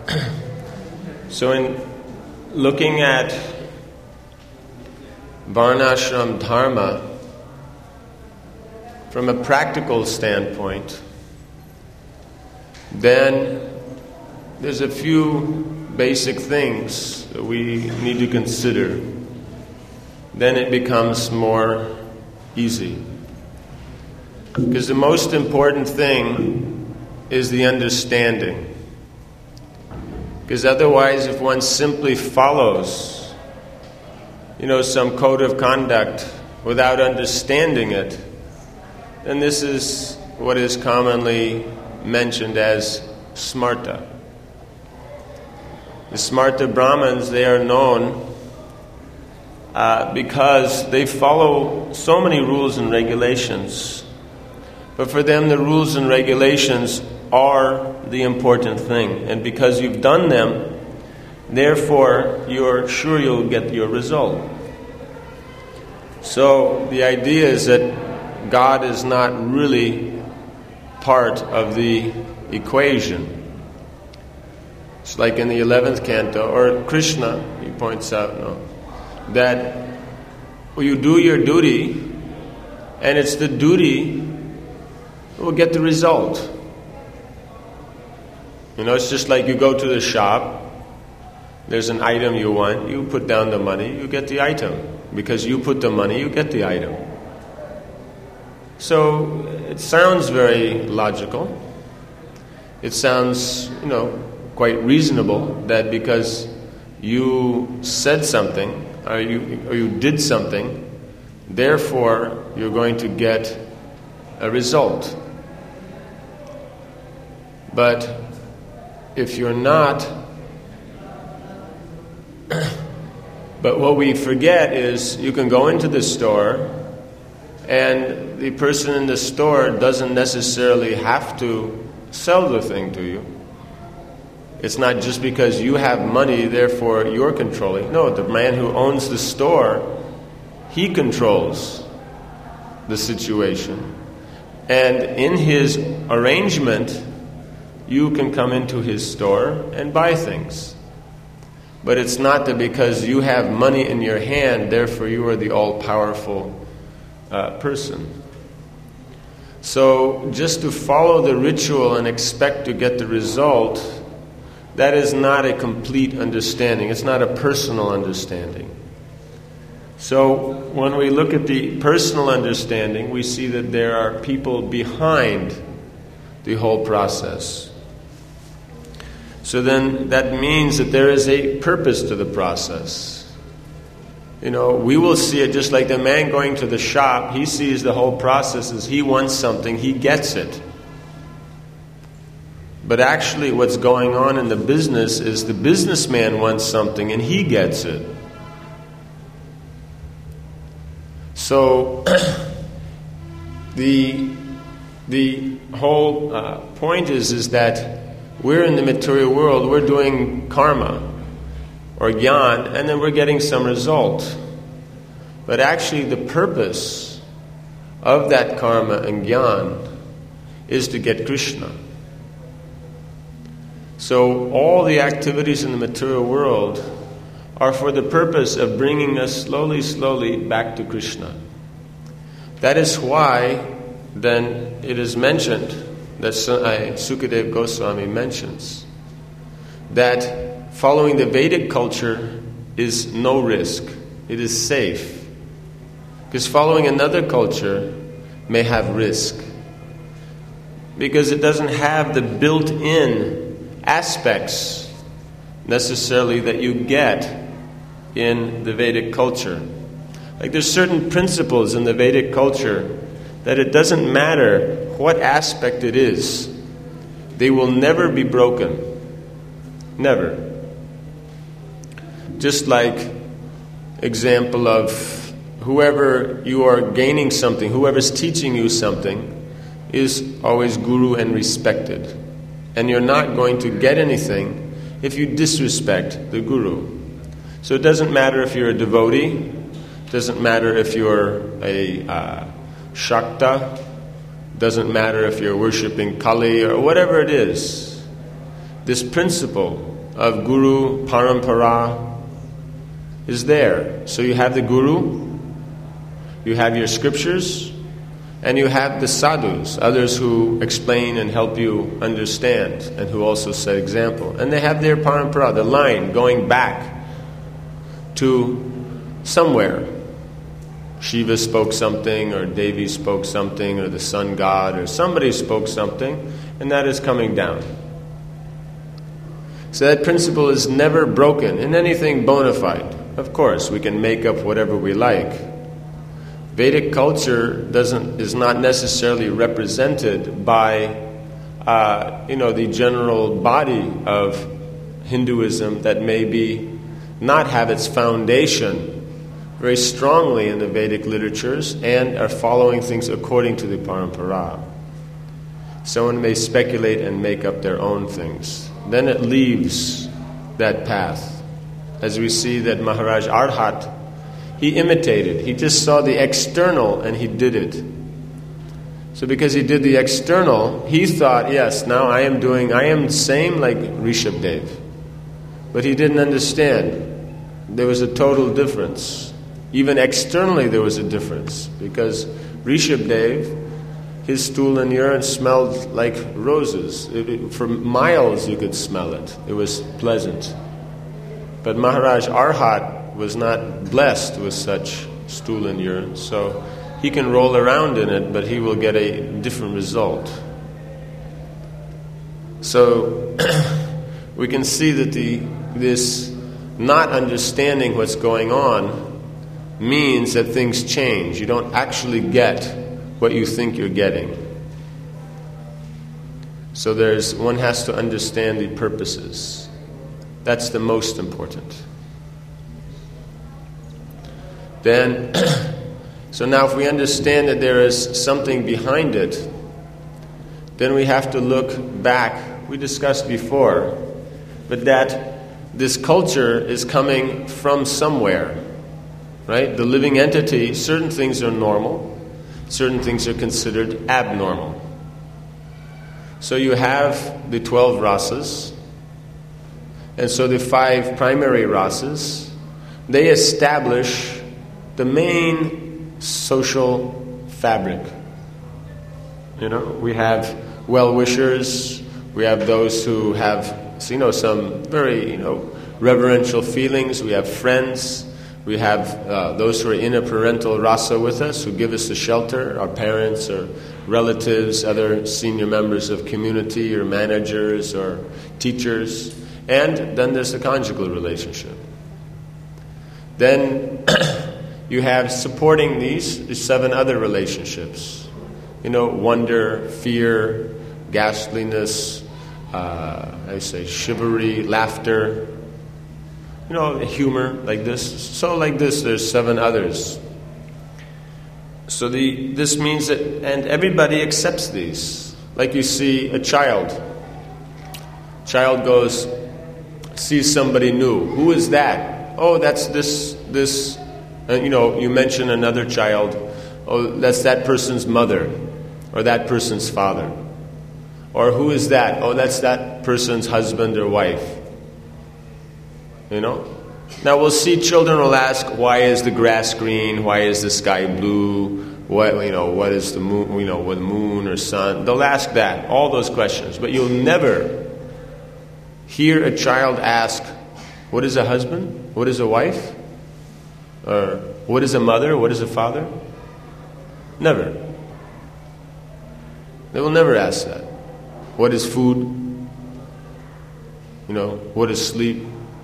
So in looking at Varnashram Dharma from a practical standpoint, then there's a few basic things that we need to consider. Then it becomes more easy. Because the most important thing is the understanding. Because otherwise, if one simply follows, some code of conduct without understanding it, then this is what is commonly mentioned as smarta. The smarta Brahmins, they are known because they follow so many rules and regulations. But for them, the rules and regulations are the important thing. And because you've done them, therefore, you're sure you'll get your result. So the idea is that God is not really part of the equation. It's like in the 11th canto, or Krishna, he points out, that you do your duty, and it's the duty that will get the result. It's just like you go to the shop, there's an item you want, you put down the money, you get the item. Because you put the money, you get the item. So it sounds very logical. It sounds, quite reasonable that because you said something or you did something, therefore you're going to get a result. But if you're not, but what we forget is you can go into the store and the person in the store doesn't necessarily have to sell the thing to you. It's not just because you have money, therefore you're controlling. No, the man who owns the store, he controls the situation. And in his arrangement, you can come into his store and buy things. But it's not that because you have money in your hand, therefore you are the all-powerful person. So just to follow the ritual and expect to get the result, that is not a complete understanding. It's not a personal understanding. So when we look at the personal understanding, we see that there are people behind the whole process. So then that means that there is a purpose to the process. We will see it just like the man going to the shop. He sees the whole process as he wants something, he gets it. But actually what's going on in the business is the businessman wants something and he gets it. So the whole point is that we're in the material world, we're doing karma or jnana, and then we're getting some result. But actually the purpose of that karma and jnana is to get Krishna. So all the activities in the material world are for the purpose of bringing us slowly back to Krishna. That is why then it is mentioned that Sukadeva Goswami mentions that following the Vedic culture is no risk. It is safe. Because following another culture may have risk. Because it doesn't have the built-in aspects necessarily that you get in the Vedic culture. Like there's certain principles in the Vedic culture that it doesn't matter what aspect it is, they will never be broken. Never. Just like example of whoever you are gaining something, whoever's teaching you something is always guru and respected. And you're not going to get anything if you disrespect the guru. So it doesn't matter if you're a devotee, it doesn't matter if you're a Shakta, doesn't matter if you're worshipping Kali or whatever it is. This principle of Guru Parampara is there. So you have the Guru, you have your scriptures, and you have the sadhus, others who explain and help you understand, and who also set example. And they have their parampara, the line going back to somewhere. Shiva spoke something, or Devi spoke something, or the sun god, or somebody spoke something, and that is coming down. So that principle is never broken in anything bona fide. Of course, we can make up whatever we like. Vedic culture is not necessarily represented by the general body of Hinduism that maybe not have its foundation very strongly in the Vedic literatures and are following things according to the parampara. Someone may speculate and make up their own things. Then it leaves that path. As we see that Maharaj Arhat, he imitated. He just saw the external and he did it. So because he did the external, he thought, yes, now I am the same like Rishabdev. But he didn't understand. There was a total difference. Even externally there was a difference. Because Rishabdev, his stool and urine smelled like roses. For miles you could smell it. It was pleasant. But Maharaj Arhat was not blessed with such stool and urine, so he can roll around in it, but he will get a different result. So we can see that this not understanding what's going on means that things change. You don't actually get what you think you're getting. So one has to understand the purposes. That's the most important. Then, so now if we understand that there is something behind it, then we have to look back. We discussed before, but that this culture is coming from somewhere, right? The living entity, certain things are normal, certain things are considered abnormal. So you have the 12 rasas, and so the 5 primary rasas, they establish the main social fabric. We have well-wishers, we have those who have, some very, reverential feelings, we have friends, we have those who are in a parental rasa with us, who give us the shelter, our parents or relatives, other senior members of community or managers or teachers, and then there's the conjugal relationship. Then you have supporting these 7 other relationships. Wonder, fear, ghastliness, chivalry, laughter, humor, like this. So like this, there's 7 others. So this means that, and everybody accepts these. Like you see a child. Child sees somebody new. Who is that? Oh, that's this. You mention another child. Oh, that's that person's mother, or that person's father. Or who is that? Oh, that's that person's husband or wife. Now we'll see children will ask, why is the grass green? Why is the sky blue? What is the moon? With moon or sun? They'll ask that, all those questions. But you'll never hear a child ask, what is a husband? What is a wife? Or what is a mother? What is a father? Never. They will never ask that. What is food? What is sleep?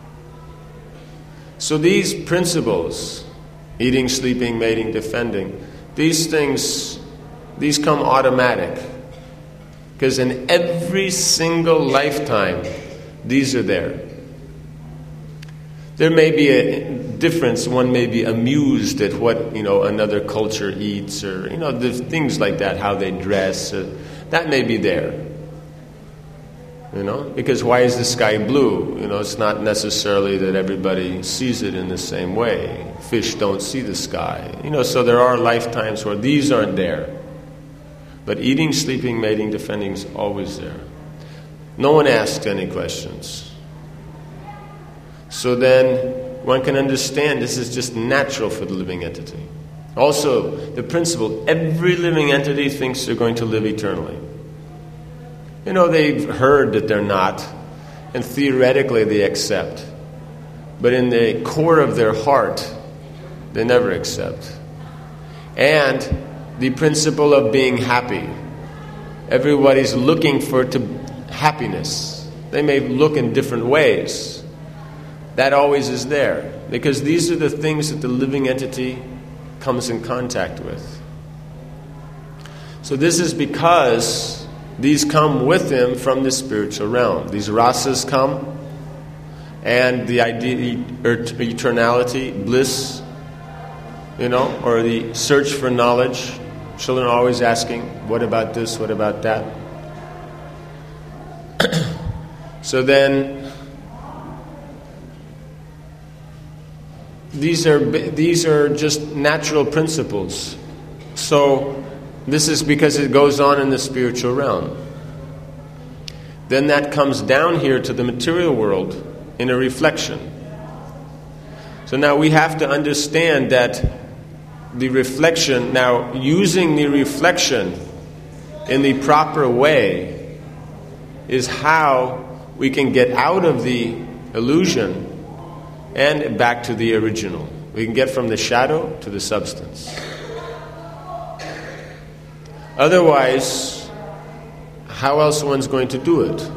So these principles, eating, sleeping, mating, defending, these things, these come automatic. Because in every single lifetime, these are there. There may be a difference. One may be amused at what another culture eats, or the things like that, how they dress. That may be there. Because why is the sky blue? It's not necessarily that everybody sees it in the same way. Fish don't see the sky. So there are lifetimes where these aren't there. But eating, sleeping, mating, defending is always there. No one asks any questions. So then one can understand this is just natural for the living entity. Also, the principle, every living entity thinks they're going to live eternally. You know, they've heard that they're not, and theoretically they accept. But in the core of their heart, they never accept. And the principle of being happy. Everybody's looking for happiness. They may look in different ways. That always is there. Because these are the things that the living entity comes in contact with. So this is because these come with him from the spiritual realm. These rasas come, and the idea eternality, bliss, or the search for knowledge. Children are always asking, what about this, what about that? So then, these are just natural principles. So, this is because it goes on in the spiritual realm. Then that comes down here to the material world in a reflection. So now we have to understand that the reflection, now using the reflection in the proper way is how we can get out of the illusion and back to the original. We can get from the shadow to the substance. Otherwise, how else one's going to do it?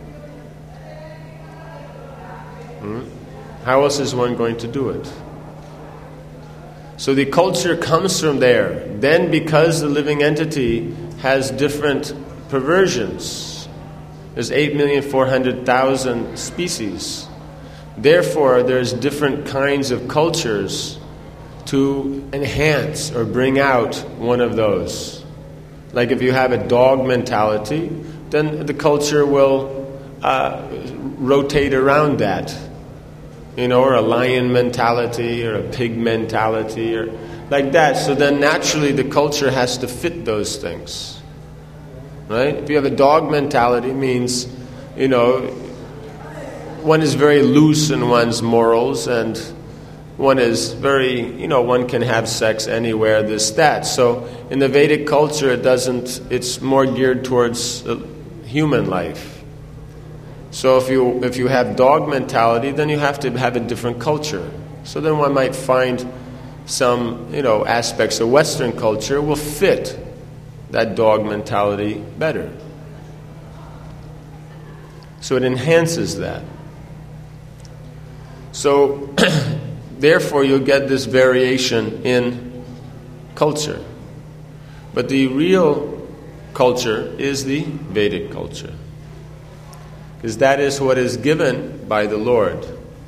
How else is one going to do it? So the culture comes from there. Then because the living entity has different perversions, there's 8,400,000 species. Therefore, there's different kinds of cultures to enhance or bring out one of those. Like if you have a dog mentality, then the culture will rotate around that. Or a lion mentality or a pig mentality or like that. So then naturally the culture has to fit those things. Right? If you have a dog mentality, it means, one is very loose in one's morals, and one is very, one can have sex anywhere, this, that. So in the Vedic culture, it's more geared towards human life. So if you have dog mentality, then you have to have a different culture. So then one might find some, aspects of Western culture will fit that dog mentality better. So it enhances that. So therefore you'll get this variation in culture. But the real culture is the Vedic culture. Because that is what is given by the Lord.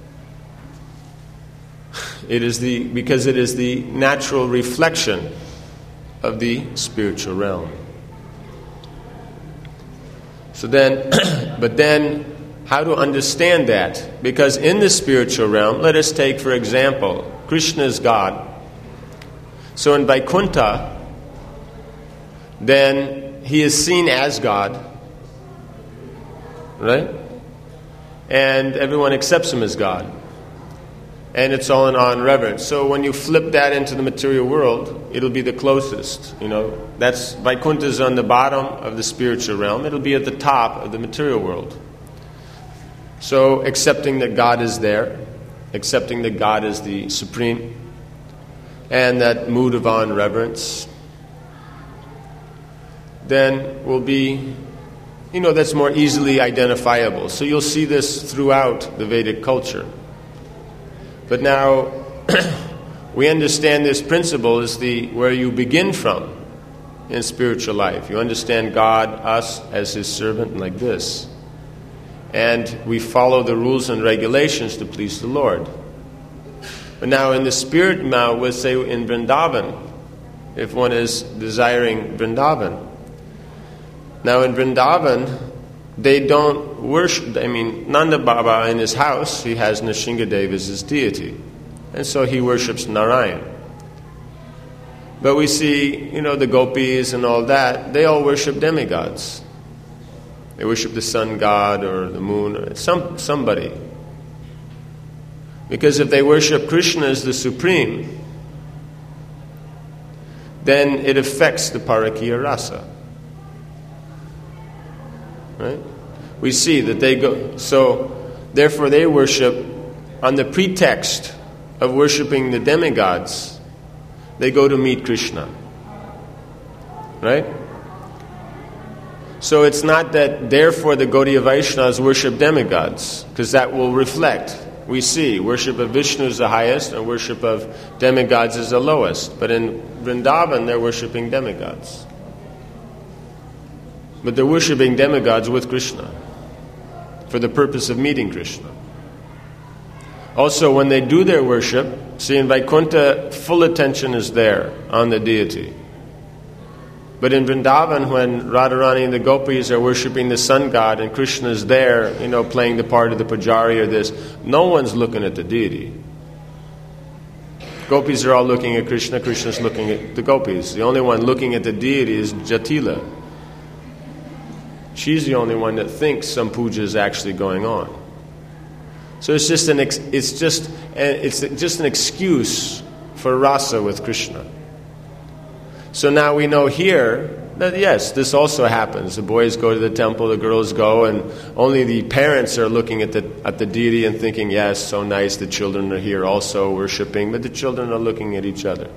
Because it is the natural reflection of the spiritual realm. So then, but then, how to understand that? Because in the spiritual realm, let us take, for example, Krishna is God. So in Vaikuntha, then he is seen as God. Right? And everyone accepts him as God. And it's all in awe and reverence. So when you flip that into the material world, it'll be the closest. That's Vaikuntha is on the bottom of the spiritual realm. It'll be at the top of the material world. So accepting that God is there, accepting that God is the supreme, and that mood of awe and reverence, then will be, that's more easily identifiable. So you'll see this throughout the Vedic culture. But now, we understand this principle is where you begin from in spiritual life. You understand God, us, as His servant, like this. And we follow the rules and regulations to please the Lord. But now in the spirit, now we'll say in Vrindavan, if one is desiring Vrindavan. Now in Vrindavan, they don't worship, Nanda Baba in his house, he has Nrsingadev as his deity. And so he worships Narayan. But we see, the gopis and all that, they all worship demigods. They worship the sun god or the moon or somebody. Because if they worship Krishna as the supreme, then it affects the Parakiya Rasa. Right? We see that they go, so therefore they worship on the pretext of worshiping the demigods. They go to meet Krishna. Right? So it's not that therefore the Gaudiya Vaishnavas worship demigods, because that will reflect. We see worship of Vishnu is the highest and worship of demigods is the lowest. But in Vrindavan they're worshiping demigods. But they're worshiping demigods with Krishna for the purpose of meeting Krishna. Also, when they do their worship, see, in Vaikuntha, full attention is there on the deity. But in Vrindavan, when Radharani and the gopis are worshipping the sun god and Krishna is there, playing the part of the pujari or this, no one's looking at the deity. Gopis are all looking at Krishna, Krishna's looking at the gopis. The only one looking at the deity is Jatila. She's the only one that thinks some puja is actually going on. So it's just an excuse for rasa with Krishna. So now we know here that yes, this also happens. The boys go to the temple, the girls go, and only the parents are looking at the deity and thinking, yes, so nice, the children are here also worshipping, but the children are looking at each other.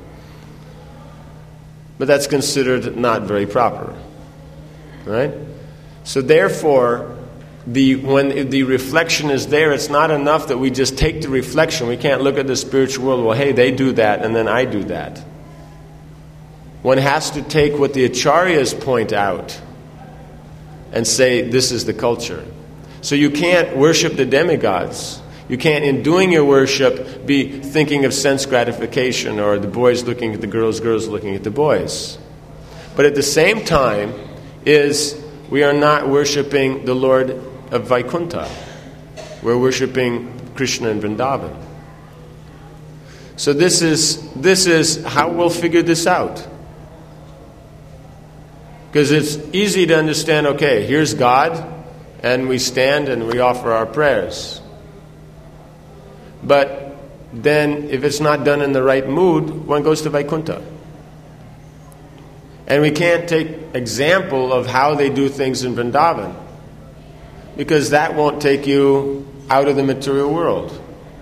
But that's considered not very proper. Right? So therefore, when the reflection is there, it's not enough that we just take the reflection. We can't look at the spiritual world, well, hey, they do that, and then I do that. One has to take what the acharyas point out and say, this is the culture. So you can't worship the demigods. You can't, in doing your worship, be thinking of sense gratification or the boys looking at the girls, girls looking at the boys. But at the same time, we are not worshiping the Lord of Vaikuntha. We're worshiping Krishna in Vrindavan. So this is how we'll figure this out. Because it's easy to understand, okay, here's God, and we stand and we offer our prayers. But then, if it's not done in the right mood, one goes to Vaikuntha. And we can't take example of how they do things in Vrindavan, because that won't take you out of the material world.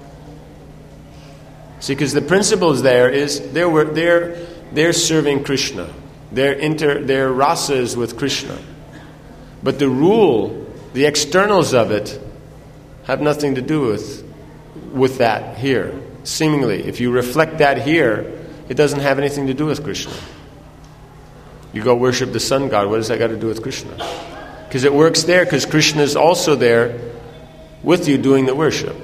See, because the principles there is they're serving Krishna. Their rasa is with Krishna. But the rule, the externals of it, have nothing to do with that here. Seemingly, if you reflect that here, it doesn't have anything to do with Krishna. You go worship the sun god, what does that got to do with Krishna? Because it works there, because Krishna is also there with you doing the worship.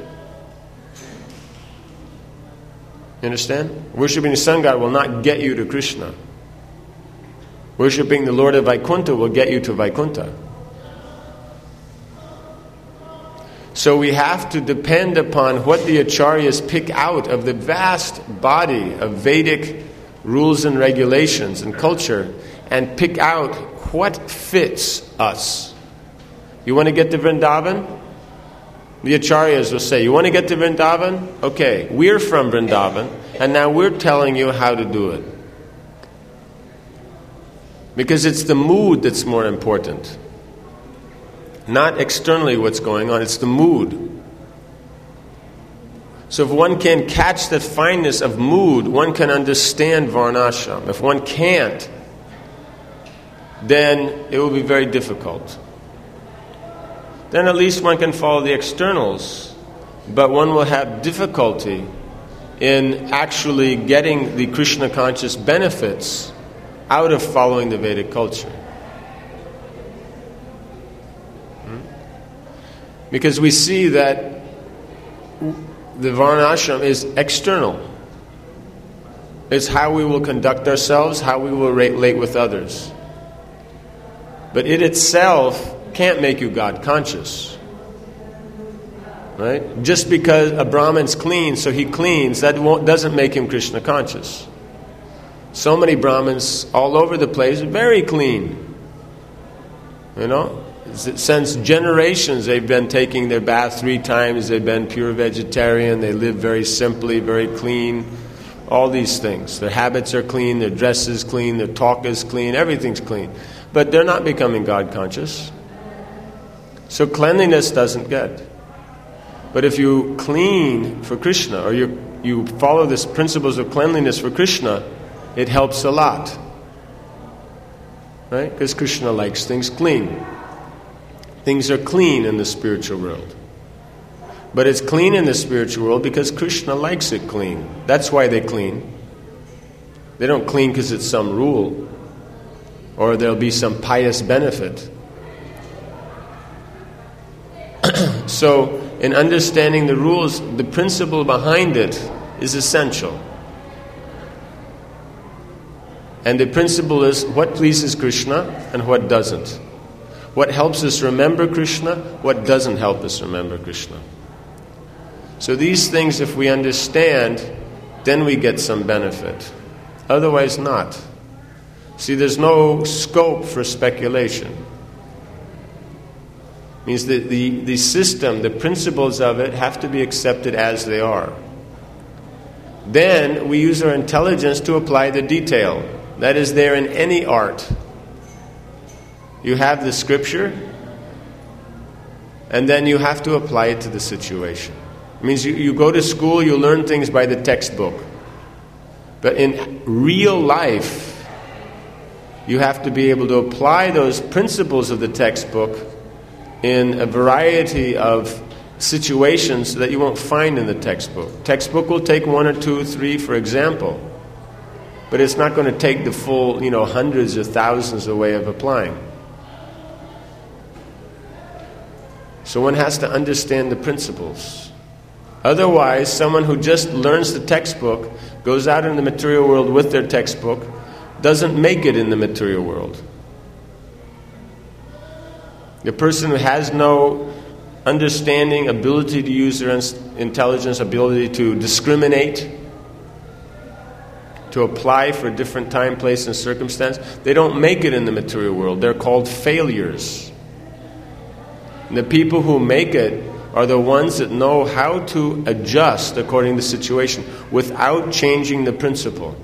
You understand? Worshipping the sun god will not get you to Krishna. Worshipping the Lord of Vaikuntha will get you to Vaikuntha. So we have to depend upon what the acharyas pick out of the vast body of Vedic rules and regulations and culture, and pick out what fits us. You want to get to Vrindavan? The acharyas will say, you want to get to Vrindavan? Okay, we're from Vrindavan, and now we're telling you how to do it. Because it's the mood that's more important. Not externally what's going on, it's the mood. So if one can catch that fineness of mood, one can understand Varnashram. If one can't, then it will be very difficult. Then at least one can follow the externals, but one will have difficulty in actually getting the Krishna conscious benefits out of following the Vedic culture. Because we see that the Varnashram is external. It's how we will conduct ourselves, how we will relate with others. But it itself can't make you God conscious. Right? Just because a Brahman's clean, so he cleans, that doesn't make him Krishna conscious. So many Brahmins all over the place are very clean. since generations they've been taking their bath 3 times, they've been pure vegetarian, they live very simply, very clean, all these things. Their habits are clean, their dress is clean, their talk is clean, everything's clean. But they're not becoming God conscious. So cleanliness doesn't get. But if you clean for Krishna, or you follow these principles of cleanliness for Krishna, it helps a lot. Right? Because Krishna likes things clean. Things are clean in the spiritual world. But it's clean in the spiritual world because Krishna likes it clean. That's why they clean. They don't clean because it's some rule or there'll be some pious benefit. So, in understanding the rules, the principle behind it is essential. And the principle is what pleases Krishna and what doesn't. What helps us remember Krishna, what doesn't help us remember Krishna. So these things, if we understand, then we get some benefit. Otherwise not. See, there's no scope for speculation. It means that the system, the principles of it have to be accepted as they are. Then we use our intelligence to apply the detail. That is there in any art. You have the scripture, and then you have to apply it to the situation. It means you go to school, you learn things by the textbook. But in real life, you have to be able to apply those principles of the textbook in a variety of situations that you won't find in the textbook. Textbook will take 1 or 2, 3, for example. But it's not going to take the full, hundreds or thousands of way of applying. So one has to understand the principles. Otherwise, someone who just learns the textbook, goes out in the material world with their textbook, doesn't make it in the material world. The person who has no understanding, ability to use their intelligence, ability to discriminate, to apply for a different time, place, and circumstance, they don't make it in the material world. They're called failures. And the people who make it are the ones that know how to adjust according to the situation without changing the principle.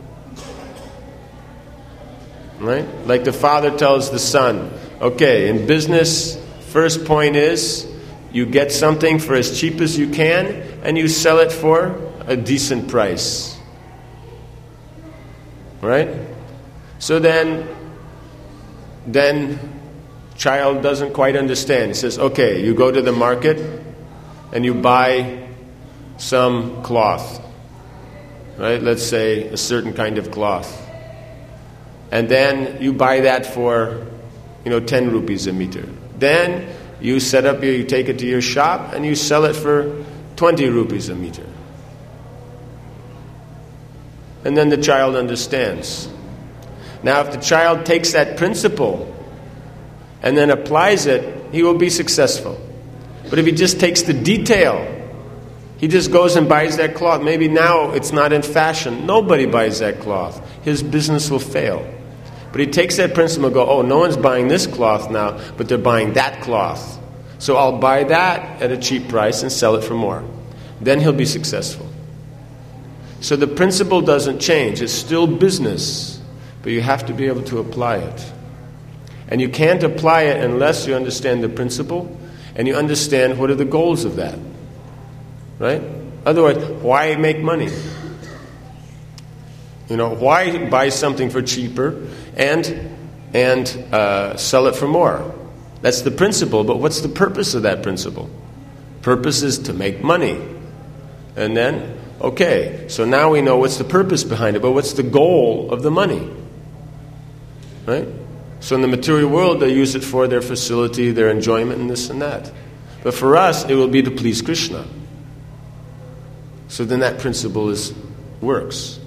Right? Like the father tells the son, okay, in business, first point is you get something for as cheap as you can and you sell it for a decent price. Right? So then child doesn't quite understand. He says, okay, you go to the market and you buy some cloth. Right? Let's say a certain kind of cloth. And then you buy that for, 10 rupees a meter. Then you you take it to your shop and you sell it for 20 rupees a meter. And then the child understands. Now, if the child takes that principle and then applies it, he will be successful. But if he just takes the detail, he just goes and buys that cloth. Maybe now it's not in fashion. Nobody buys that cloth. His business will fail. But he takes that principle and go, no one's buying this cloth now, but they're buying that cloth. So I'll buy that at a cheap price and sell it for more. Then he'll be successful. So the principle doesn't change. It's still business, but you have to be able to apply it. And you can't apply it unless you understand the principle and you understand what are the goals of that. Right? Otherwise, why make money? Why buy something for cheaper and sell it for more? That's the principle, but what's the purpose of that principle? Purpose is to make money. And then, okay, so now we know what's the purpose behind it, but what's the goal of the money? Right? So in the material world, they use it for their facility, their enjoyment, and this and that. But for us, it will be to please Krishna. So then that principle works.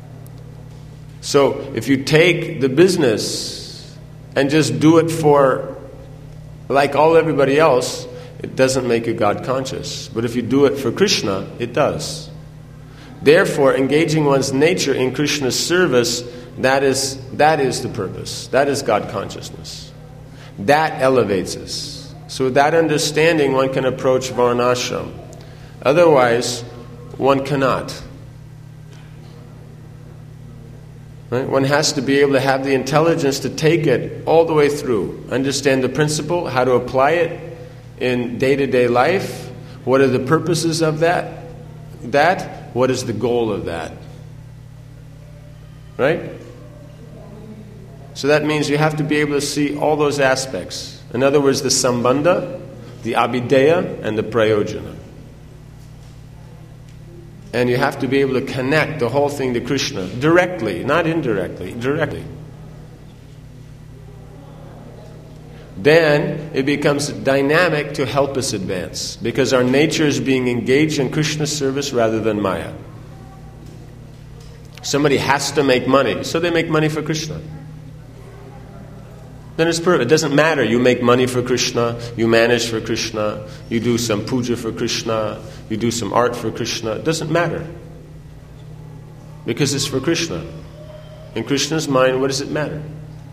So if you take the business and just do it for like everybody else, it doesn't make you God conscious. But if you do it for Krishna, it does. Therefore, engaging one's nature in Krishna's service, that is the purpose. That is God consciousness. That elevates us. So with that understanding, one can approach Varnashram. Otherwise, one cannot. Right? One has to be able to have the intelligence to take it all the way through. Understand the principle, how to apply it in day-to-day life. What are the purposes of that? What is the goal of that? Right? So that means you have to be able to see all those aspects. In other words, the sambandha, the abhideya, and the prayojana. And you have to be able to connect the whole thing to Krishna directly, not indirectly, directly. Then it becomes dynamic to help us advance, because our nature is being engaged in Krishna's service rather than Maya. Somebody has to make money, so they make money for Krishna. Then it's perfect. It doesn't matter. You make money for Krishna, you manage for Krishna, you do some puja for Krishna, you do some art for Krishna. It doesn't matter. Because it's for Krishna. In Krishna's mind, what does it matter?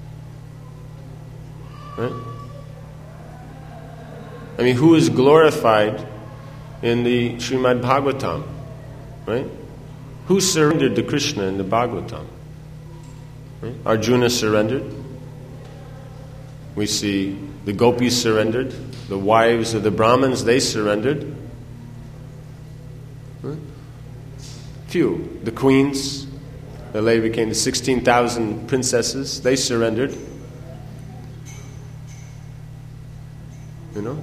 Right? I mean, who is glorified in the Srimad Bhagavatam? Right? Who surrendered to Krishna in the Bhagavatam? Right? Arjuna surrendered. We see the gopis surrendered. The wives of the Brahmins, they surrendered. Right? Few. The queens, that later became the 16,000 princesses, they surrendered. You know?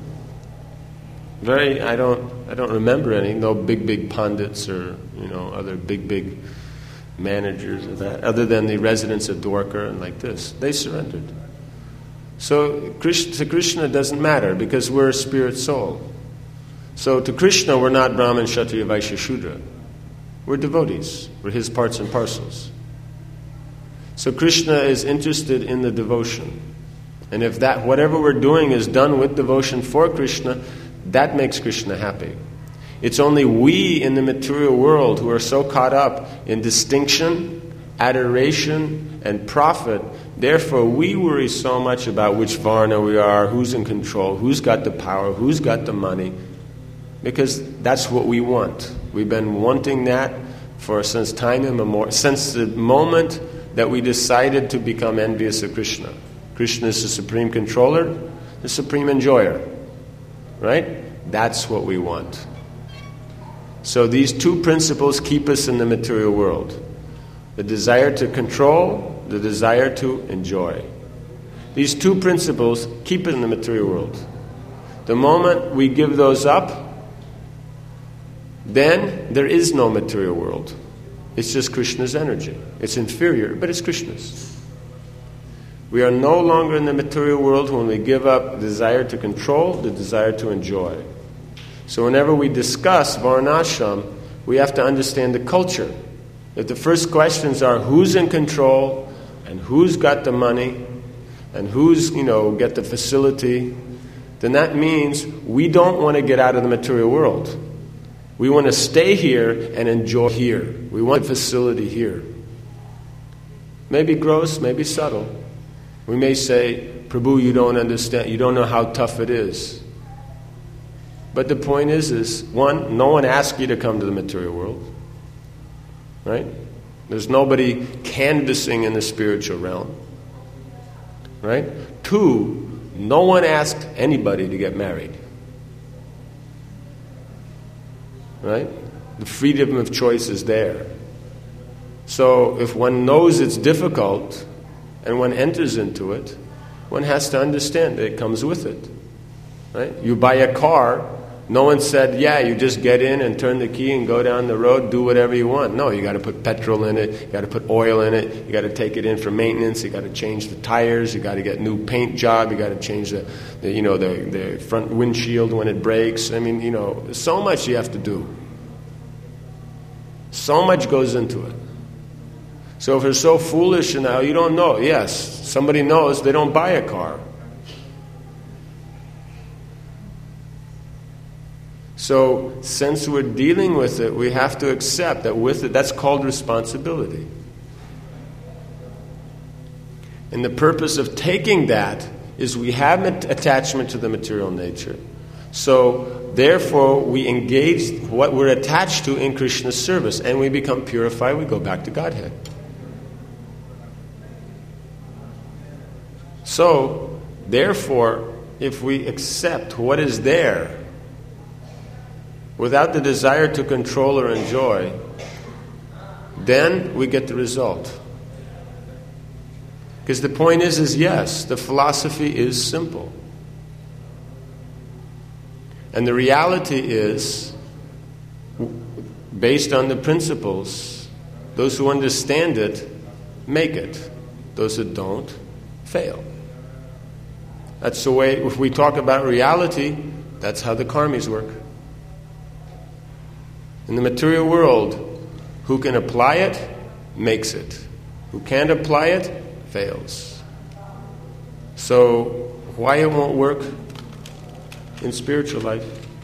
I don't remember any. No big pandits or other big managers of that, other than the residents of Dwarka and like this. They surrendered. So to Krishna doesn't matter because we're a spirit soul. So to Krishna we're not Brahman, Kshatriya, Vaishya, Shudra. We're devotees. We're his parts and parcels. So Krishna is interested in the devotion. And if that whatever we're doing is done with devotion for Krishna, that makes Krishna happy. It's only we in the material world who are so caught up in distinction, adoration, and profit. Therefore, we worry so much about which varna we are, who's in control, who's got the power, who's got the money, because that's what we want. We've been wanting that since time immemorial, since the moment that we decided to become envious of Krishna. Krishna is the supreme controller, the supreme enjoyer. Right? That's what we want. So these two principles keep us in the material world. The desire to control, the desire to enjoy. These two principles keep us in the material world. The moment we give those up, then there is no material world. It's just Krishna's energy. It's inferior, but it's Krishna's. We are no longer in the material world when we give up the desire to control, the desire to enjoy. So whenever we discuss Varnashram, we have to understand the culture. If the first questions are who's in control, and who's got the money, and who's, get the facility, then that means we don't want to get out of the material world. We want to stay here and enjoy here. We want the facility here. Maybe gross, maybe subtle. We may say, Prabhu, you don't understand, you don't know how tough it is. But the point is one, no one asked you to come to the material world. Right? There's nobody canvassing in the spiritual realm. Right? Two, no one asked anybody to get married. Right? The freedom of choice is there. So if one knows it's difficult and one enters into it, one has to understand that it comes with it. Right? You buy a car, no one said, you just get in and turn the key and go down the road, do whatever you want. No, you got to put petrol in it, you got to put oil in it, you got to take it in for maintenance, you got to change the tires, you got to get new paint job, you got to change the front windshield when it breaks. I mean, so much you have to do. So much goes into it. So if you're so foolish now, you don't know. Yes, somebody knows, they don't buy a car. So since we're dealing with it, we have to accept that with it, that's called responsibility. And the purpose of taking that is we have attachment to the material nature. So, therefore, we engage what we're attached to in Krishna's service, and we become purified, we go back to Godhead. So, therefore, if we accept what is there without the desire to control or enjoy, then we get the result. Because the point is yes, the philosophy is simple. And the reality is, based on the principles, those who understand it make it. Those that don't, fail. That's the way, if we talk about reality, that's how the karmis work. In the material world, who can apply it, makes it. Who can't apply it, fails. So, why it won't work in spiritual life?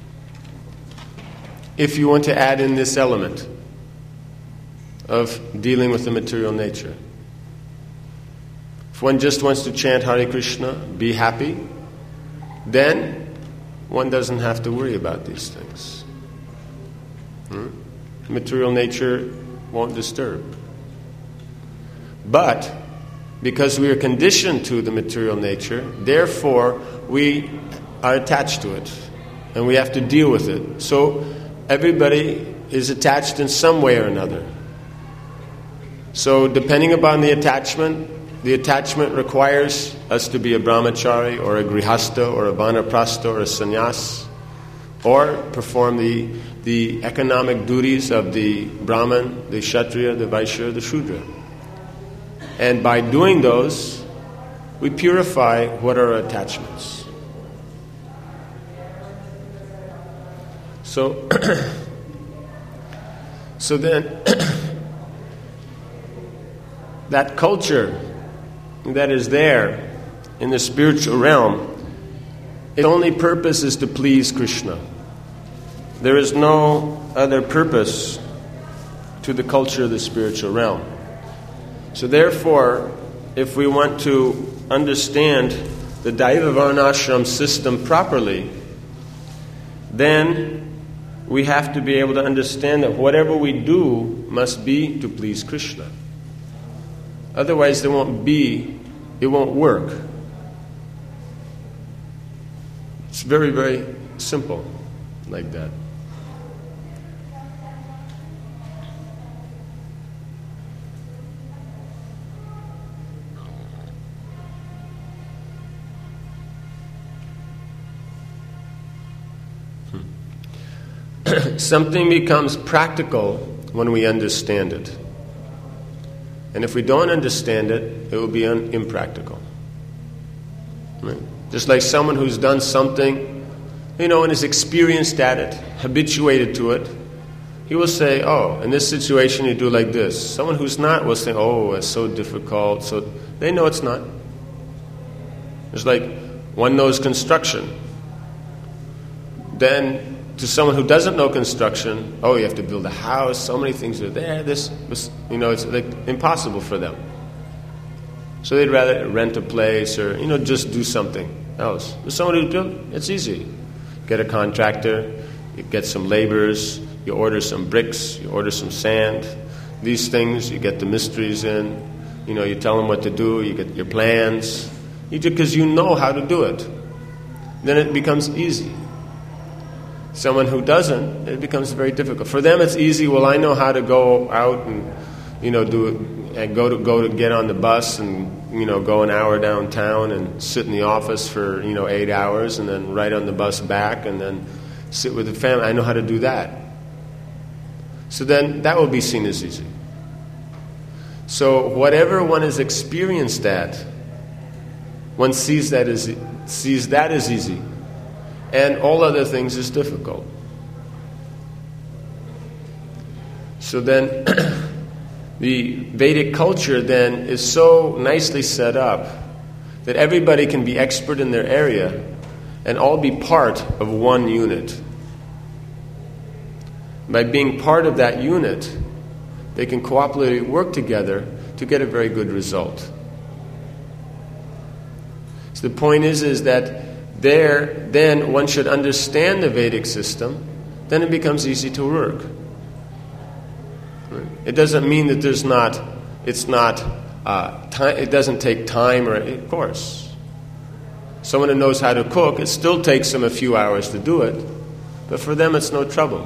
If you want to add in this element of dealing with the material nature. If one just wants to chant Hare Krishna, be happy, then one doesn't have to worry about these things. Material nature won't disturb. But because we are conditioned to the material nature, therefore we are attached to it. And we have to deal with it. So everybody is attached in some way or another. So depending upon the attachment requires us to be a brahmachari or a grihastha or a vanaprastha or a sannyas, or perform the economic duties of the Brahman, the Kshatriya, the Vaishya, the Shudra. And by doing those, we purify what are our attachments. So then, that culture that is there in the spiritual realm, its only purpose is to please Krishna. There is no other purpose to the culture of the spiritual realm. So therefore, if we want to understand the Daiva Varnashram system properly, then we have to be able to understand that whatever we do must be to please Krishna. Otherwise, it won't work. It's very, very simple like that. Something becomes practical when we understand it. And if we don't understand it, it will be impractical. Right? Just like someone who's done something, and is experienced at it, habituated to it, he will say, oh, in this situation you do like this. Someone who's not will say, oh, it's so difficult. So they know it's not. It's like one knows construction. Then to someone who doesn't know construction, oh, you have to build a house, so many things are there, it's like impossible for them. So they'd rather rent a place or, just do something else. There's someone who do it's easy. Get a contractor, you get some laborers, you order some bricks, you order some sand, these things, you get the mysteries in, you tell them what to do, you get your plans, because you know how to do it. Then it becomes easy. Someone who doesn't, it becomes very difficult. For them, it's easy. Well, I know how to go out and, do it, and go to get on the bus and, go an hour downtown and sit in the office for 8 hours and then ride on the bus back and then sit with the family. I know how to do that. So then that will be seen as easy. So whatever one is experienced at, one sees that as easy. And all other things is difficult. So then, the Vedic culture then is so nicely set up that everybody can be expert in their area and all be part of one unit. By being part of that unit, they can cooperatively work together to get a very good result. So the point is that then one should understand the Vedic system, then it becomes easy to work. Right? It doesn't mean that it doesn't take time, of course. Someone who knows how to cook, it still takes them a few hours to do it, but for them it's no trouble.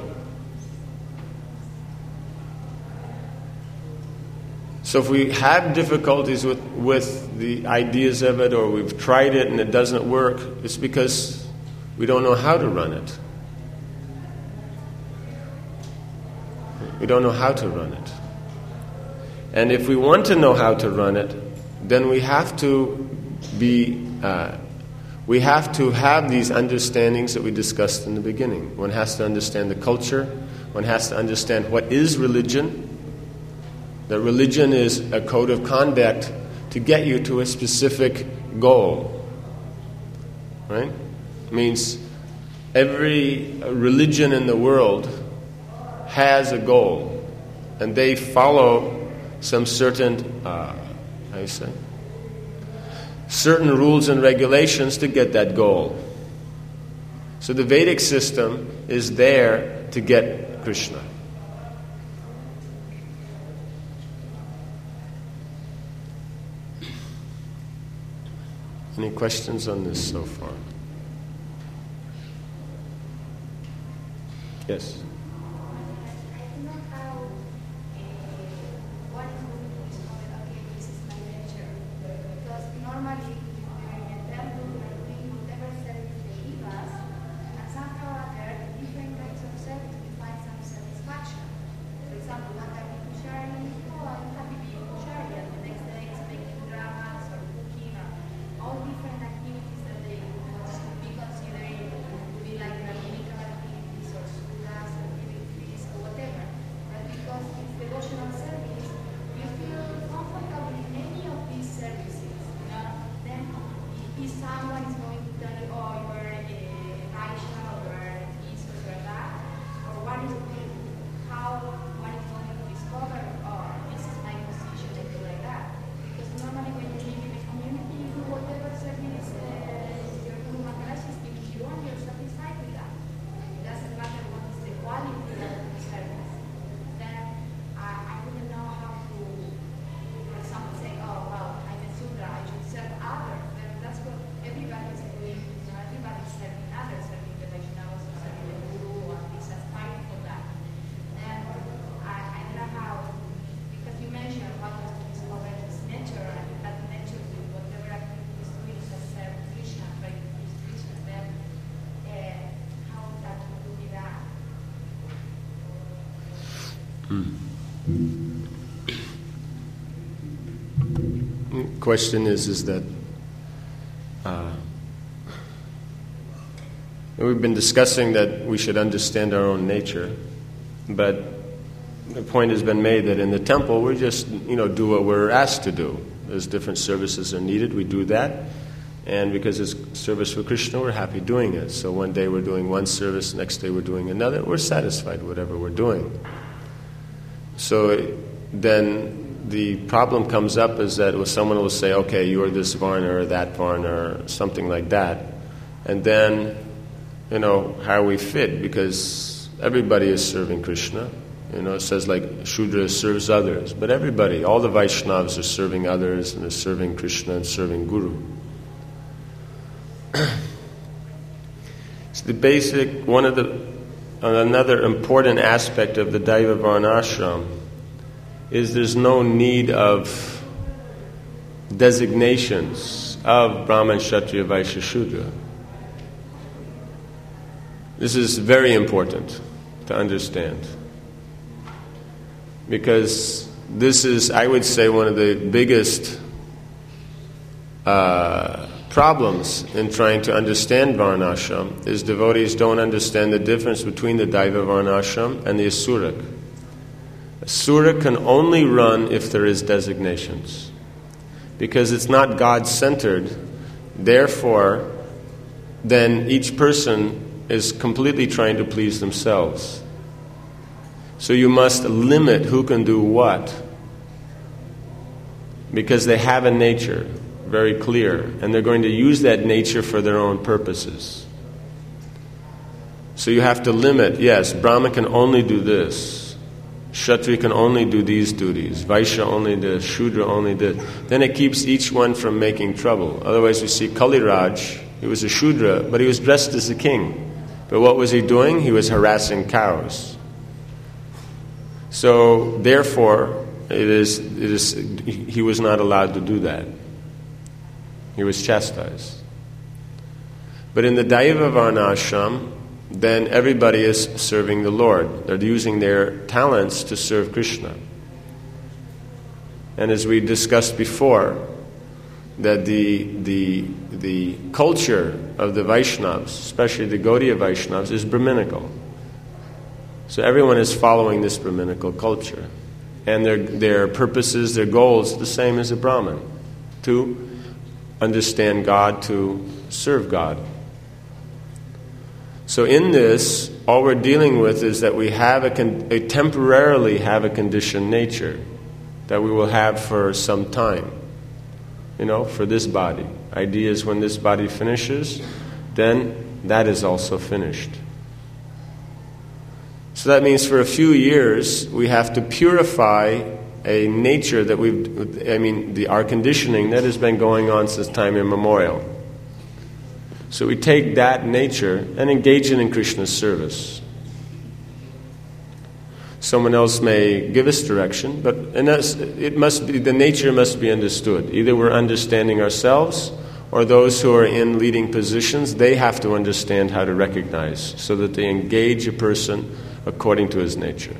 So if we have difficulties with the ideas of it, or we've tried it and it doesn't work, it's because we don't know how to run it. We don't know how to run it. And if we want to know how to run it, then we have to have these understandings that we discussed in the beginning. One has to understand the culture. One has to understand what is religion. That religion is a code of conduct to get you to a specific goal. Right? It means every religion in the world has a goal, and they follow some certain, certain rules and regulations to get that goal. So the Vedic system is there to get Krishna. Any questions on this so far? Yes? Question is that we've been discussing that we should understand our own nature, but the point has been made that in the temple we just do what we're asked to do. As different services are needed, we do that, and because it's service for Krishna, we're happy doing it. So one day we're doing one service, next day we're doing another. We're satisfied with whatever we're doing. So then the problem comes up is that someone will say, okay, you're this Varna or that Varna or something like that. And then, how we fit, because everybody is serving Krishna. It says like Shudra serves others. But everybody, all the Vaishnavas are serving others and are serving Krishna and serving Guru. It's the basic, another important aspect of the Daiva Varnashram is there's no need of designations of Brahman, Kshatriya, Vaishya, Shudra. This is very important to understand, because this is, I would say, one of the biggest problems in trying to understand Varnashram is devotees don't understand the difference between the Daiva Varnashram and the Asurik. Asura can only run if there is designations, because it's not God-centered. Therefore, then each person is completely trying to please themselves. So you must limit who can do what, because they have a nature. very clear, and they're going to use that nature for their own purposes. So you have to limit, yes, Brahmin can only do this, Kshatriya can only do these duties, Vaishya only this, Shudra only this. Then it keeps each one from making trouble. Otherwise we see Kaliraj, he was a Shudra, but he was dressed as a king. But what was he doing? He was harassing cows. So therefore, he was not allowed to do that. He was chastised. But in the Daiva Varnashram, then everybody is serving the Lord. They're using their talents to serve Krishna. And as we discussed before, that the culture of the Vaishnavas, especially the Gaudiya Vaishnavas, is Brahminical. So everyone is following this Brahminical culture. And their purposes, their goals, the same as a Brahmin. To understand God, to serve God. So in this, all we're dealing with is that we have temporarily have a conditioned nature that we will have for some time. For this body. Idea is when this body finishes, then that is also finished. So that means for a few years, we have to purify a nature that our conditioning that has been going on since time immemorial. So we take that nature and engage it in Krishna's service. Someone else may give us direction, but the nature must be understood. Either we're understanding ourselves, or those who are in leading positions, they have to understand how to recognize, so that they engage a person according to his nature.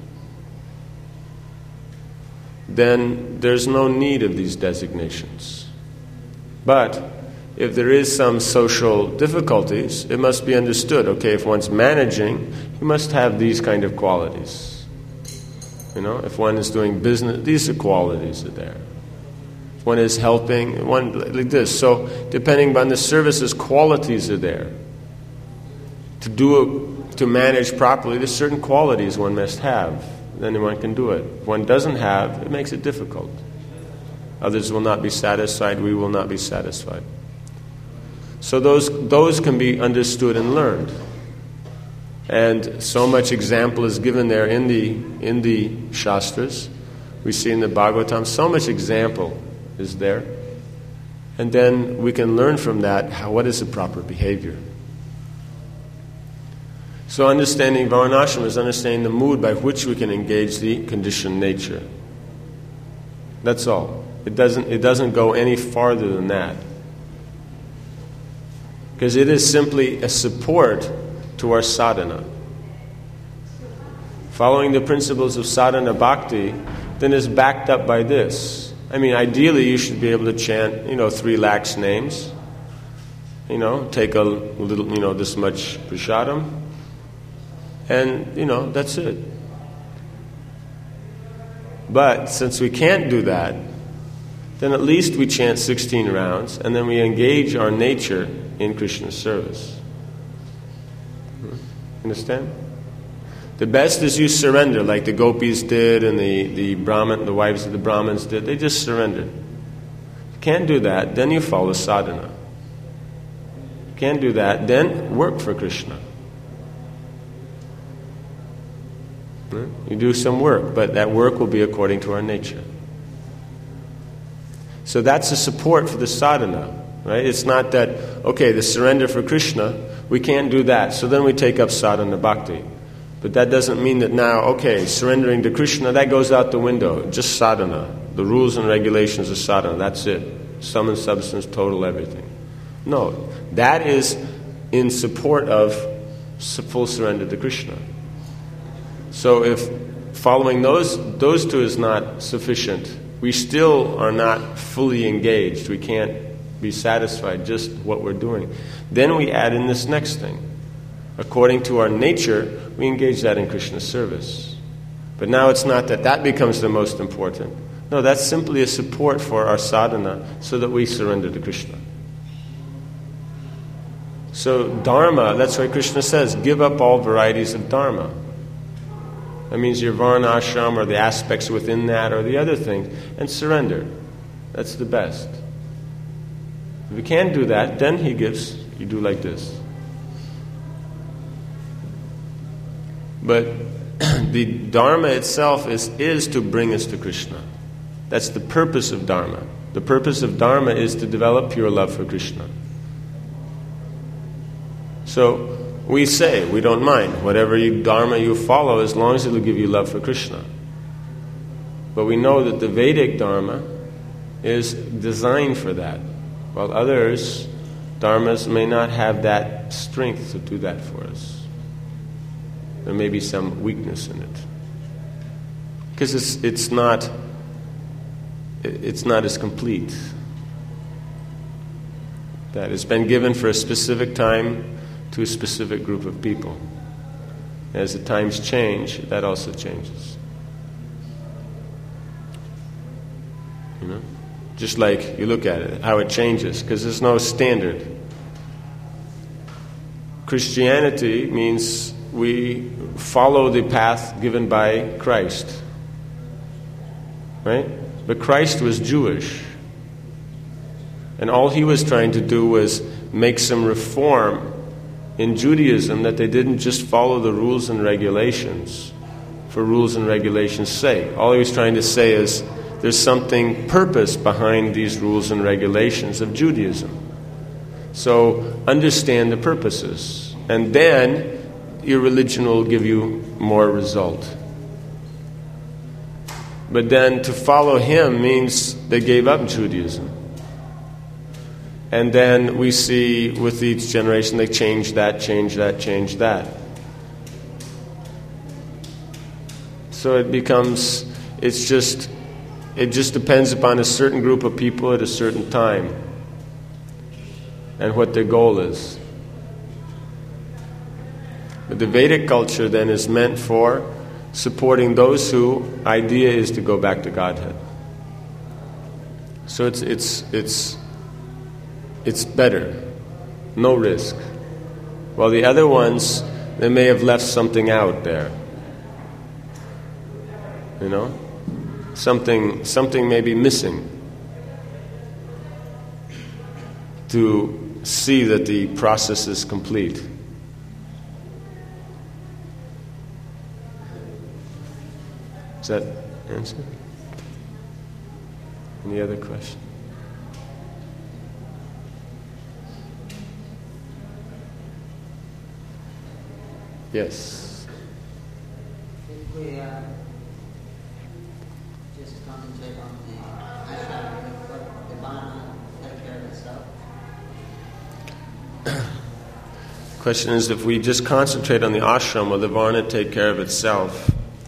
Then there's no need of these designations. But if there is some social difficulties, it must be understood, if one's managing, he must have these kind of qualities. If one is doing business, these are qualities are there. If one is helping, one like this. So depending on the services, qualities are there. To manage properly, there's certain qualities one must have. Then one can do it. If one doesn't have, it makes it difficult. Others will not be satisfied, we will not be satisfied. So those can be understood and learned. And so much example is given there in the Shastras. We see in the Bhagavatam, so much example is there. And then we can learn from that what is the proper behavior. So understanding Varnashram is understanding the mood by which we can engage the conditioned nature. That's all. It doesn't go any farther than that. Because it is simply a support to our sadhana. Following the principles of sadhana bhakti, then is backed up by this. Ideally you should be able to chant, 3 lakhs names. Take a little, this much prasadam. And, that's it. But since we can't do that, then at least we chant 16 rounds, and then we engage our nature in Krishna's service. Understand? The best is you surrender, like the gopis did, and the wives of the Brahmins did. They just surrendered. If you can't do that, then you follow sadhana. If you can't do that, then work for Krishna. You do some work, but that work will be according to our nature. So that's a support for the sadhana, right? It's not that, the surrender for Krishna, we can't do that, so then we take up sadhana bhakti. But that doesn't mean that now, surrendering to Krishna, that goes out the window. Just sadhana. The rules and regulations of sadhana, that's it. Sum and substance, total everything. No, that is in support of full surrender to Krishna. So if following those two is not sufficient, we still are not fully engaged. We can't be satisfied just what we're doing. Then we add in this next thing. According to our nature, we engage that in Krishna's service. But now it's not that becomes the most important. No, that's simply a support for our sadhana so that we surrender to Krishna. So dharma, that's why Krishna says, give up all varieties of dharma. That means your varna ashram or the aspects within that or the other things, and surrender. That's the best. If you can't do that, then he gives, you do like this. But the Dharma itself is to bring us to Krishna. That's the purpose of Dharma. The purpose of Dharma is to develop pure love for Krishna. So we say, we don't mind whatever Dharma you follow as long as it will give you love for Krishna. But we know that the Vedic Dharma is designed for that, while others, Dharmas may not have that strength to do that for us. There may be some weakness in it. Because it's not as complete. That it's been given for a specific time to a specific group of people. As the times change, that also changes. You know? Just like you look at it, how it changes, because there's no standard. Christianity means we follow the path given by Christ. Right? But Christ was Jewish. And all he was trying to do was make some reform in Judaism, that they didn't just follow the rules and regulations for rules and regulations' sake. All he was trying to say is there's something purpose behind these rules and regulations of Judaism. So understand the purposes, and then your religion will give you more result. But then to follow him means they gave up Judaism. And then we see with each generation they change that. So it just depends upon a certain group of people at a certain time and what their goal is. But the Vedic culture then is meant for supporting those whose idea is to go back to Godhead. So it's better, no risk. While the other ones, they may have left something out there. You know? Something may be missing to see that the process is complete. Does that answer? Any other question? Yes. If we just concentrate on the ashram, let the Varna take care of itself. Question is, if we just concentrate on the ashram, will the Varna take care of itself?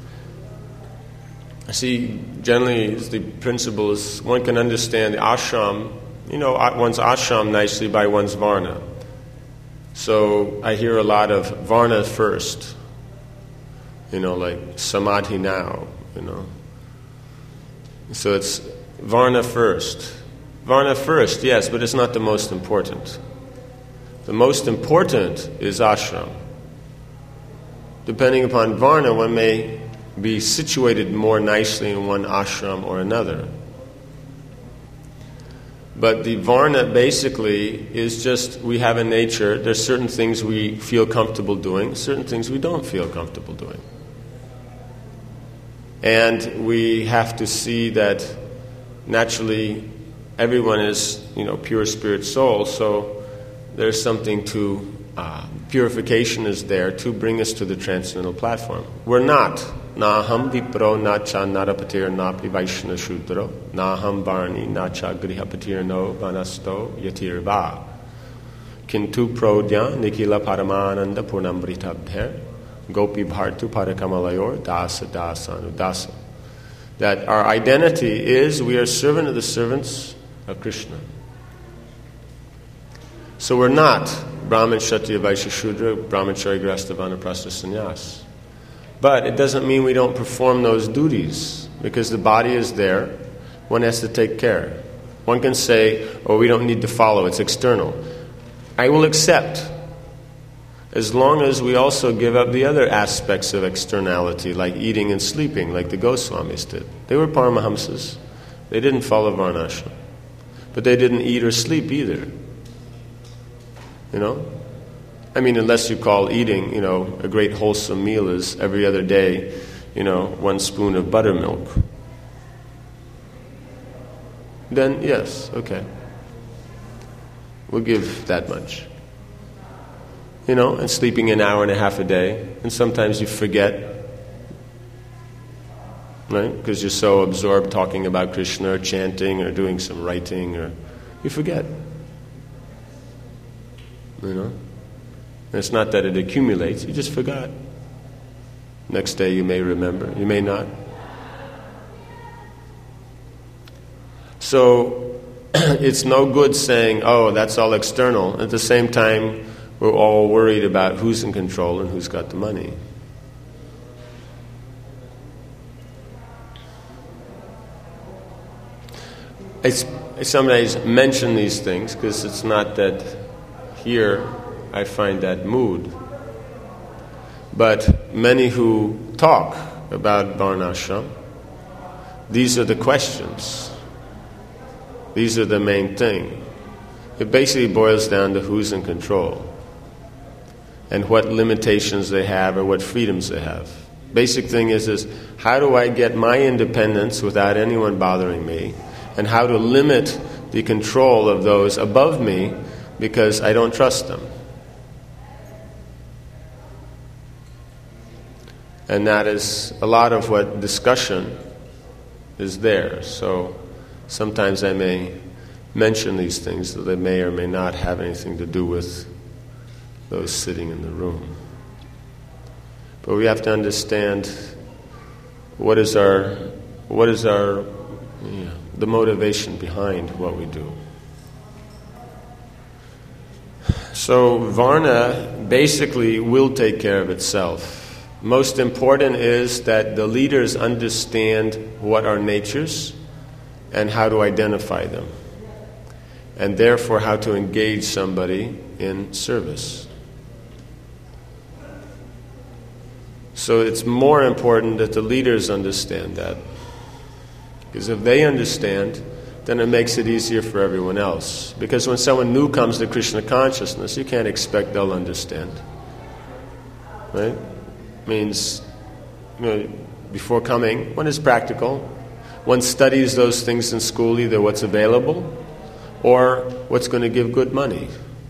I see, generally, the principle is one can understand the ashram, one's ashram nicely by one's Varna. So I hear a lot of Varna first, like Samadhi now, So it's Varna first. Varna first, yes, but it's not the most important. The most important is ashram. Depending upon Varna, one may be situated more nicely in one ashram or another. But the Varna basically is just, we have a nature, there's certain things we feel comfortable doing, certain things we don't feel comfortable doing. And we have to see that naturally everyone is, pure spirit soul, so there's something to, purification is there to bring us to the transcendental platform. We're not. Naham vipro nacha narapatir napi vaishna shudro naham varni nacha grihapatir no vanasto yatirva kintu prodya nikila paramananda purnamritabher gopi bhartu parakamalayor dasa dasanudasa. That our identity is we are servant of the servants of Krishna. So we're not Brahman, Kshatriya, Vaishya, Shudra, Brahmachari, Grihastha, Vanaprastha, Sannyas. But it doesn't mean we don't perform those duties, because the body is there. One has to take care. One can say, we don't need to follow, it's external. I will accept, as long as we also give up the other aspects of externality, like eating and sleeping, like the Goswamis did. They were Paramahamsas. They didn't follow Varnashram. But they didn't eat or sleep either. You know? I mean, unless you call eating, you know, a great wholesome meal is every other day, you know, 1 spoon of buttermilk. Then, yes, okay. We'll give that much. You know, and sleeping an hour and a half a day. And sometimes you forget, right? Because you're so absorbed talking about Krishna or chanting or doing some writing, or you forget. You know? And it's not that it accumulates, you just forgot. Next day you may remember, you may not. So, it's no good saying, oh, that's all external. At the same time, we're all worried about who's in control and who's got the money. I sometimes mention these things because it's not that here I find that mood. But many who talk about Varnashram, these are the questions. These are the main thing. It basically boils down to who's in control and what limitations they have or what freedoms they have. Basic thing is how do I get my independence without anyone bothering me, and how to limit the control of those above me because I don't trust them. And that is a lot of what discussion is there. So sometimes I may mention these things that they may or may not have anything to do with those sitting in the room. But we have to understand what is the motivation behind what we do. So Varna basically will take care of itself. Most important is that the leaders understand what are natures and how to identify them, and therefore how to engage somebody in service. So it's more important that the leaders understand that. Because if they understand, then it makes it easier for everyone else. Because when someone new comes to Krishna consciousness, you can't expect they'll understand. Right? Means, before coming, one is practical. One studies those things in school, either what's available or what's going to give good money.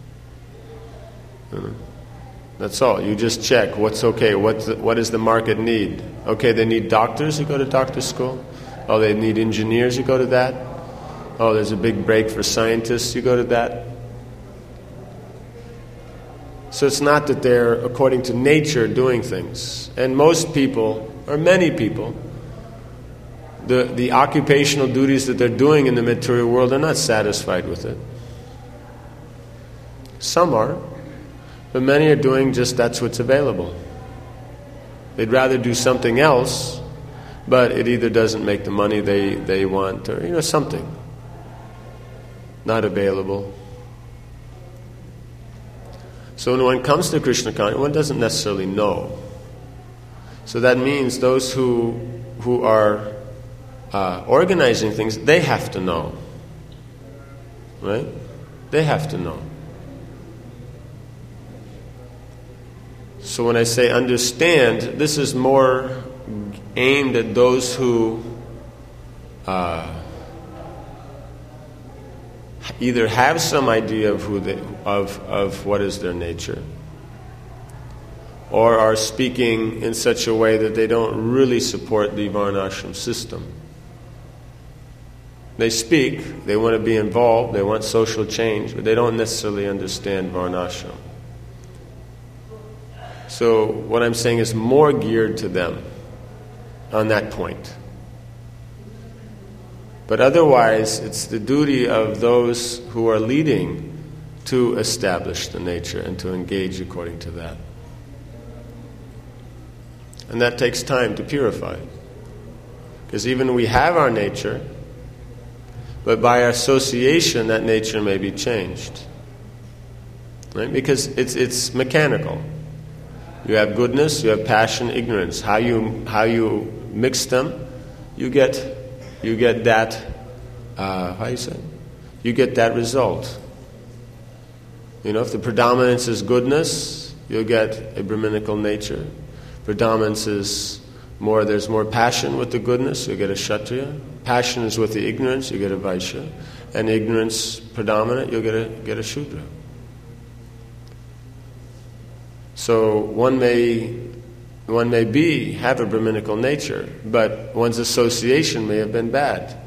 That's all. You just check what's okay, what does the market need. Okay, they need doctors, you go to doctor school. Oh, they need engineers, you go to that. Oh, there's a big break for scientists, you go to that. So it's not that they're, according to nature, doing things. And most people, or many people, the occupational duties that they're doing in the material world, they're not satisfied with it. Some are, but many are doing just that's what's available. They'd rather do something else, but it either doesn't make the money they want, or something not available. So when one comes to Krishna consciousness, one doesn't necessarily know. So that means those who are organizing things, they have to know. Right? They have to know. So when I say understand, this is more aimed at those who either have some idea of of what is their nature, or are speaking in such a way that they don't really support the Varnashram system. They speak, they want to be involved, they want social change, but they don't necessarily understand Varnashram. So what I'm saying is more geared to them on that point. But otherwise, it's the duty of those who are leading to establish the nature and to engage according to that. And that takes time to purify. Because even we have our nature, but by our association, that nature may be changed. Right? Because it's mechanical. You have goodness, you have passion, ignorance. How you mix them, you get that. How you say? you get that result. If the predominance is goodness, you'll get a Brahminical nature. Predominance is there's more passion with the goodness, you get a Kshatriya. Passion is with the ignorance, you get a Vaishya. And ignorance predominant, you'll get a Shudra. So one may have a Brahminical nature, but one's association may have been bad.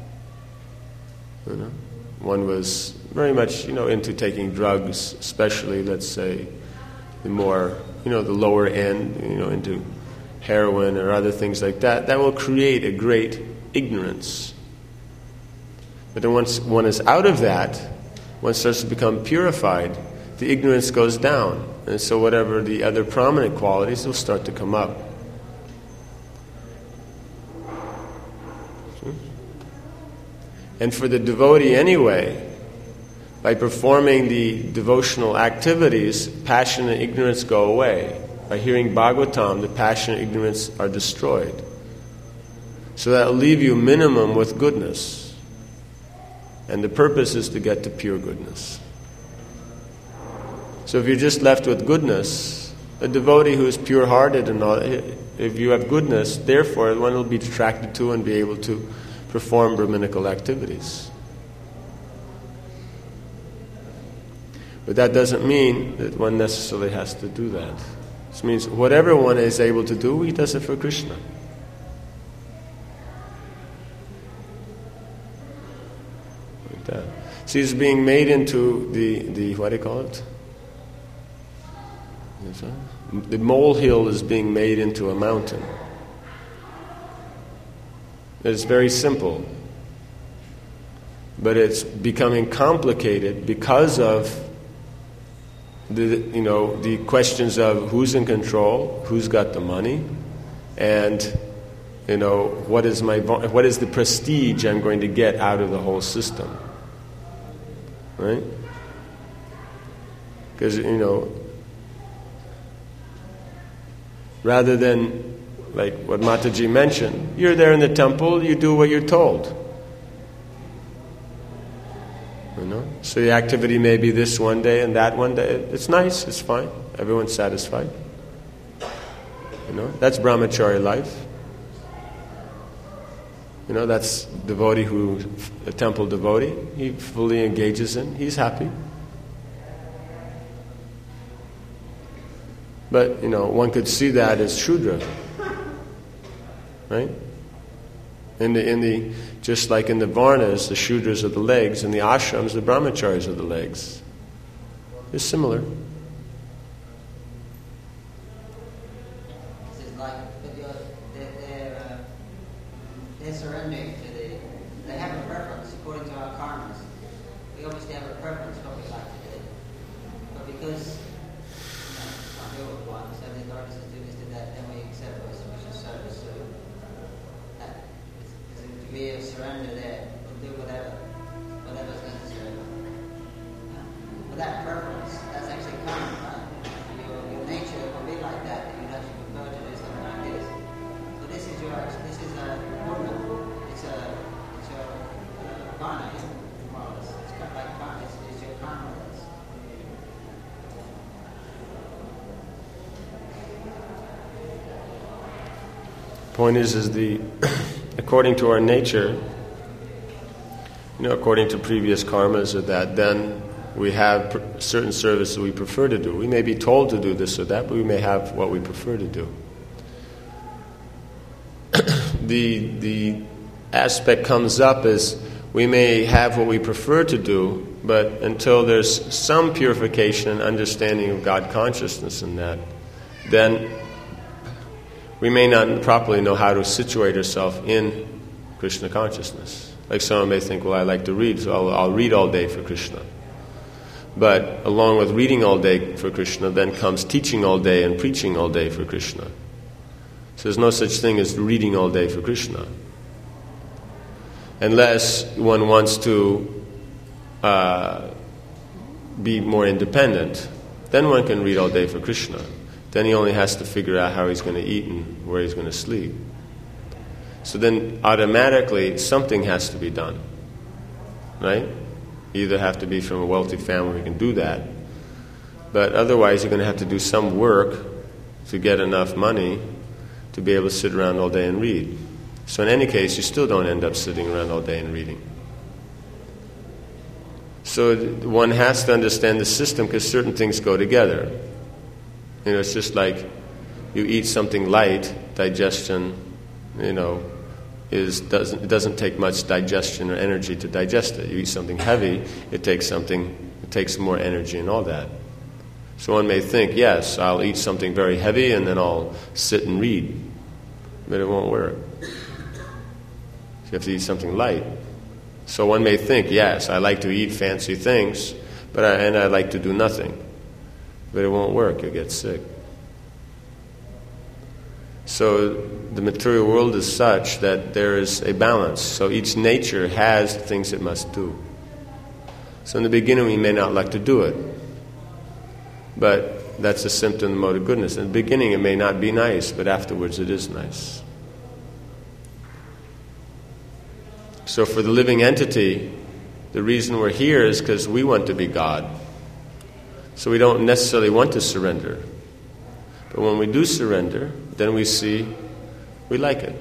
One was very much, into taking drugs, especially, let's say, the more, the lower end, into heroin or other things like that. That will create a great ignorance. But then once one is out of that, one starts to become purified, the ignorance goes down. And so whatever the other prominent qualities will start to come up. And for the devotee anyway, by performing the devotional activities, passion and ignorance go away. By hearing Bhagavatam, the passion and ignorance are destroyed. So that will leave you minimum with goodness. And the purpose is to get to pure goodness. So if you're just left with goodness, a devotee who is pure-hearted and all, if you have goodness, therefore one will be attracted to and be able to perform Brahminical activities. But that doesn't mean that one necessarily has to do that. This means whatever one is able to do, he does it for Krishna. Like that. See, it's being made into the what do you call it? The molehill is being made into a mountain. It's very simple, but it's becoming complicated because of the questions of who's in control, who's got the money, and what is the prestige I'm going to get out of the whole system, right? Because rather than like what Mataji mentioned, you're there in the temple, you do what you're told. So the activity may be this one day and that one day. It's nice, it's fine. Everyone's satisfied. That's brahmachari life. That's devotee a temple devotee. He fully engages in. He's happy. But, one could see that as Shudra. Right? Just like in the Varnas, the Shudras are the legs, and the Ashrams, the Brahmacharis are the legs. It's similar. It's like they're surrendering to they have a preference according to our karmas. We obviously have a preference what we like to do. But because can't deal with one, so the authorities do this, do that, then we accept those sufficient service. So that there's a degree of surrender there. We'll do whatever's necessary. But that preference, that's actually karma, right? Your nature will be like that you'd actually prefer to do something like this. So this is a karma. It's a karma, more or less. It's kind of like karma. It's your karma. Point is according to our nature, according to previous karmas or that, then we have certain service that we prefer to do. We may be told to do this or that, but we may have what we prefer to do. The aspect comes up as we may have what we prefer to do, but until there's some purification and understanding of God consciousness in that, then we may not properly know how to situate ourselves in Krishna consciousness. Like someone may think, well, I like to read, so I'll read all day for Krishna. But along with reading all day for Krishna, then comes teaching all day and preaching all day for Krishna. So there's no such thing as reading all day for Krishna. Unless one wants to be more independent, then one can read all day for Krishna. Then he only has to figure out how he's going to eat and where he's going to sleep. So then automatically something has to be done. Right? You either have to be from a wealthy family who can do that, but otherwise you're going to have to do some work to get enough money to be able to sit around all day and read. So in any case, you still don't end up sitting around all day and reading. So one has to understand the system, because certain things go together. It's just like you eat something light, digestion, it doesn't take much digestion or energy to digest it. You eat something heavy, it takes more energy and all that. So one may think, yes, I'll eat something very heavy and then I'll sit and read. But it won't work. You have to eat something light. So one may think, yes, I like to eat fancy things, and I like to do nothing. But it won't work, you'll get sick. So the material world is such that there is a balance. So each nature has things it must do. So in the beginning we may not like to do it. But that's a symptom of the mode of goodness. In the beginning it may not be nice, but afterwards it is nice. So for the living entity, the reason we're here is because we want to be God. So we don't necessarily want to surrender. But when we do surrender, then we see we like it.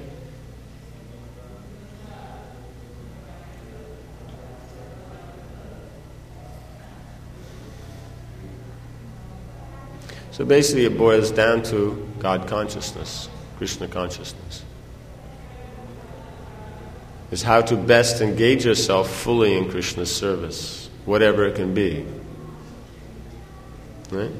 So basically it boils down to God consciousness, Krishna consciousness. Is how to best engage yourself fully in Krishna's service, whatever it can be. Right?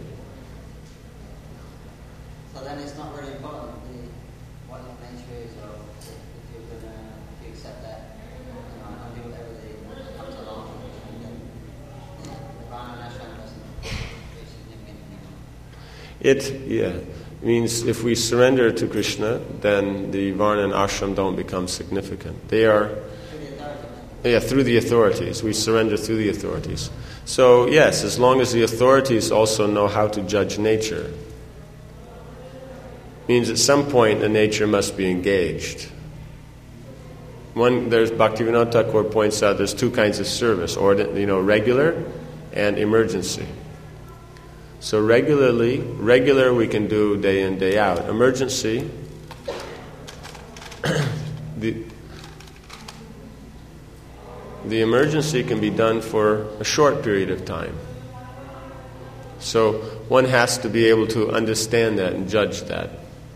So then it's not really important what your nature is, or if you accept that, and do whatever comes along, and then the Varna and Ashram doesn't be significant anymore. It means if we surrender to Krishna, then the Varna and Ashram don't become significant. They are through the authorities. We surrender through the authorities. So yes, as long as the authorities also know how to judge nature, means at some point the nature must be engaged. There's Bhaktivinoda Thakur points out there's two kinds of service, regular and emergency. So regular we can do day in, day out. Emergency, the emergency can be done for a short period of time. So one has to be able to understand that and judge that.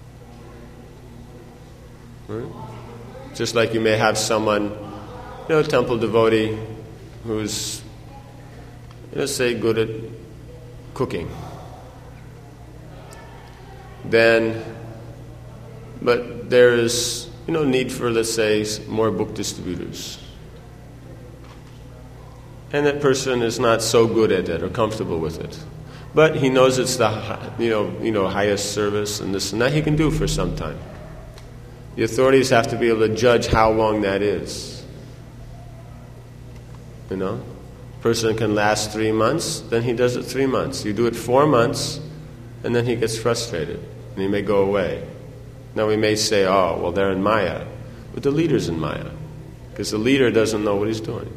Right? Just like you may have someone, a temple devotee who's, let's say, good at cooking. But there is, need for, let's say, more book distributors. And that person is not so good at it or comfortable with it. But he knows it's the, highest service and this and that he can do for some time. The authorities have to be able to judge how long that is. Person can last 3 months, then he does it 3 months. You do it 4 months, and then he gets frustrated, and he may go away. Now we may say, they're in Maya. But the leader's in Maya, because the leader doesn't know what he's doing.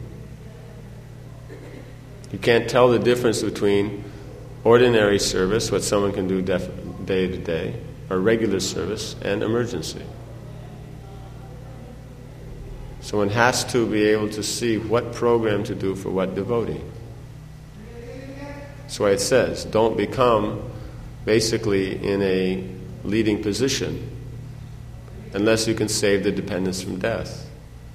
You can't tell the difference between ordinary service, what someone can do day to day, or regular service, and emergency. So one has to be able to see what program to do for what devotee. That's why it says, don't become basically in a leading position unless you can save the dependents from death.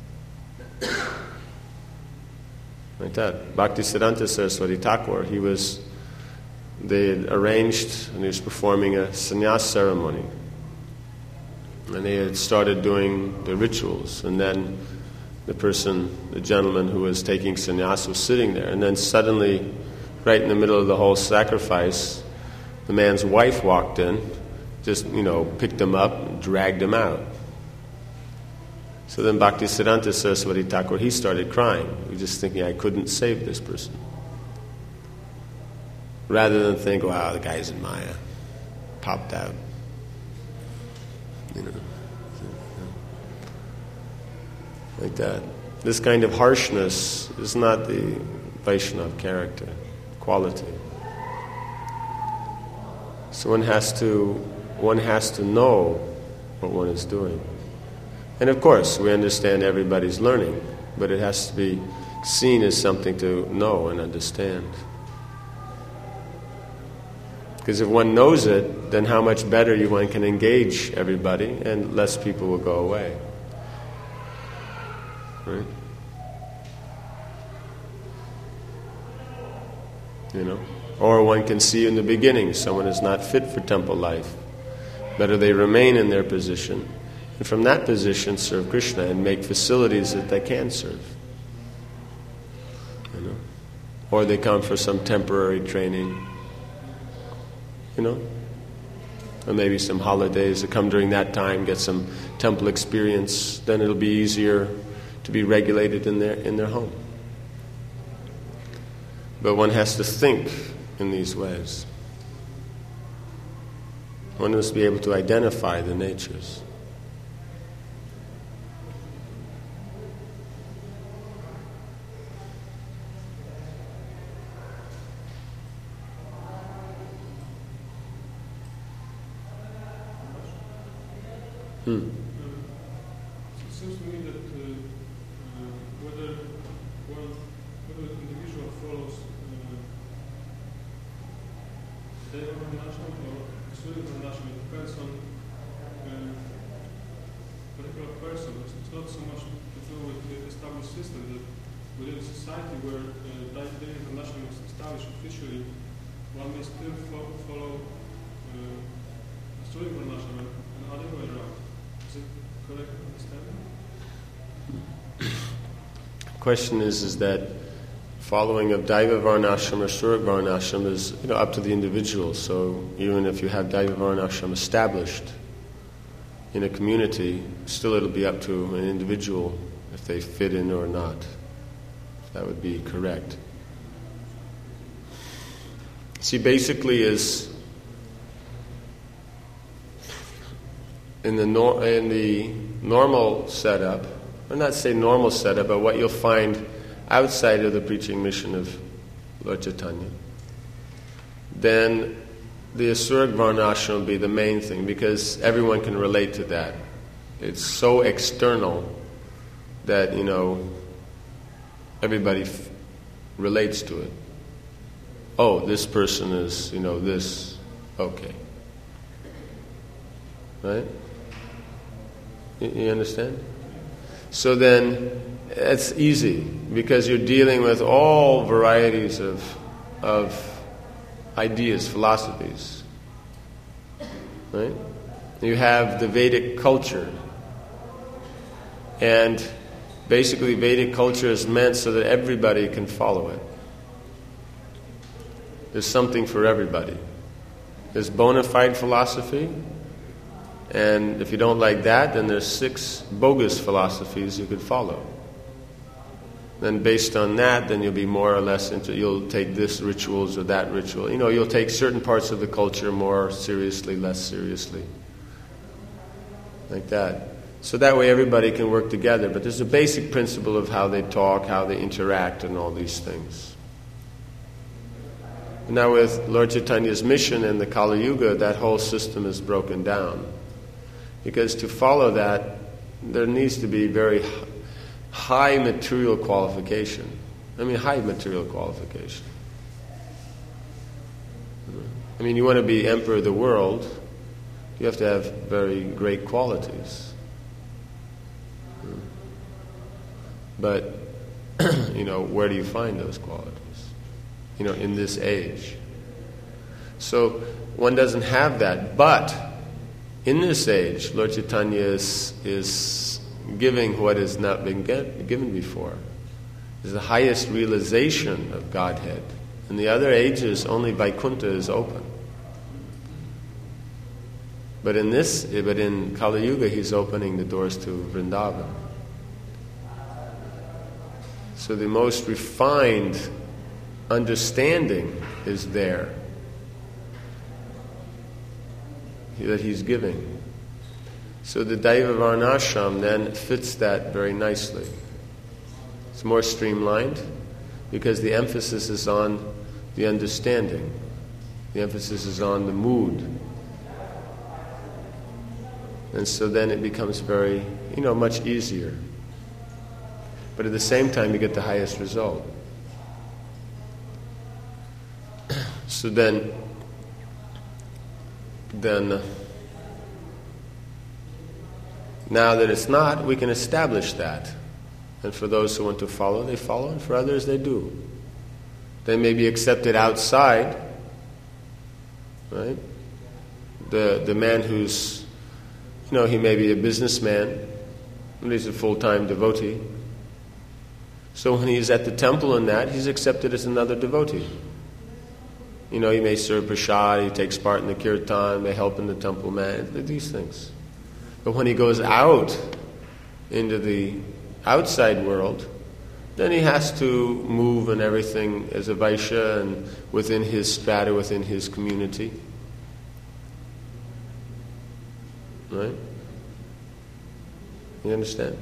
Like that. Bhaktisiddhanta Saraswati Thakur, they had arranged, and he was performing a sannyas ceremony. And they had started doing the rituals, and then the gentleman who was taking sannyas was sitting there, and then suddenly, right in the middle of the whole sacrifice, the man's wife walked in, just, picked him up and dragged him out. So then Bhaktisiddhanta Saraswati Thakur, he started crying. He was just thinking, I couldn't save this person. Rather than think, wow, the guy's in Maya, popped out. Like that. This kind of harshness is not the Vaishnava character, quality. So one has to know what one is doing. And of course, we understand everybody's learning, but it has to be seen as something to know and understand. Because if one knows it, then how much better one can engage everybody, and less people will go away. Right? You know? Or one can see in the beginning someone is not fit for temple life. Better they remain in their position, and from that position serve Krishna and make facilities that they can serve. You know? Or they come for some temporary training. You know? Or maybe some holidays, they come during that time, get some temple experience, then it'll be easier to be regulated in their home. But one has to think in these ways. One must be able to identify the natures. It seems to me that whether an individual follows Deva Varnashram or Surya Varnashram, it depends on a particular person. It's not so much to do with the established system that within a society where Deva Varnashram is established officially, one may still follow Surya Varnashram and other way around. Is it correct understanding? Question is that following of Daiva Varnashram or Surya Varnashram is up to the individual. So even if you have Daiva Varnashram established in a community, still it'll be up to an individual if they fit in or not. That would be correct. See, basically is in the normal setup, or not say normal setup, but what you'll find outside of the preaching mission of Lord Chaitanya, then the Asura Varnashram will be the main thing, because everyone can relate to that. It's so external that, everybody relates to it. Oh, this person is, this, okay. Right? You understand? So then, it's easy, because you're dealing with all varieties of ideas, philosophies. Right? You have the Vedic culture. And basically Vedic culture is meant so that everybody can follow it. There's something for everybody. There's bona fide philosophy, and if you don't like that, then there's 6 bogus philosophies you could follow. Then based on that, then you'll be more or less you'll take this rituals or that ritual. You'll take certain parts of the culture more seriously, less seriously. Like that. So that way everybody can work together. But there's a basic principle of how they talk, how they interact, and all these things. And now with Lord Chaitanya's mission and the Kali Yuga, that whole system is broken down. Because to follow that, there needs to be very high material qualification. High material qualification. You want to be emperor of the world, you have to have very great qualities. But, where do you find those qualities? In this age. So, one doesn't have that. But, in this age, Lord Chaitanya is giving what has not been given before. It's the highest realization of Godhead. In the other ages, only Vaikuntha is open. But in Kali Yuga, he's opening the doors to Vrindavan. So the most refined understanding is there that he's giving. So the Daiva Varnashram then fits that very nicely. It's more streamlined. because the emphasis is on the understanding. The emphasis is on the mood. And so then it becomes very, much easier. But at the same time, you get the highest result. So then now that it's not, we can establish that. And for those who want to follow, they follow, and for others, they do. They may be accepted outside, right? The man who's, he may be a businessman, and he's a full-time devotee. So when he's at the temple and that, he's accepted as another devotee. He may serve prasad, he takes part in the kirtan, may help in the temple, these things. But when he goes out into the outside world, then he has to move and everything as a Vaishya and within his strata, within his community. Right? You understand?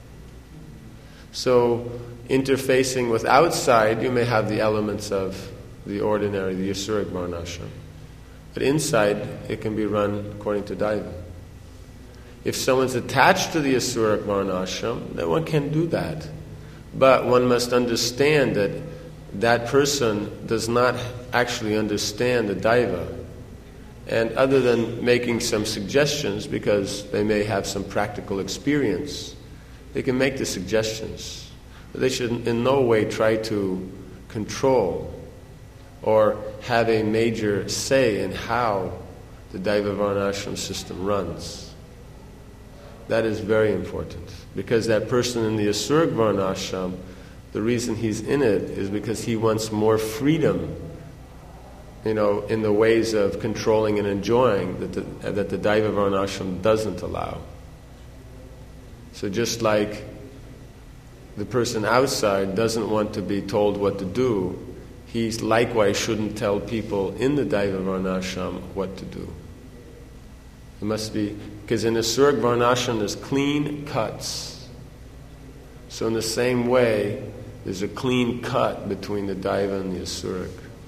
So, interfacing with outside, you may have the elements of the ordinary, the Asuric Varnashram. But inside, it can be run according to Daiva. If someone's attached to the Asuric Varnashram, then one can do that. But one must understand that that person does not actually understand the Daiva. And other than making some suggestions, because they may have some practical experience, they can make the suggestions. But they should in no way try to control or have a major say in how the Daiva Varnashram system runs. That is very important, because that person in the Asuric Varnashram, the reason he's in it is because he wants more freedom, in the ways of controlling and enjoying that the Daiva Varnashram doesn't allow. So just like the person outside doesn't want to be told what to do, he likewise shouldn't tell people in the Daiva Varnashram what to do. It must be, because in the Asuric Varnashram there's clean cuts. So in the same way, there's a clean cut between the Daiva and the Asuric.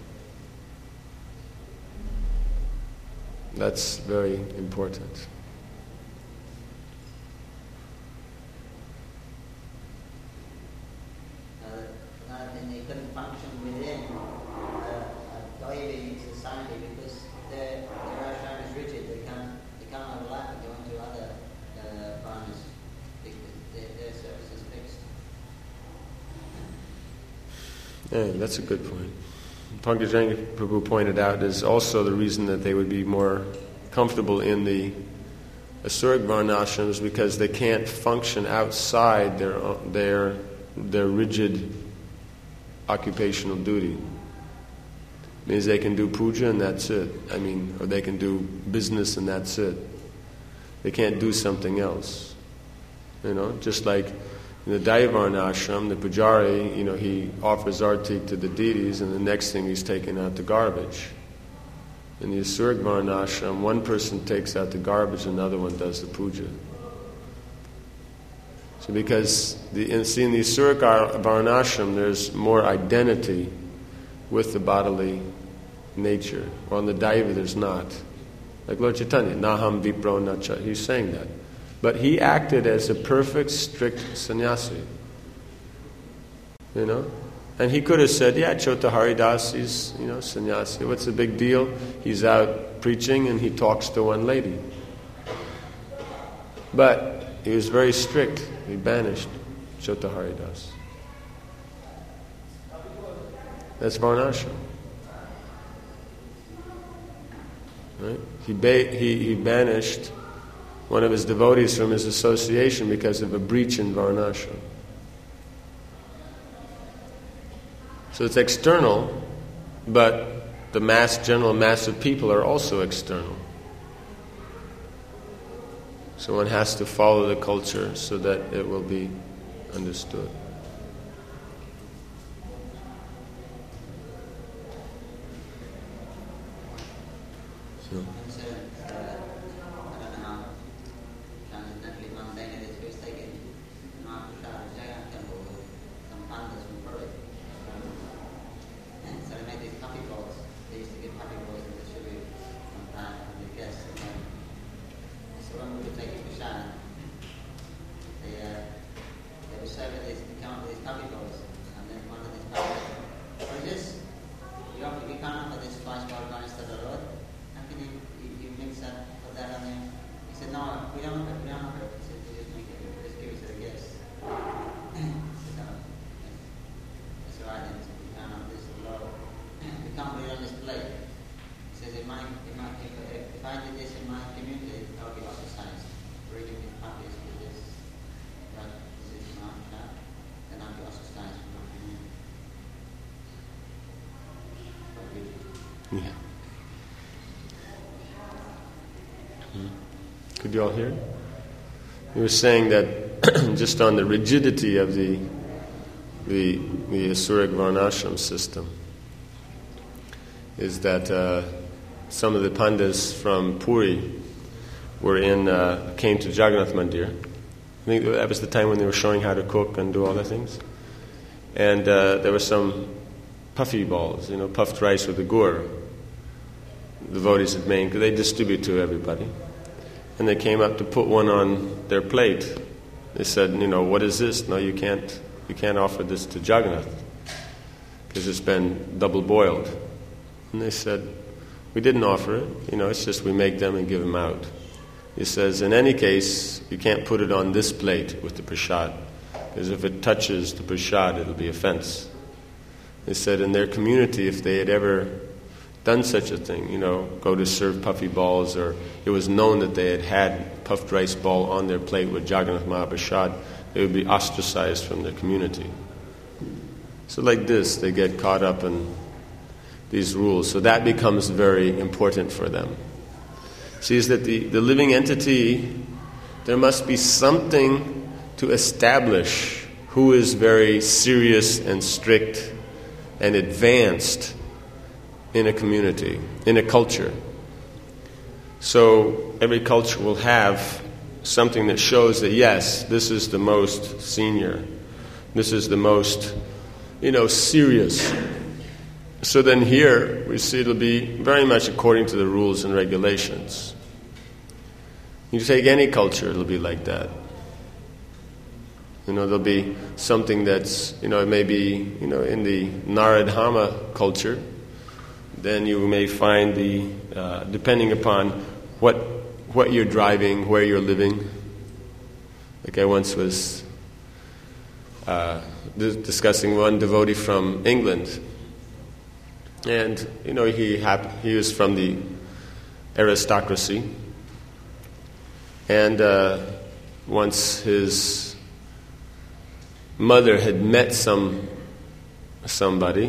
That's very important. And they couldn't function within a Daivic society because their ashram is rigid. They can't overlap and go into other varnas because their service is fixed. Yeah, that's a good point. Pankaj Prabhu pointed out is also the reason that they would be more comfortable in the Asuric Varnashrams, because they can't function outside their rigid occupational duty. It means they can do puja and that's it. Or they can do business and that's it. They can't do something else. Just like in the Daiva Varnashram, the pujari, he offers arti to the deities, and the next thing he's taking out the garbage. In the Asuric Varnashram, one person takes out the garbage, another one does the puja. So because in the Asuric Varnashram, there's more identity with the bodily nature. While in the Daiva, there's not. Like Lord Chaitanya, Naham Vipro Nacha, he's saying that. But he acted as a perfect, strict sannyasi. And he could have said, Chota Haridas, he's, sannyasi. What's the big deal? He's out preaching and he talks to one lady. But he was very strict. He banished Chota Haridas. That's Varnashram. Right? He banished one of his devotees from his association because of a breach in Varnashram. So it's external, but the general mass of people are also external. So one has to follow the culture so that it will be understood. So. Yeah. Could you all hear? He was saying that just on the rigidity of the Asuric Varnashram system is that some of the Pandas from Puri came to Jagannath Mandir. I think that was the time when they were showing how to cook and do all the things. And there were some puffy balls, puffed rice with the gur. The devotees had made, because they distribute to everybody. And they came up to put one on their plate. They said, what is this? No, you can't offer this to Jagannath, because it's been double boiled. And they said, we didn't offer it. It's just we make them and give them out. He says, in any case, you can't put it on this plate with the prasad, because if it touches the prasad, it'll be offense. They said in their community, if they had ever done such a thing, go to serve puffy balls, or it was known that they had puffed rice ball on their plate with Jagannath Mahaprasad, they would be ostracized from their community. So like this, they get caught up in these rules. So that becomes very important for them. See, is that the living entity, there must be something to establish who is very serious and strict and advanced in a community, in a culture. So every culture will have something that shows that, yes, this is the most senior, this is the most, serious. So then here we see it'll be very much according to the rules and regulations. You take any culture, it'll be like that. There'll be something that's, it may be, in the Naradhama culture, then you may find depending upon what you're driving, where you're living. Like I once was discussing one devotee from England, and he was from the aristocracy, and once his mother had met somebody,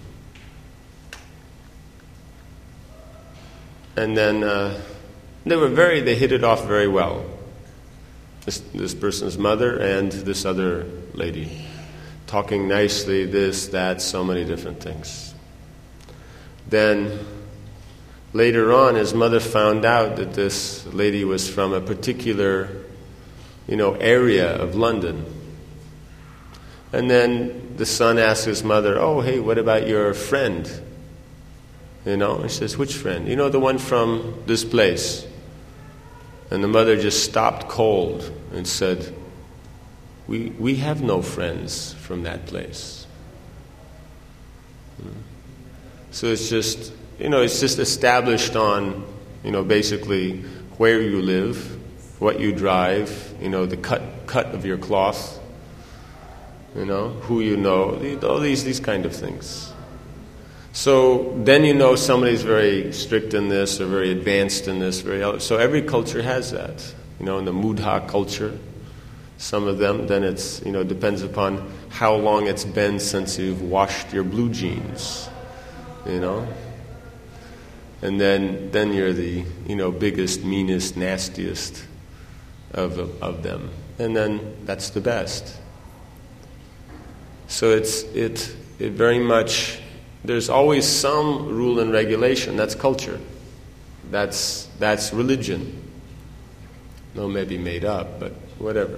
and then they hit it off very well. This person's mother and this other lady, talking nicely, this, that, so many different things. Then later on, his mother found out that this lady was from a particular, area of London. And then the son asked his mother, "Oh, hey, what about your friend?" He says, "Which friend?" "The one from this place." And the mother just stopped cold and said, We have no friends from that place. So it's just, it's just established on, basically where you live, what you drive, the cut of your cloth, who all these kind of things. So then somebody's very strict in this or very advanced in this. So every culture has that. In the Mudha culture, some of them, then it's, depends upon how long it's been since you've washed your blue jeans, And then you're the, biggest, meanest, nastiest of them. And then that's the best. So it very much... There's always some rule and regulation. That's culture. That's religion. No, maybe made up, but whatever.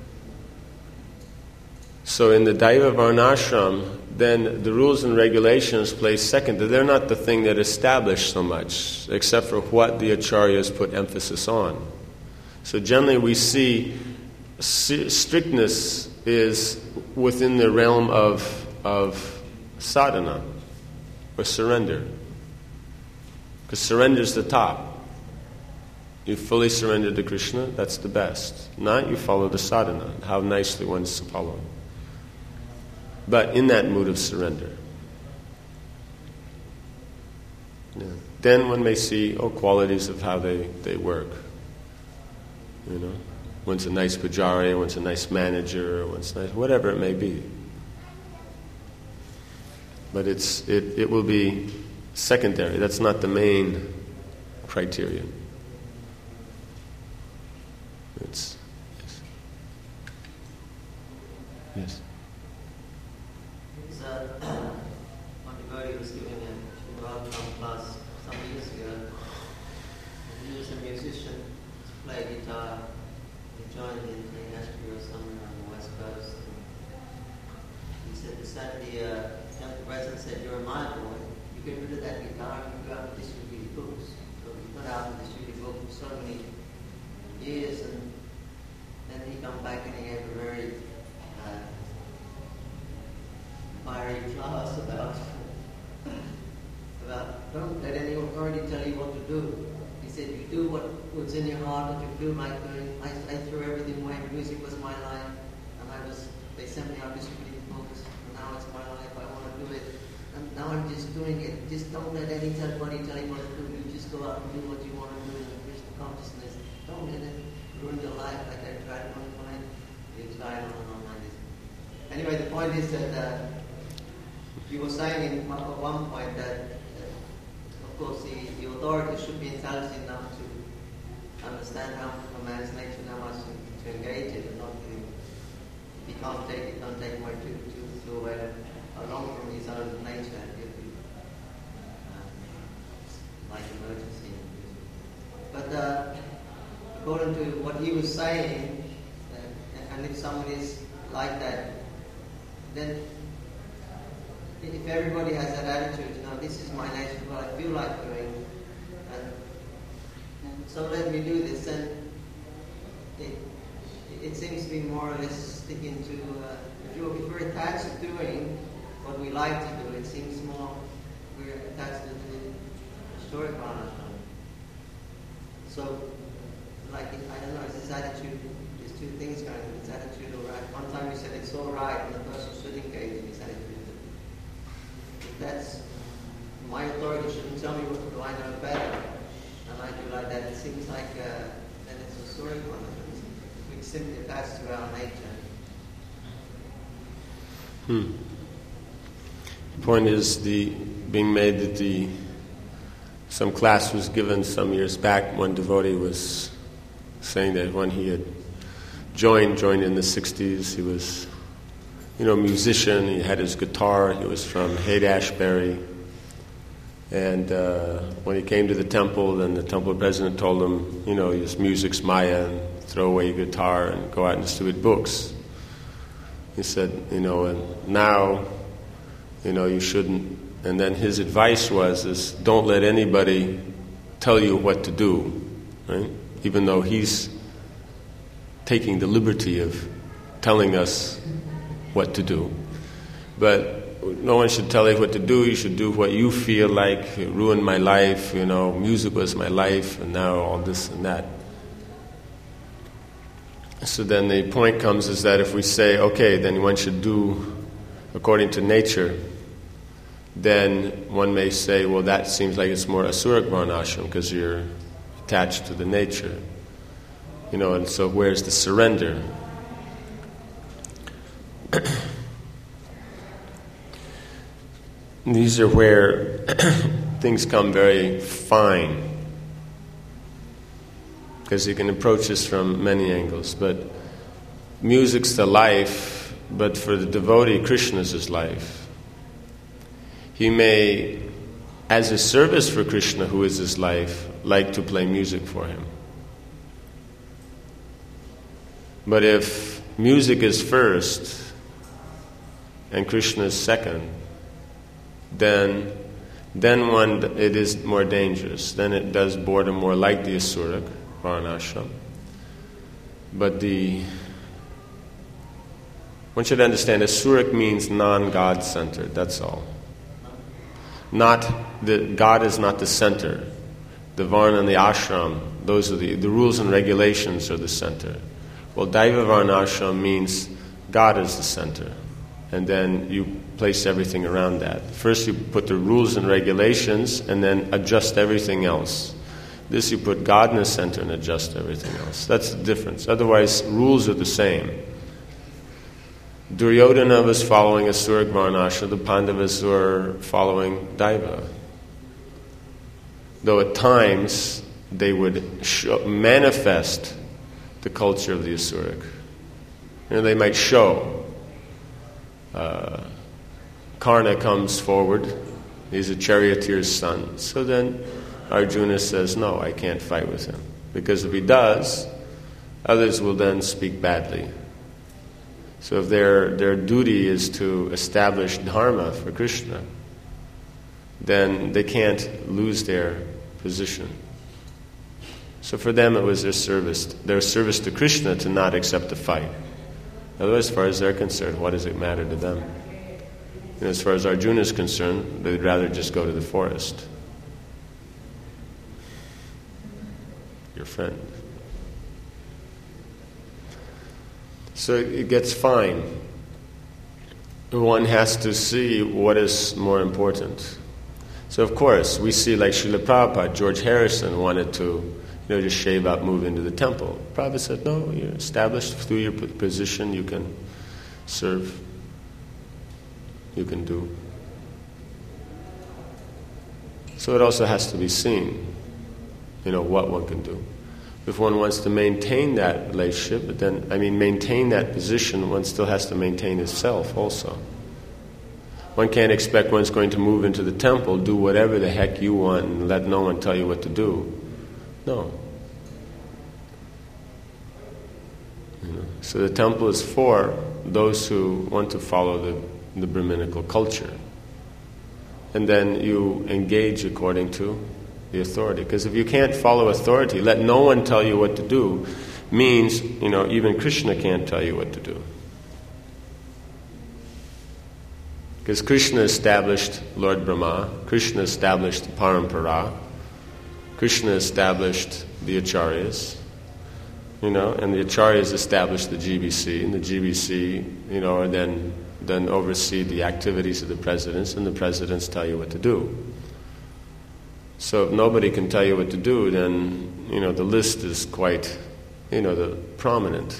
So in the Daiva Varnashram, then the rules and regulations place second. They're not the thing that establish so much, except for what the acharyas put emphasis on. So generally we see strictness is within the realm of sadhana, or surrender. Because surrender is the top. You fully surrender to Krishna, that's the best. Not you follow the sadhana, how nicely one is to follow. But in that mood of surrender. Yeah. Then one may see qualities of how they work. One's a nice pujari, one's a nice manager, one's nice, whatever it may be. But it will be secondary. That's not the main criterion. It's yes. One devotee was giving a Shivratnam class some years ago. And he was a musician, played guitar. He joined in Ashby or somewhere on the West Coast. And he said, the president said, "You're my boy. You get rid of that guitar and you go out and distribute books." So he went out and distributed books for so many years, and then he come back and he gave a very fiery class about don't let any authority tell you what to do. He said, you do what's in your heart, what you feel like doing. I threw everything away. Music was my life, and they sent me out distributing books, and now it's my life. I want to do it, and now I'm just doing it. Just don't let anybody tell you what to do. You just go out and do what you want to do in Krishna consciousness. Don't let it ruin your life like I tried to ruin mine. You tried on this. Anyway, the point is that you were saying at one point that, of course, the authority should be intelligent enough to understand how a man's nature, how much to engage it, and not to, if he can't take it, don't take away too away along from his own nature, and give him like emergency. But according to what he was saying, and if someone is like that, then if everybody has that attitude, this is my nature, what I feel like doing, and so let me do this, then it seems to be more or less sticking to, if we're attached to doing what we like to do, it seems more we're attached to the historic Varna. So, like, I don't know, it's this attitude, there's two things going on, this attitude all right. One time you said it's all right, and the person should engage in this attitude. That's my authority shouldn't tell me what to do. I know better, and I do like that. It seems like then it's a story one. We simply attach to our nature. The point is being made that some class was given some years back. One devotee was saying that when he had joined in the 60s, he was a musician. He had his guitar. He was from Haight-Ashbury. And when he came to the temple, then the temple president told him, his music's Maya, and throw away your guitar and go out and distribute books. He said, and now, you shouldn't. And then his advice was don't let anybody tell you what to do, right? Even though he's taking the liberty of telling us what to do. But no one should tell you what to do. You should do what you feel like. It ruined my life, music was my life, and now all this and that. So then the point comes is that if we say, okay, then one should do according to nature, then one may say, well, that seems like it's more Asuric Varnashram because you're attached to the nature. And so where's the surrender? These are where things come very fine, because you can approach this from many angles. But music's the life, but for the devotee, Krishna's his life. He may, as a service for Krishna, who is his life, like to play music for him. But if music is first and Krishna is second, then it is more dangerous. Then it does boredom more like the Asuric Varnashram. But one should understand Asuric means non-God centered, that's all. God is not the center. The Varna and the Ashram, those are the rules and regulations are the center. Well, Daiva Varnashram means God is the center. And then you place everything around that. First you put the rules and regulations and then adjust everything else. This you put God in the center and adjust everything else. That's the difference. Otherwise, rules are the same. Duryodhana was following Asuric Varnashram, the Pandavas were following Daiva. though at times they would manifest the culture of the Asuric. They might show. Karna comes forward. He's a charioteer's son. So then Arjuna says, no, I can't fight with him. Because if he does, others will then speak badly. So if their duty is to establish dharma for Krishna, then they can't lose their position. So for them it was their service to Krishna to not accept the fight. Otherwise, as far as they're concerned, what does it matter to them? And as far as Arjuna is concerned, they'd rather just go to the forest. Your friend. So it gets fine. One has to see what is more important. So of course, we see like Srila Prabhupada, George Harrison wanted to just shave up, move into the temple. Prabhupada said, no, you're established through your position, you can serve, you can do. So it also has to be seen, what one can do. If one wants to maintain that relationship, maintain that position, one still has to maintain his self also. One can't expect one's going to move into the temple, do whatever the heck you want, and let no one tell you what to do. No. So the temple is for those who want to follow the Brahminical culture. And then you engage according to the authority. Because if you can't follow authority, let no one tell you what to do, means, even Krishna can't tell you what to do. Because Krishna established Lord Brahma, Krishna established the Parampara, Krishna established the Acharyas, and the Acharyas established the GBC, and the GBC, then oversee the activities of the presidents, and the presidents tell you what to do. So if nobody can tell you what to do, then, the list is quite, prominent.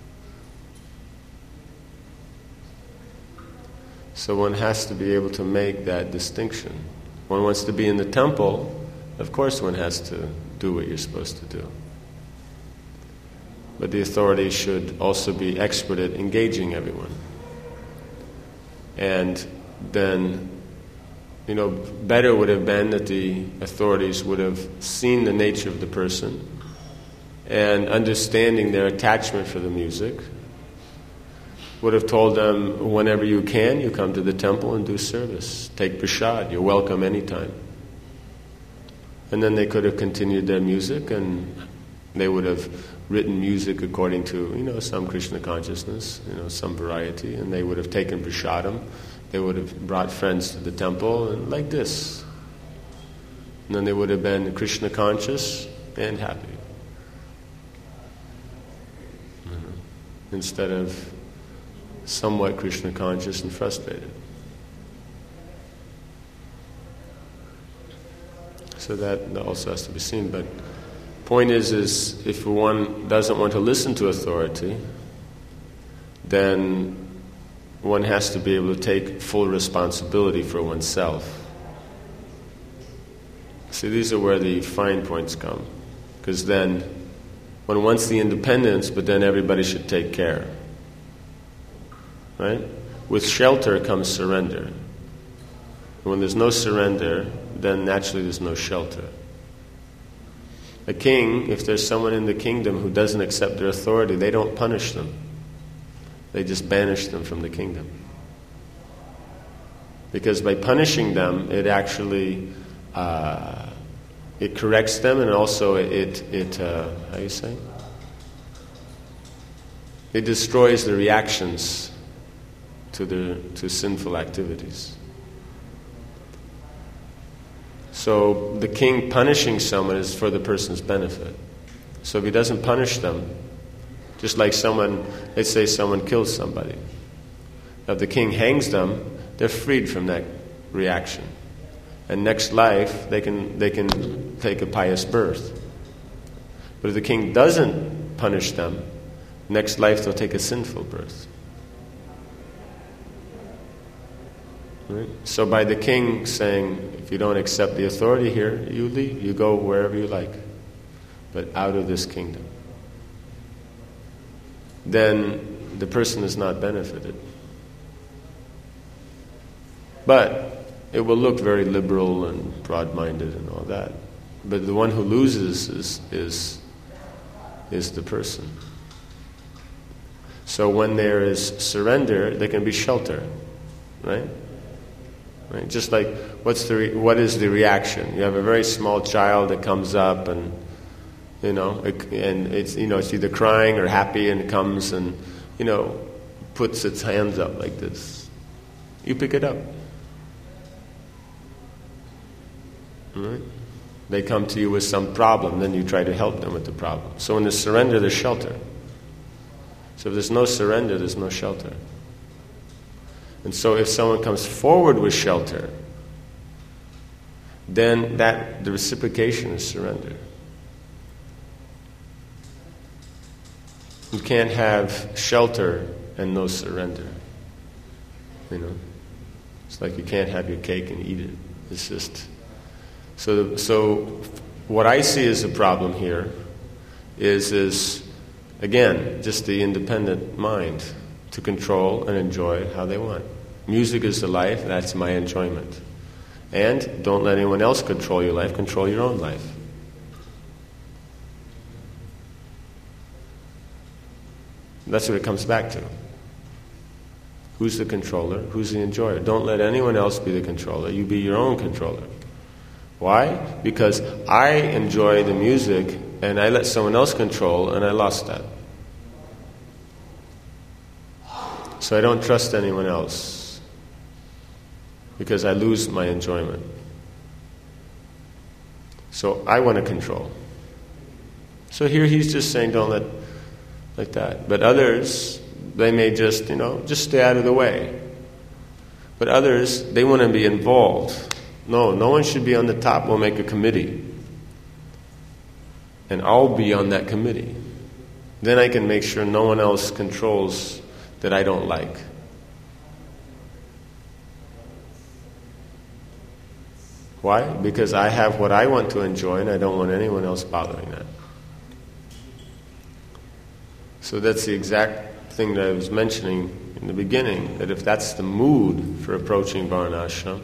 So one has to be able to make that distinction. One wants to be in the temple, of course one has to do what you're supposed to do. But the authorities should also be expert at engaging everyone. And then, better would have been that the authorities would have seen the nature of the person and understanding their attachment for the music, would have told them, whenever you can, you come to the temple and do service. Take prasad, you're welcome anytime. And then they could have continued their music, and they would have written music according to, some Krishna consciousness, some variety, and they would have taken prasadam. They would have brought friends to the temple, and like this. And then they would have been Krishna conscious and happy. Instead of somewhat Krishna conscious and frustrated. So that also has to be seen. But point is if one doesn't want to listen to authority, then one has to be able to take full responsibility for oneself. See, these are where the fine points come. Because then one wants the independence, but then everybody should take care. Right? With shelter comes surrender. And when there's no surrender, then naturally there's no shelter. A king, if there's someone in the kingdom who doesn't accept their authority, they don't punish them. They just banish them from the kingdom. Because by punishing them, it actually it corrects them, and also it how you say? It destroys the reactions to sinful activities. So the king punishing someone is for the person's benefit. So if he doesn't punish them, just like let's say someone kills somebody. If the king hangs them, they're freed from that reaction. And next life, they can take a pious birth. But if the king doesn't punish them, next life they'll take a sinful birth. Right? So by the king saying, if you don't accept the authority here, you leave, you go wherever you like, but out of this kingdom. Then the person is not benefited. But it will look very liberal and broad-minded and all that. But the one who loses is the person. So when there is surrender, there can be shelter, right? Right? Just like what is the reaction? You have a very small child that comes up and it's either crying or happy, and it comes and puts its hands up like this. You pick it up. Right? They come to you with some problem, then you try to help them with the problem. So in the surrender, there's shelter. So if there's no surrender, there's no shelter. And so if someone comes forward with shelter, then the reciprocation is surrender. You can't have shelter and no surrender. It's like you can't have your cake and eat it. It's just... So what I see as a problem here is again, just the independent mind to control and enjoy how they want. Music is the life, that's my enjoyment. And don't let anyone else control your life, control your own life. That's what it comes back to. Who's the controller? Who's the enjoyer? Don't let anyone else be the controller. You be your own controller. Why? Because I enjoy the music and I let someone else control, and I lost that. So I don't trust anyone else because I lose my enjoyment. So I want to control. So here he's just saying don't let like that. But others, they may just stay out of the way. But others, they want to be involved. No one should be on the top. We'll make a committee. And I'll be on that committee. Then I can make sure no one else controls that I don't like. Why? Because I have what I want to enjoy and I don't want anyone else bothering that. So that's the exact thing that I was mentioning in the beginning, that if that's the mood for approaching Varnashram,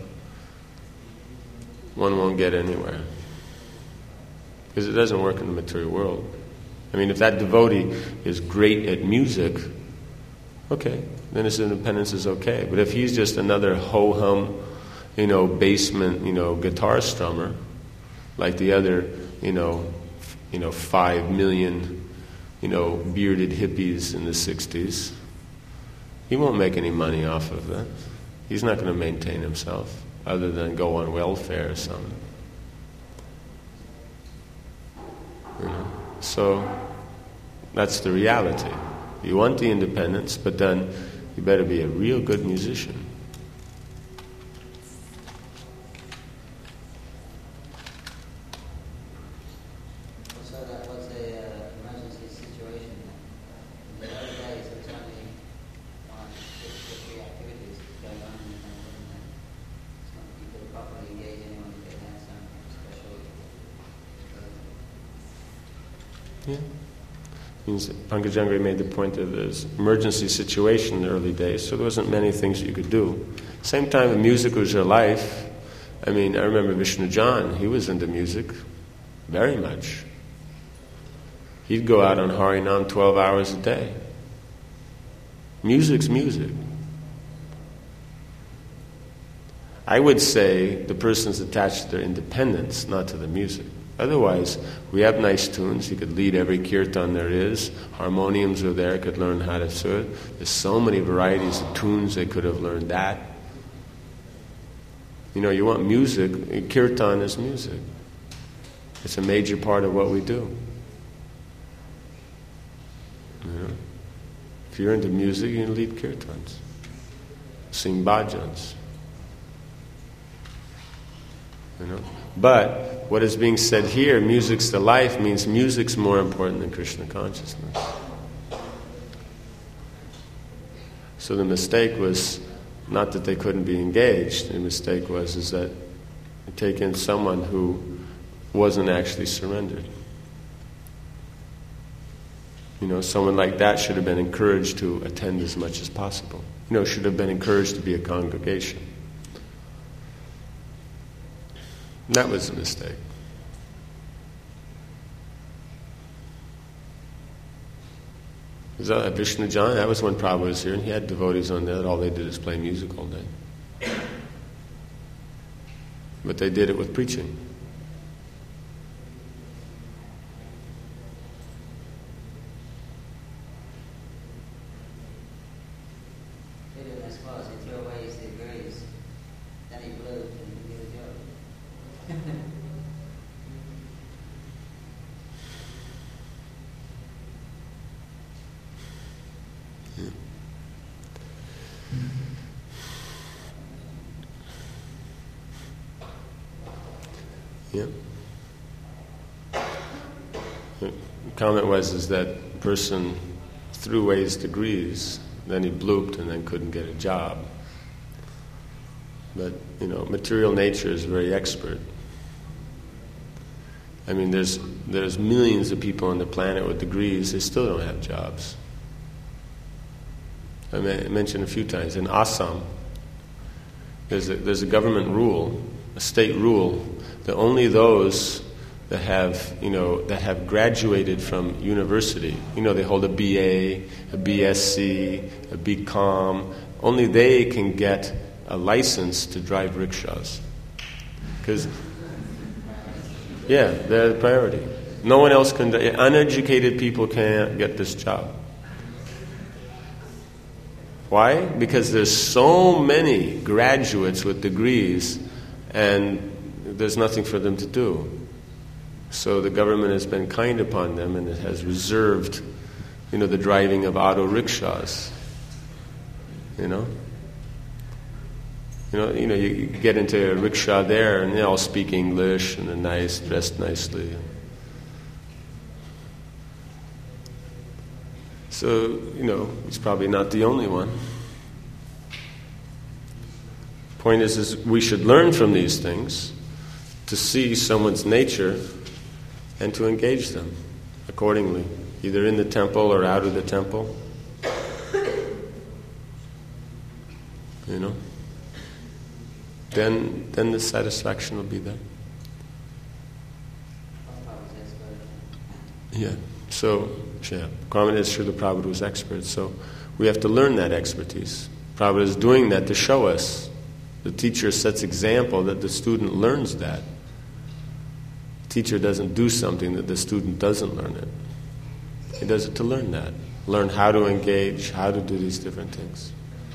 one won't get anywhere. Because it doesn't work in the material world. I mean, if that devotee is great at music, okay, then his independence is okay. But if he's just another ho-hum, basement, guitar strummer, like the other, 5 million, bearded hippies in the 60s, he won't make any money off of that. He's not going to maintain himself, other than go on welfare or something. So that's the reality. You want the independence, but then you better be a real good musician. So that was a emergency situation. In the early days, there was only 1, 2, 3 activities going on, and you could properly engage anyone if they had some special. Yeah. Means Pankajangri made the point of this emergency situation in the early days, so there wasn't many things you could do. Same time, the music was your life. I mean, I remember Vishnu Jan, he was into music very much. He'd go out on Harinam 12 hours a day. Music's music. I would say the person's attached to their independence, not to the music. Otherwise, we have nice tunes. You could lead every kirtan there is. Harmoniums are there, could learn how to do it. There's so many varieties of tunes, they could have learned that. You want music, kirtan is music. It's a major part of what we do. If you're into music, you can lead kirtans. Sing bhajans. But what is being said here, music's the life, means music's more important than Krishna consciousness. So the mistake was not that they couldn't be engaged. The mistake was that take in someone who wasn't actually surrendered. Someone like that should have been encouraged to attend as much as possible. Should have been encouraged to be a congregation. And that was a mistake. Vishnu Jan, that was when Prabhupada was here, and he had devotees on there. All they did is play music all day. But they did it with preaching. They did as well as he threw away his degrees. Then he blew and he did a joke. Yeah. The comment was that person threw away his degrees, then he blooped and then couldn't get a job. But, material nature is very expert. I mean, there's millions of people on the planet with degrees, they still don't have jobs. I mentioned a few times, in Assam, there's a government rule, a state rule, that only those that have graduated from university, they hold a BA, a BSc, a BCom, only they can get a license to drive rickshaws. Because, they're the priority. No one else can, uneducated people can't get this job. Why? Because there's so many graduates with degrees and there's nothing for them to do. So the government has been kind upon them and it has reserved, the driving of auto rickshaws. You get into a rickshaw there and they all speak English and they're nice, dressed nicely. So, he's probably not the only one. Point is we should learn from these things to see someone's nature and to engage them accordingly, either in the temple or out of the temple. Then the satisfaction will be there. Yeah. So, comment is Srila Prabhupada was expert. So we have to learn that expertise. Prabhupada is doing that to show us. The teacher sets example that the student learns that. The teacher doesn't do something that the student doesn't learn it. He does it to learn that. Learn how to engage, how to do these different things.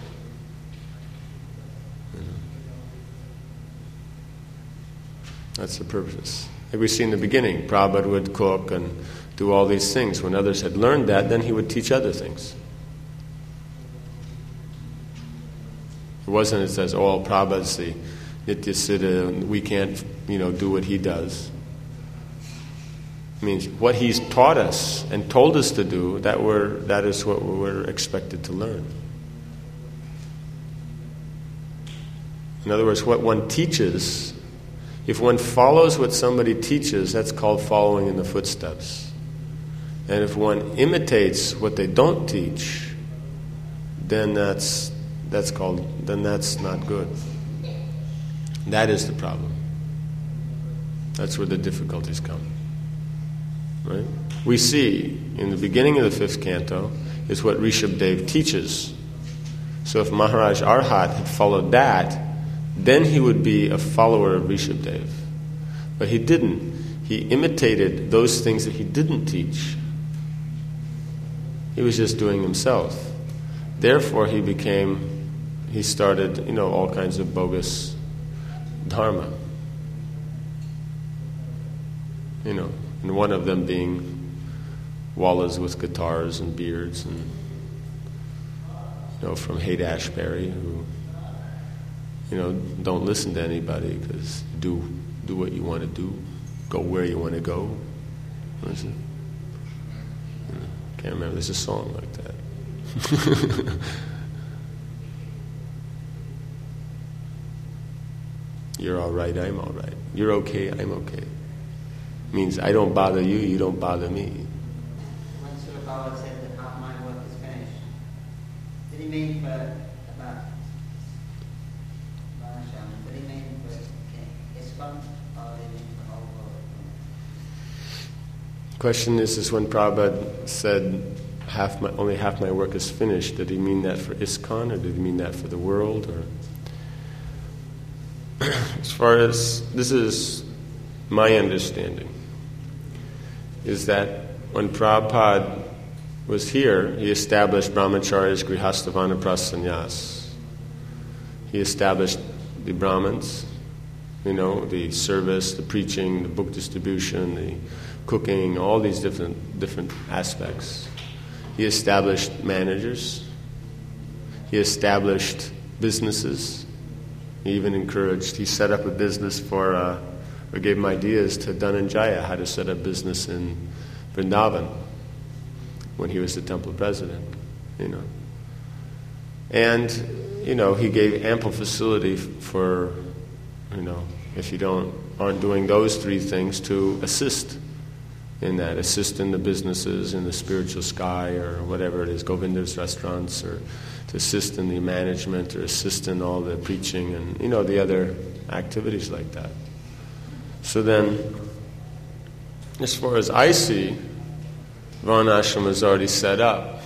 That's the purpose. Like we see in the beginning, Prabhupada would cook and do all these things. When others had learned that, then he would teach other things. It wasn't, it says, Prabhupada's the Nitya Siddha, we can't, do what he does. It means what he's taught us and told us to do, that is what we're expected to learn. In other words, what one teaches, if one follows what somebody teaches, that's called following in the footsteps. And if one imitates what they don't teach, then that's not good. That is the problem. That's where the difficulties come. Right? We see in the beginning of the 5th canto is what Rishabdev teaches. So if Maharaj Arhat had followed that, then he would be a follower of Rishabdev. But he didn't. He imitated those things that he didn't teach. He was just doing himself. Therefore he started, all kinds of bogus dharma. And one of them being wallahs with guitars and beards and, from Haight-Ashbury who, don't listen to anybody because do what you want to do, go where you want to go. What is it? Can't remember. There's a song like that. You're all right, I'm all right. You're okay, I'm okay. Means I don't bother you, you don't bother me. When Srila Prabhupada said that half my work is finished, did he mean for about Varnashram? Did he mean for ISKCON, or did he mean for the whole world? Question is when Prabhupada said only half my work is finished, did he mean that for ISKCON, or did he mean that for the world? Or as far as this is my understanding, is that when Prabhupada was here, he established Brahmacharyas, Grihastha, Vanaprastha, Sannyas. He established the Brahmins, the service, the preaching, the book distribution, the cooking, all these different aspects. He established managers. He established businesses. He even he set up a business or gave him ideas to Dhananjaya how to set up business in Vrindavan when he was the temple president, And, he gave ample facility for, if you aren't doing those three things, to assist in that, assist in the businesses, in the spiritual sky, or whatever it is, Govinda's restaurants, or to assist in the management, or assist in all the preaching, and, the other activities like that. So then, as far as I see, Varnashram is already set up.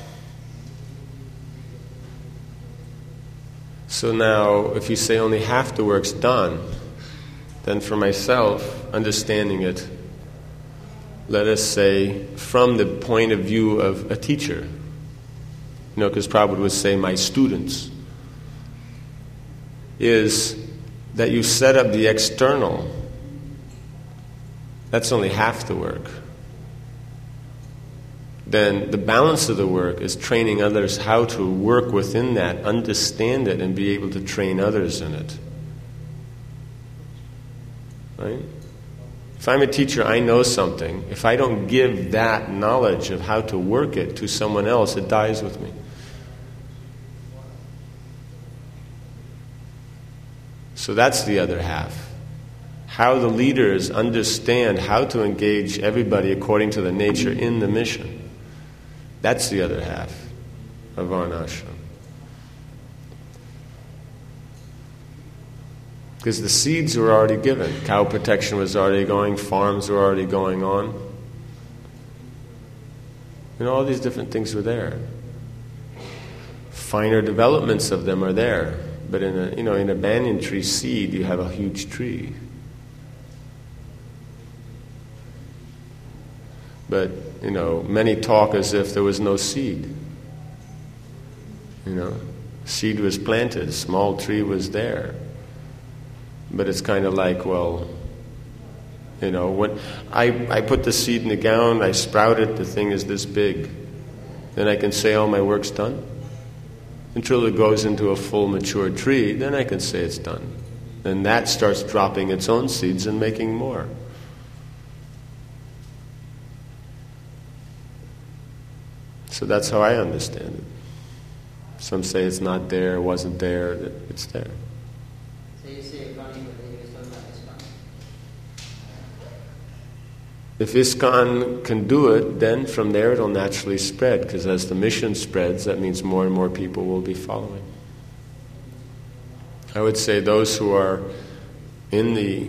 So now, if you say only half the work's done, then for myself, understanding it, let us say, from the point of view of a teacher, because Prabhupada would say, my students, is that you set up the external. That's only half the work. Then the balance of the work is training others how to work within that, understand it, and be able to train others in it. Right? If I'm a teacher, I know something. If I don't give that knowledge of how to work it to someone else, it dies with me. So that's the other half. How the leaders understand how to engage everybody according to the nature in the mission. That's the other half of Varnashram. Because the seeds were already given. Cow protection was already going, farms were already going on. All these different things were there. Finer developments of them are there. But in a banyan tree seed, you have a huge tree. But, many talk as if there was no seed. Seed was planted, small tree was there. But it's kind of like, when I put the seed in the ground, I sprout it, the thing is this big. Then I can say, my work's done. Until it goes into a full mature tree, then I can say it's done. And that starts dropping its own seeds and making more. So that's how I understand it. Some say it's not there, wasn't there, it's there. So you say, Ronnie, what you were talking about ISKCON? If ISKCON can do it, then from there it'll naturally spread, because as the mission spreads, that means more and more people will be following. I would say those who are in the,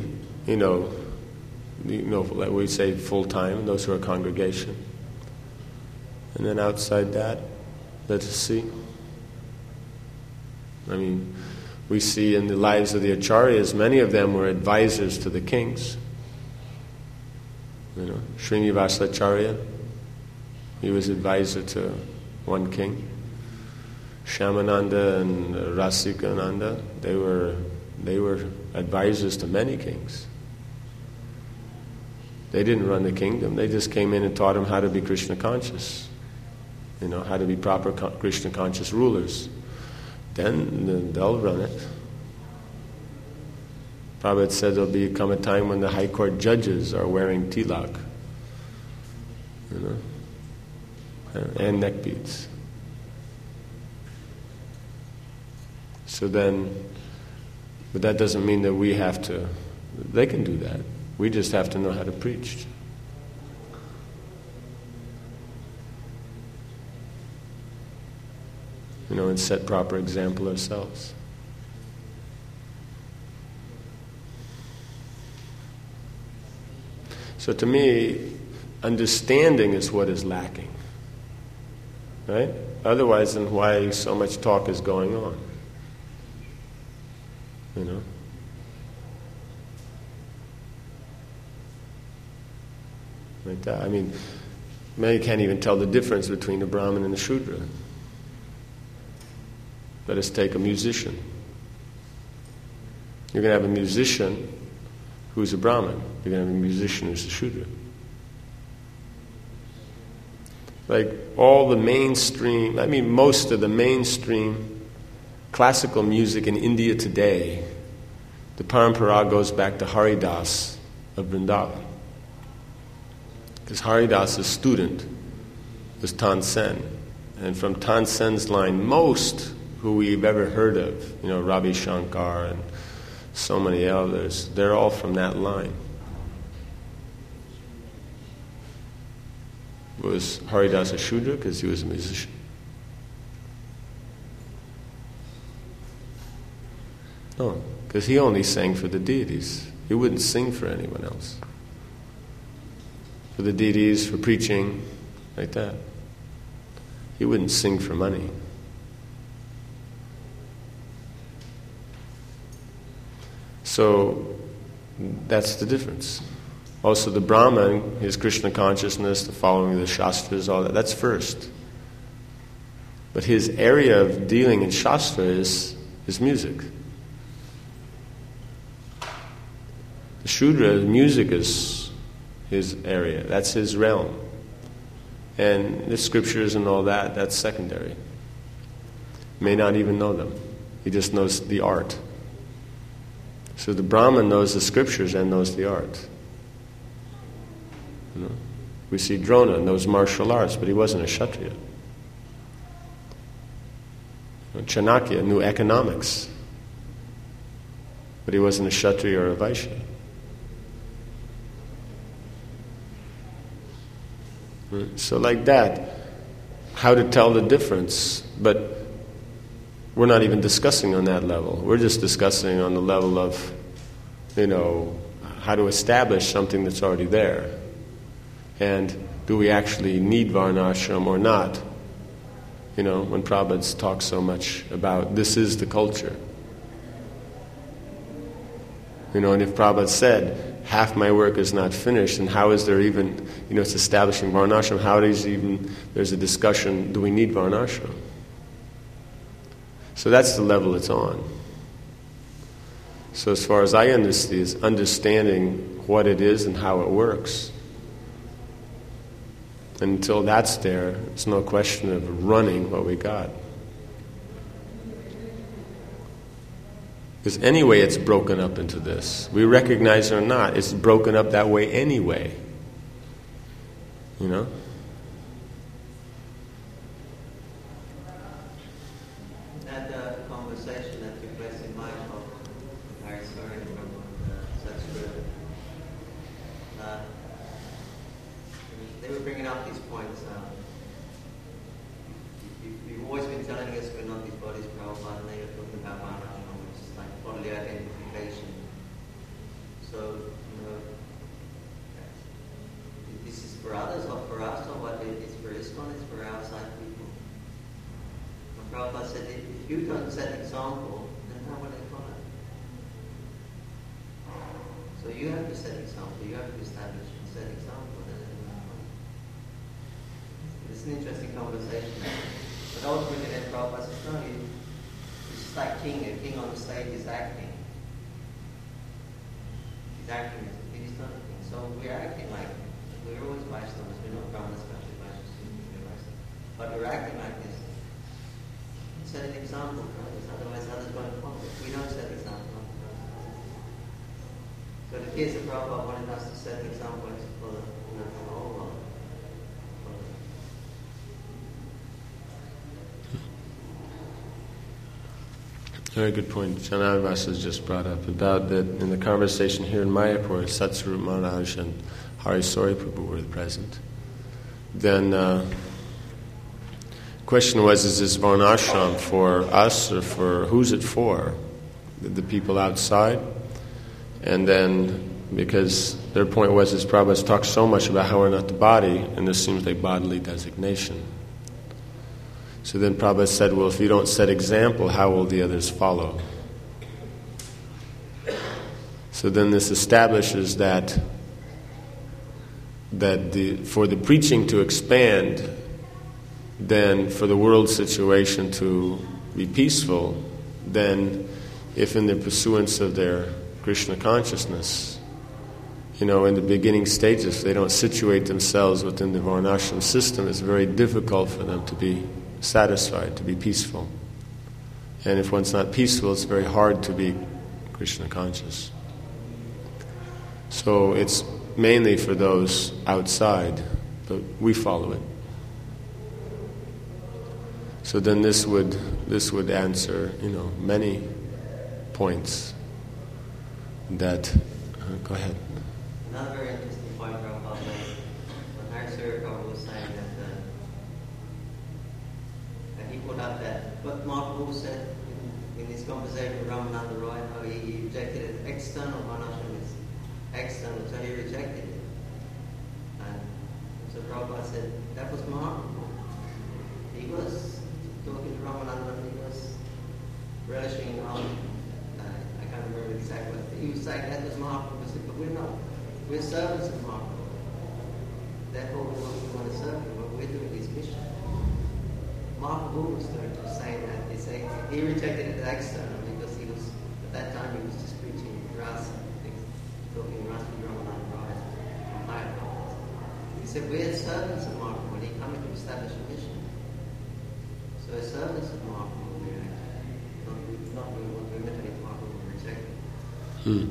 like we say full-time, those who are congregation. And then outside that, let us see. We see in the lives of the acharyas, many of them were advisors to the kings. Srinivasa Acharya, he was advisor to one king. Shyamananda and Rasikananda, they were advisors to many kings. They didn't run the kingdom, they just came in and taught them how to be Krishna conscious. How to be proper Krishna conscious rulers. Then they'll run it. Prabhupada said there'll become a time when the high court judges are wearing tilak, and neck beads. So then, But that doesn't mean that we have to, they can do that. We just have to know how to preach. And set proper example ourselves. So to me, understanding is what is lacking. Right? Otherwise, then why so much talk is going on? Like that. I mean, many can't even tell the difference between a Brahmin and a Shudra. Let us take a musician. You're going to have a musician who's a Brahmin. You're going to have a musician who's a Shudra. Like all the mainstream, most of the mainstream classical music in India today, the parampara goes back to Haridas of Vrindavan. Because Haridas's student was Tansen. And from Tansen's line, most who we've ever heard of, Ravi Shankar and so many others, they're all from that line. Was Haridas a Shudra? Because he was a musician. No, because he only sang for the deities. He wouldn't sing for anyone else. For the deities, for preaching, like that. He wouldn't sing for money. So that's the difference. Also the Brahman, his Krishna consciousness, the following of the Shastras, all that, that's first. But his area of dealing in Shastra is music. The Shudra, music is his area. That's his realm. And the scriptures and all that, that's secondary. May not even know them. He just knows the art. So the Brahman knows the scriptures and knows the art. We see Drona knows martial arts, but he wasn't a Kshatriya. Chanakya knew economics, but he wasn't a Kshatriya or a Vaishya. So like that, how to tell the difference, but we're not even discussing on that level. We're just discussing on the level of, how to establish something that's already there. And do we actually need Varnashram or not? When Prabhupada talks so much about this is the culture. And if Prabhupada said, half my work is not finished, and how is there even, it's establishing Varnashram, there's a discussion, do we need Varnashram? So that's the level it's on. So as far as I understand, is understanding what it is and how it works. And until that's there, it's no question of running what we got. Because anyway it's broken up into this. We recognize it or not, it's broken up that way anyway. That conversation that took place in my home, with Harry Soren from Sanskrit, they were bringing up these points. You've always been telling us we're not these bodies, Prabhupada, and they were talking about Varnashram, which is like bodily identification. So, this is for others, or for us, or what it is for ISKCON, it's for outside people. And Prabhupada said, if you don't set example, then how will they follow? So you have to set example, you have to establish and set example. It's an interesting conversation. But ultimately then Prabhupada says, no, it's just like a king on the stage is acting. He's acting as if he's done a thing. So we're acting like, we're always Vaishnavas, we're not Brahmanas, especially Vaishnavas, but we're acting like this. Set an example for others, otherwise others won't follow. We don't set an example. So it appears that Prabhupada wanted us to set an example for the whole world. Very good point. Jananivas has just brought up about that in the conversation here in Mayapur, Satsvarup Maharaj and Harisori Prabhu were present. Then question was, is this varnashram for us or for who's it for? The people outside? And then, because their point was, is Prabhupada's talked so much about how we're not the body, and this seems like bodily designation. So then Prabhupada said, well, if you don't set example, how will the others follow? So then this establishes that for the preaching to expand, then for the world situation to be peaceful, then if in the pursuance of their Krishna consciousness, in the beginning stages, they don't situate themselves within the varnashram system, it's very difficult for them to be satisfied, to be peaceful. And if one's not peaceful, it's very hard to be Krishna conscious. So it's mainly for those outside, but we follow it. So then this would answer, many points that. Go ahead. Another very interesting point Prabhupada made when Harisori Prabhu was saying that he put up that what Mahaprabhu said in his conversation with Ramananda Roy, how he rejected it. External varnashram is external, so he rejected it. And so Prabhupada said that was Mahaprabhu. He was talking to Ramananda, he was relishing on, I can't remember exactly what he was saying, that was Mahaprabhu. But we're not. We're servants of Mahaprabhu. Therefore we want to serve him, but we're doing his mission. Mahaprabhu was saying that. He rejected it as external because he was, at that time, he was just preaching Rasa, talking Rasa Ramananda Raya from higher levels. He said, we're servants of Mahaprabhu, and he coming to establish a mission. So as servants of Mahaprabhu, we're not we want to imitate Mahaprabhu, we reject it.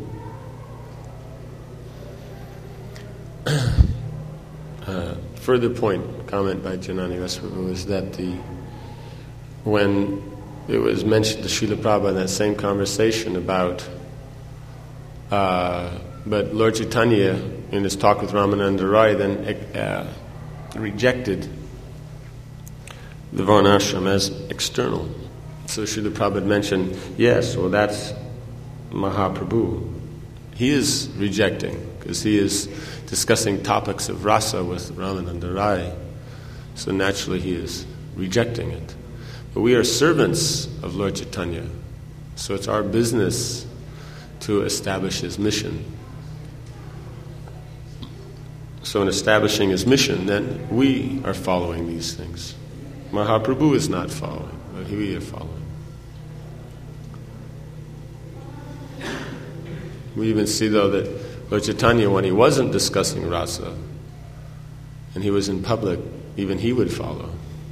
Further comment by Jananivas Prabhu is that when it was mentioned to Srila Prabhupada in that same conversation about, but Lord Chaitanya in his talk with Ramananda Rai then rejected the varnashram as external. So Srila Prabhupada mentioned, yes, well that's Mahaprabhu. He is rejecting because he is discussing topics of rasa with Ramananda Rai. So naturally he is rejecting it. But we are servants of Lord Chaitanya. So it's our business to establish his mission. So in establishing his mission, then we are following these things. Mahaprabhu is not following, but we are following. We even see, though, that Lord Chaitanya, when he wasn't discussing rasa, and he was in public, even he would follow.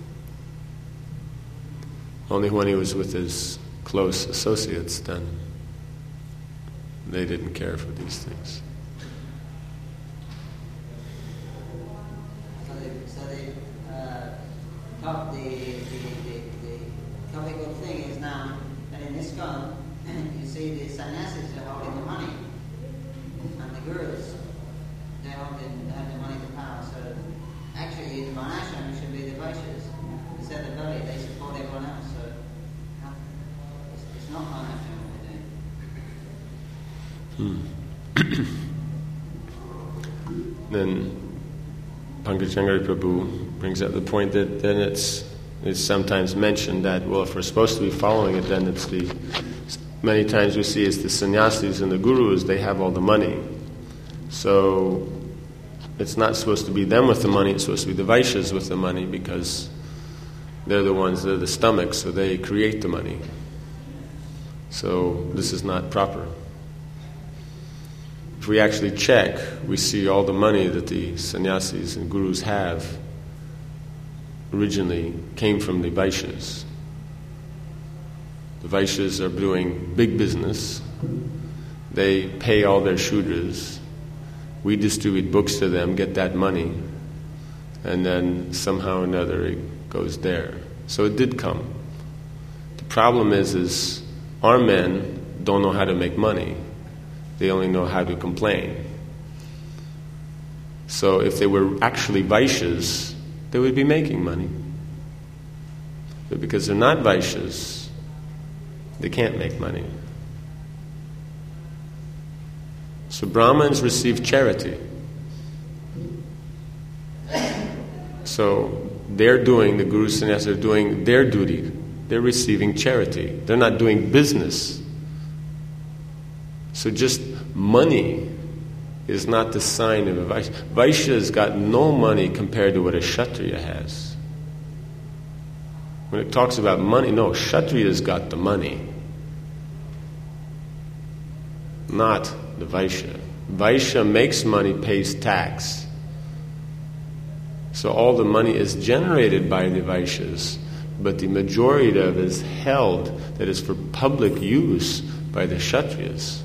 Only when he was with his close associates, then they didn't care for these things. The topical thing is now that in ISKCON, you see the sannyasis are holding the money, and the gurus, they have the money, the power. So actually, the varnashram should be the vaishyas. Instead of the belly, they support everyone else. So it's not varnashram what we're doing. Then Pankajangari Prabhu brings up the point that then it's sometimes mentioned that, well, if we're supposed to be following it, then it's many times we see it's the sannyasis and the gurus, they have all the money. So it's not supposed to be them with the money, it's supposed to be the vaishyas with the money because they're the ones, they're the stomach, so they create the money. So this is not proper. If we actually check, we see all the money that the sannyasis and gurus have originally came from the vaishyas. The vaishyas are doing big business. They pay all their shudras. We distribute books to them, get that money, and then somehow or another it goes there. So it did come. The problem is Our men don't know how to make money. They only know how to complain. So if they were actually Vaishyas, they would be making money. But because they're not Vaishyas, they can't make money. So Brahmins receive charity. So they're doing, the Guru Sannyasis are doing their duty. They're receiving charity. They're not doing business. So just money is not the sign of a Vaishya. Vaishya has got no money compared to what a Kshatriya has. When it talks about money, no, Kshatriya's got the money. Not the Vaishya. Vaishya makes money, pays tax. So all the money is generated by the Vaishyas, but the majority of it is held, that is for public use, by the Kshatriyas.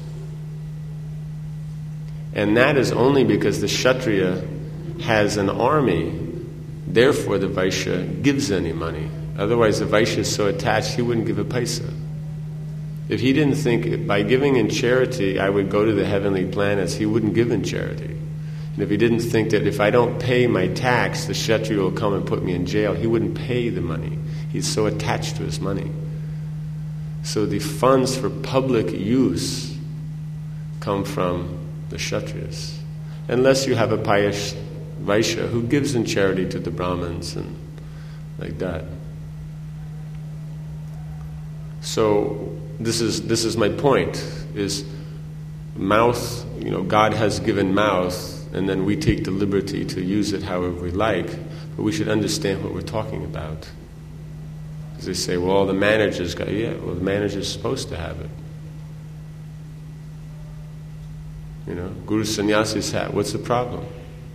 And that is only because the Kshatriya has an army, therefore the Vaishya gives any money. Otherwise the Vaishya is so attached he wouldn't give a paisa. If he didn't think by giving in charity I would go to the heavenly planets, he wouldn't give in charity. And if he didn't think that if I don't pay my tax, the Kshatriya will come and put me in jail, he wouldn't pay the money. He's so attached to his money. So the funds for public use come from the Kshatriyas. Unless you have a pious Vaishya who gives in charity to the Brahmins and like that. So this is my point, is mouth, God has given mouth, and then we take the liberty to use it however we like, but we should understand what we're talking about. Because they say, well, the manager's got, the manager's supposed to have it. Guru Sannyasi's hat, what's the problem?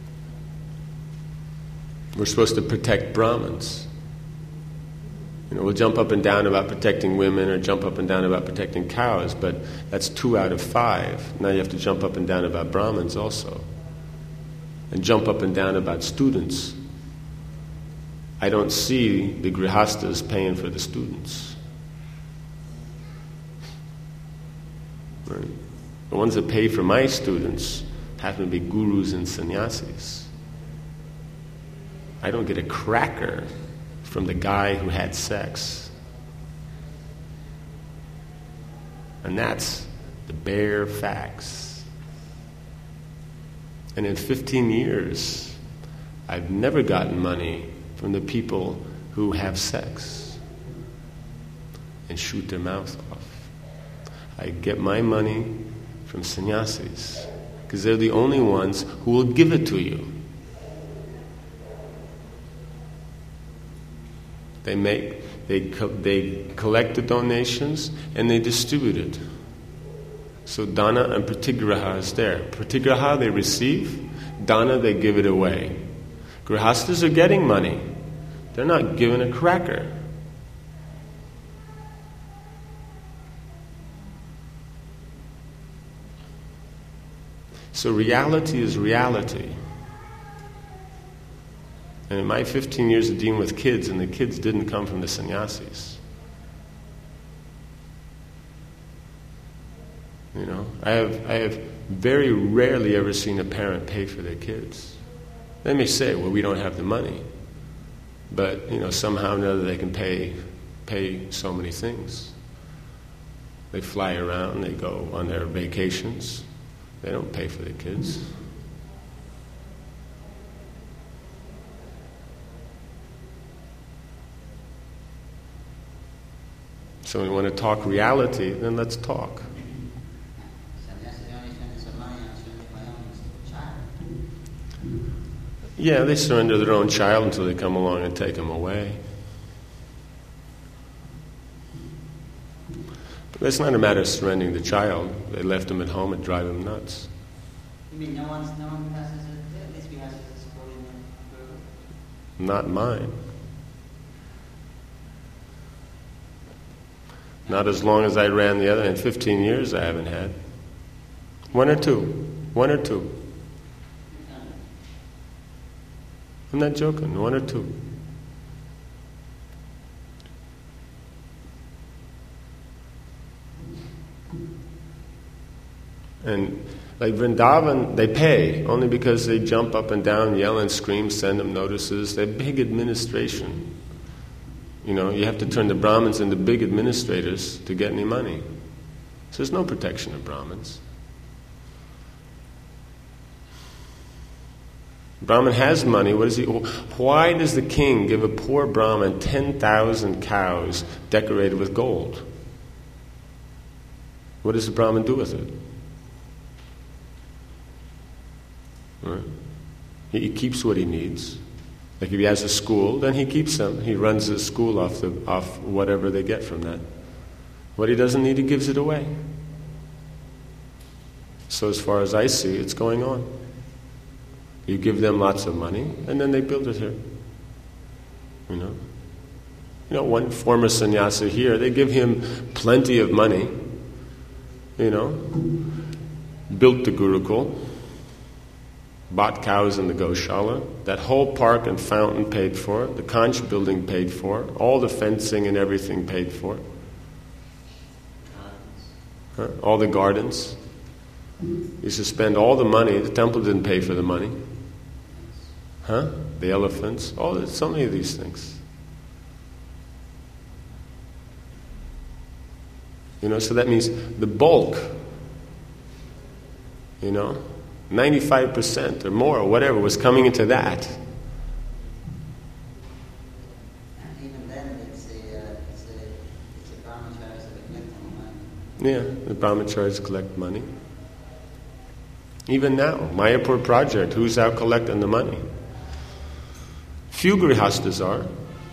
We're supposed to protect Brahmins. We'll jump up and down about protecting women or jump up and down about protecting cows, but that's 2 out of 5. Now you have to jump up and down about Brahmins also. And jump up and down about students. I don't see the grihastas paying for the students. Right? The ones that pay for my students happen to be gurus and sannyasis. I don't get a cracker from the guy who had sex. And that's the bare facts. And in 15 years, I've never gotten money from the people who have sex and shoot their mouth off. I get my money from sannyasis, because they're the only ones who will give it to you. They collect the donations and they distribute it. So dana and pratigraha is there. Pratigraha they receive, dana they give it away. Grihastas are getting money. They're not given a cracker. So reality is reality. And in my 15 years of dealing with kids, and the kids didn't come from the sannyasis. I have very rarely ever seen a parent pay for their kids. They may say, well, we don't have the money. But, somehow or another they can pay so many things. They fly around, they go on their vacations. They don't pay for their kids. So when we want to talk reality, then let's talk. Yeah, they surrender their own child until they come along and take them away. But it's not a matter of surrendering the child. They left him at home and drive him nuts. You mean no one passes it? At least we have to support him. Not mine. Not as long as I ran the other. In 15 years I haven't had. 1 or 2. 1 or 2. I'm not joking. 1 or 2. And like Vrindavan, they pay only because they jump up and down, yell and scream, send them notices. They're big administration. You know, you have to turn the Brahmins into big administrators to get any money. So there's no protection of Brahmins. Brahmin has money. What is he? Why does the king give a poor Brahmin 10,000 cows decorated with gold? What does the Brahmin do with it? Right? He keeps what he needs. Like if he has a school, then he keeps them. He runs the school off whatever they get from that. What he doesn't need, he gives it away. So as far as I see, it's going on. You give them lots of money, and then they build it here. You know, one former sannyasi here, they give him plenty of money. You know, built the Gurukul, bought cows in the Goshala, that whole park and fountain paid for, the conch building paid for, all the fencing and everything paid for. All the gardens. Used to spend all the money. The temple didn't pay for the money. The elephants. So many of these things. You know, so that means the bulk, 95% or more or whatever was coming into that. And even then, it's a brahmacharis that are collecting money. Yeah, the brahmacharis collect money. Even now, Mayapur project, who's out collecting the money? Few grihastas are.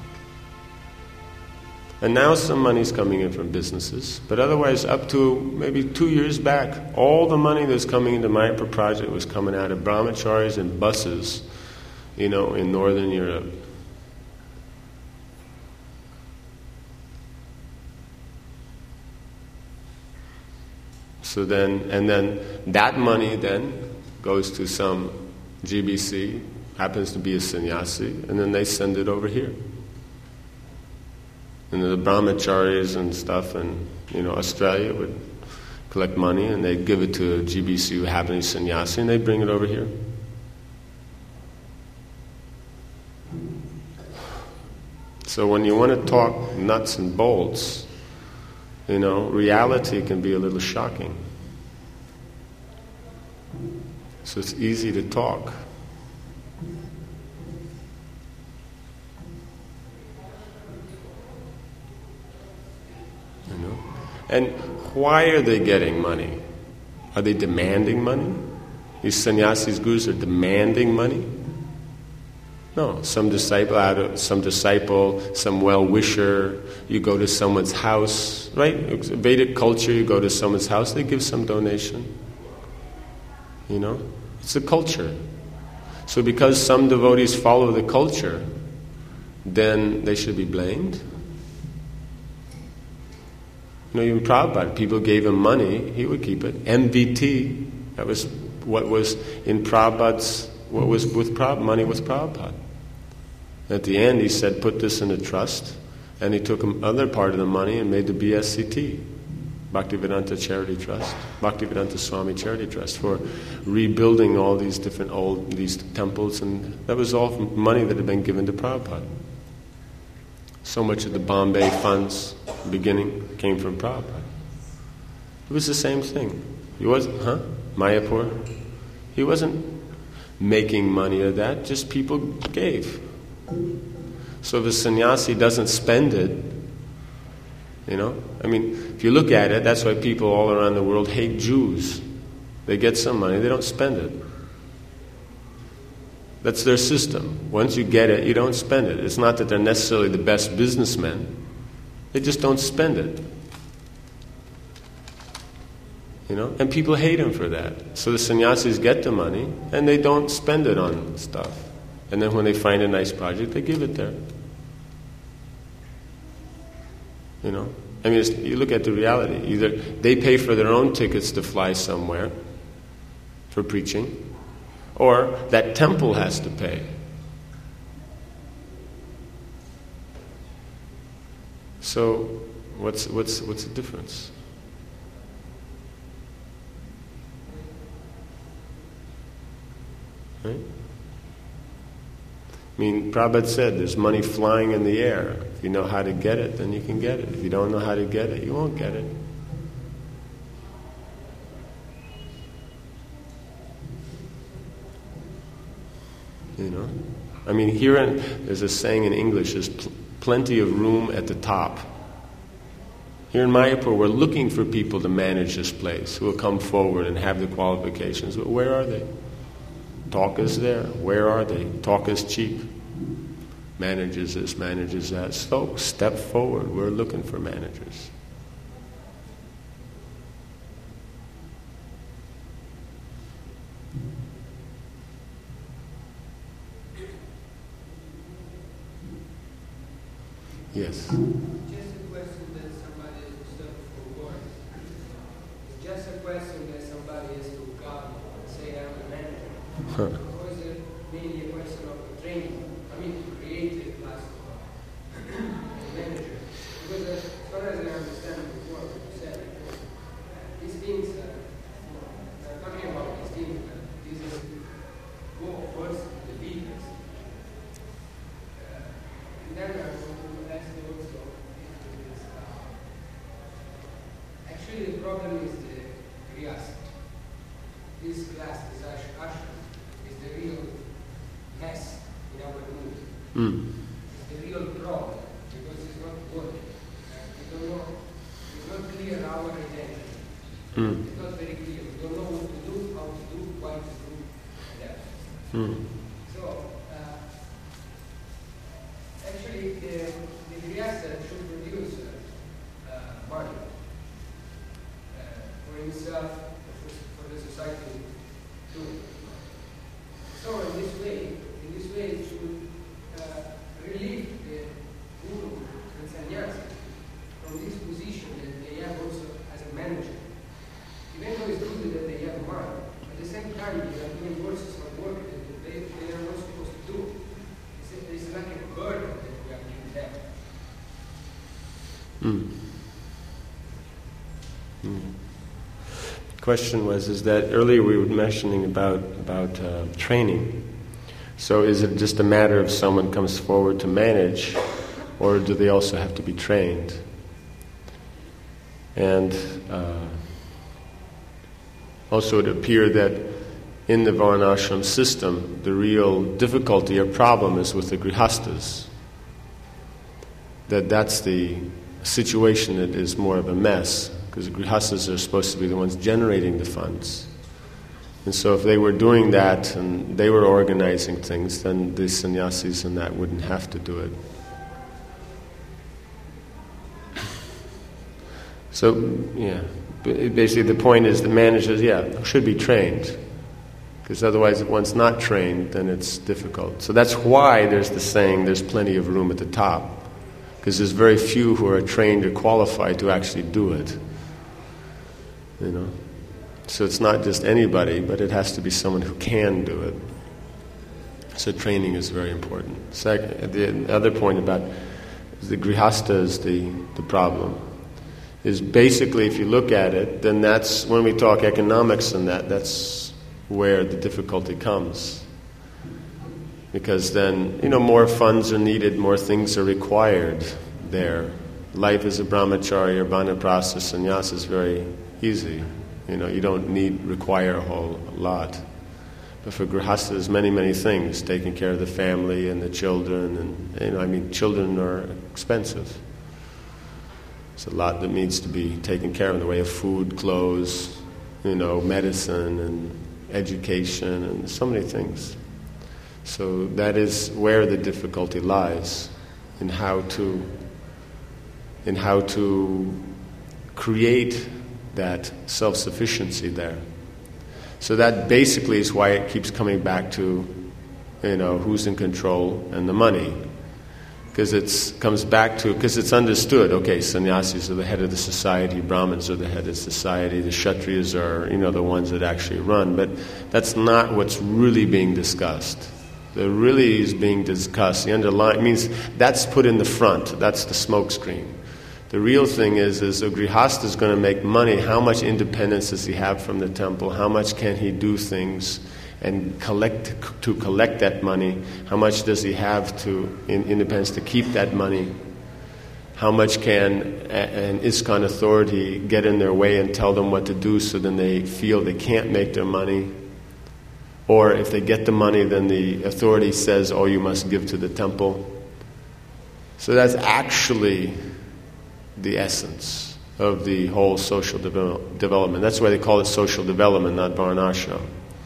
And now some money's coming in from businesses. But otherwise, up to maybe 2 years back, all the money that's coming into Mayapur project was coming out of brahmacharis and buses, in Northern Europe. So then that money then goes to some GBC, happens to be a sannyasi, and then they send it over here. And the brahmacharis and stuff in Australia would collect money and they'd give it to a GBC who happened to be sannyasi and they'd bring it over here. So when you want to talk nuts and bolts, reality can be a little shocking. So it's easy to talk. And why are they getting money? Are they demanding money? These sannyasis, gurus are demanding money? No, some disciple, some well-wisher, you go to someone's house, right? Vedic culture, you go to someone's house, they give some donation. It's a culture. So because some devotees follow the culture, then they should be blamed? Even Prabhupada, people gave him money, he would keep it. MVT, that was what was in Prabhupada's, what was with money with Prabhupada. At the end, he said, put this in a trust, and he took another part of the money and made the BSCT, Bhaktivedanta Charity Trust, Bhaktivedanta Swami Charity Trust, for rebuilding all these different these temples, and that was all money that had been given to Prabhupada. So much of the Bombay funds, beginning, came from Prabhupada. It was the same thing. He wasn't, Mayapur? He wasn't making money of that, just people gave. So if a sannyasi doesn't spend it, if you look at it, that's why people all around the world hate Jews. They get some money, they don't spend it. That's their system. Once you get it, you don't spend it. It's not that they're necessarily the best businessmen. They just don't spend it. And people hate him for that. So the sannyasis get the money and they don't spend it on stuff. And then when they find a nice project, they give it there. You look at the reality. Either they pay for their own tickets to fly somewhere for preaching, or that temple has to pay. So, what's the difference? Right? I mean, Prabhupada said there's money flying in the air. If you know how to get it, then you can get it. If you don't know how to get it, you won't get it. You know? I mean, there's a saying in English, there's plenty of room at the top. Here in Mayapur, we're looking for people to manage this place, who will come forward and have the qualifications. But where are they? Talk is there. Where are they? Talk is cheap. Manages this, manages that. So, step forward. We're looking for managers. Yes. Just a question that somebody has to step forward. It's just a question that somebody has to come and say, I'm a manager. Or is it mainly a question of training? I mean, to create a class of manager. Because as far as I understand before, what you said, these things, talking about these things, these are go first the leaders. And then actually, the problem is the grihastha. This class, this ashram, is the real mess in our mood. It's the real problem because it's not working. We don't know. It's not clear our identity. It's not very clear. We don't know what to do, how to do, why to do that. So, actually, the grihastha should produce money. For himself, for the society too. So in this way, it should relieve the guru and sannyasi from this position that they have also as a manager. Even though it's good that they have money, at the same time they are doing courses of work that they are not supposed to do. It's like a burden that we are giving them. Question was that earlier we were mentioning about training. So is it just a matter of someone comes forward to manage, or do they also have to be trained? And also it appeared that in the Varnashram system, the real difficulty or problem is with the grihastas. That's the situation that is more of a mess, because the grihastas are supposed to be the ones generating the funds. And so if they were doing that and they were organizing things, then the sannyasis and that wouldn't have to do it. So, yeah, basically the point is the managers, should be trained. Because otherwise if one's not trained, then it's difficult. So that's why there's the saying, there's plenty of room at the top. Because there's very few who are trained or qualified to actually do it. You know, so it's not just anybody, but it has to be someone who can do it. So training is very important. Second, the other point about the grihastha is the problem. Is basically, if you look at it, then that's when we talk economics and that's where the difficulty comes. Because then, more funds are needed, more things are required there. Life as a brahmachari or vanaprastha sannyasa is very easy. You don't require a whole lot. But for grihastha, there's many, many things. Taking care of the family and the children. And, children are expensive. There's a lot that needs to be taken care of in the way of food, clothes, medicine and education and so many things. So that is where the difficulty lies, in how to create that self-sufficiency there. So that basically is why it keeps coming back to, who's in control and the money. Because it's understood, okay, sannyasis are the head of the society, Brahmins are the head of society, the Kshatriyas are, the ones that actually run. But that's not what's really being discussed. The really is being discussed, the underlying, means that's put in the front, that's the smoke screen. The real thing is a grihastha is going to make money. How much independence does he have from the temple? How much can he do things? and collect that money? How much does he have to in independence to keep that money? How much can an ISKCON authority get in their way and tell them what to do so then they feel they can't make their money? Or if they get the money, then the authority says, oh, you must give to the temple. So that's actually the essence of the whole social development. That's why they call it social development, not varnashram.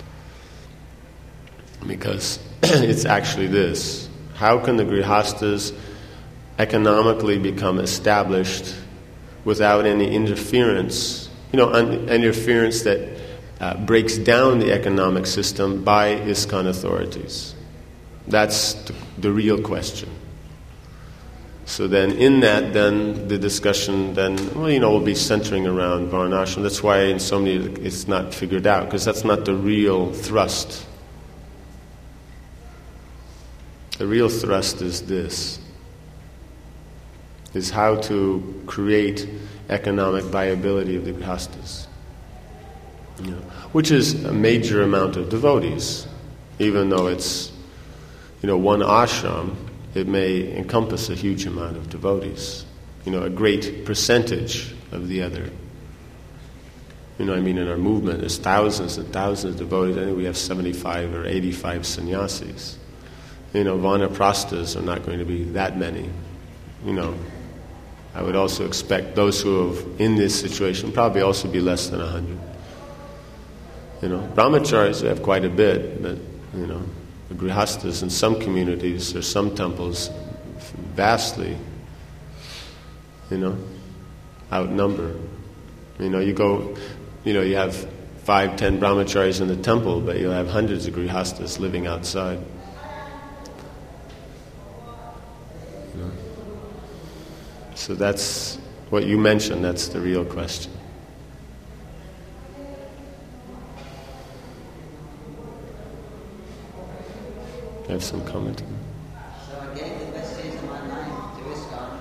Because it's actually this. How can the grihastas economically become established without any interference, interference that breaks down the economic system by ISKCON authorities? That's the real question. So then in that, then the discussion will be centering around varnashram. That's why in so many it's not figured out, because that's not the real thrust. The real thrust is this, is how to create economic viability of the grihastas. Which is a major amount of devotees. Even though it's, one ashram, it may encompass a huge amount of devotees. A great percentage of the other. In our movement, there's thousands and thousands of devotees. I think we have 75 or 85 sannyasis. Vanaprasthas are not going to be that many. I would also expect those who are in this situation probably also be less than 100. Brahmacharis have quite a bit, but the grihastas in some communities or some temples vastly, outnumber. You have 5-10 brahmacharis in the temple, but you'll have hundreds of grihastas living outside. So that's what you mentioned, that's the real question. You have some comment? So I gave the best years of my life to ISKCON.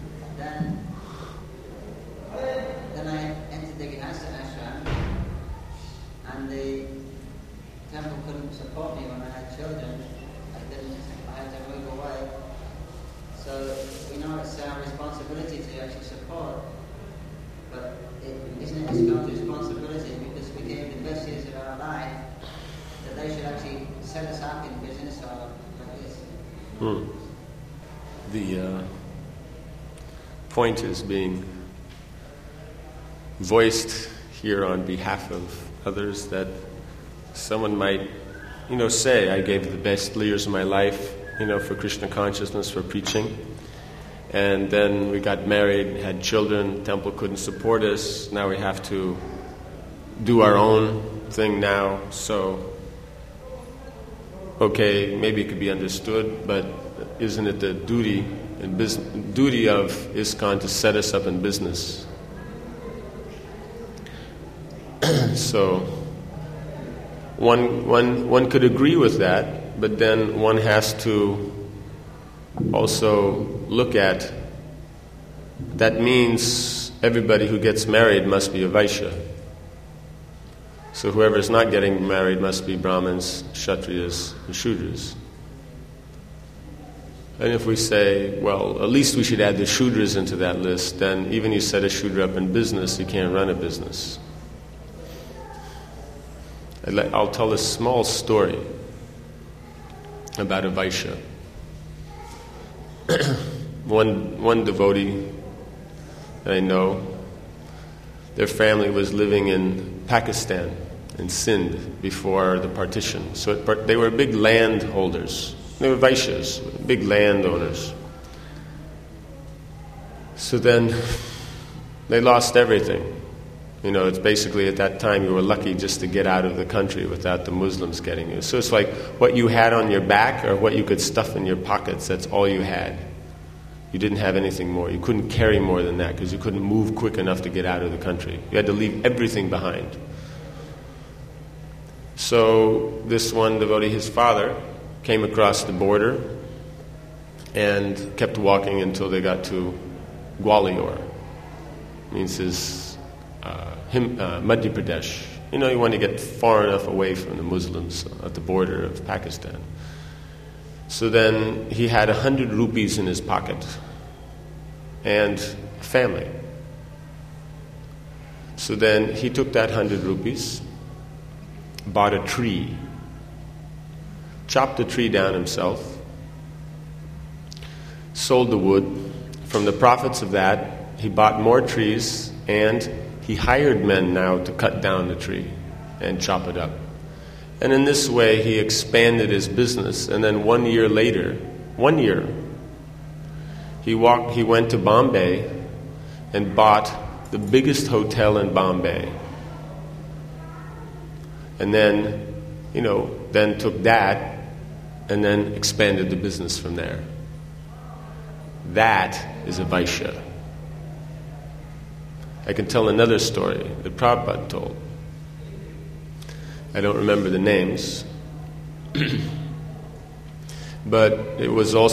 Then I entered the Grihastha ashram, and the temple couldn't support me when I had children. I had to move away. So we know it's our responsibility to actually support, but isn't it ISKCON's responsibility, because we gave the best years of our life, that they should actually set us up in business or like this? The point is being voiced here on behalf of others, that someone might, say, I gave the best years of my life, for Krishna consciousness, for preaching. And then we got married, had children, the temple couldn't support us, now we have to do our own thing now, so okay, maybe it could be understood, but isn't it the duty of ISKCON to set us up in business? So one could agree with that, but then one has to also look at, that means everybody who gets married must be a Vaishya. So whoever is not getting married must be Brahmins, Kshatriyas, and Shudras. And if we say, well, at least we should add the Shudras into that list, then even you set a Shudra up in business, you can't run a business. I'll tell a small story about a Vaishya. One devotee that I know, their family was living in Pakistan, in Sindh, before the partition. So they were big landholders. They were Vaishyas, big landowners. So then they lost everything. It's basically at that time you were lucky just to get out of the country without the Muslims getting you. So it's like what you had on your back or what you could stuff in your pockets, that's all you had. You didn't have anything more. You couldn't carry more than that because you couldn't move quick enough to get out of the country. You had to leave everything behind. So this one devotee, his father, came across the border and kept walking until they got to Gwalior. Means his Madhya Pradesh, You want to get far enough away from the Muslims at the border of Pakistan. So then he had 100 rupees in his pocket and a family. So then he took that 100 rupees, bought a tree, chopped the tree down himself, sold the wood. From the profits of that, he bought more trees, and he hired men now to cut down the tree and chop it up. And in this way, he expanded his business. And then 1 year later, he went to Bombay and bought the biggest hotel in Bombay. And then, then took that and then expanded the business from there. That is a Vaishya. I can tell another story that Prabhupada told. I don't remember the names. But it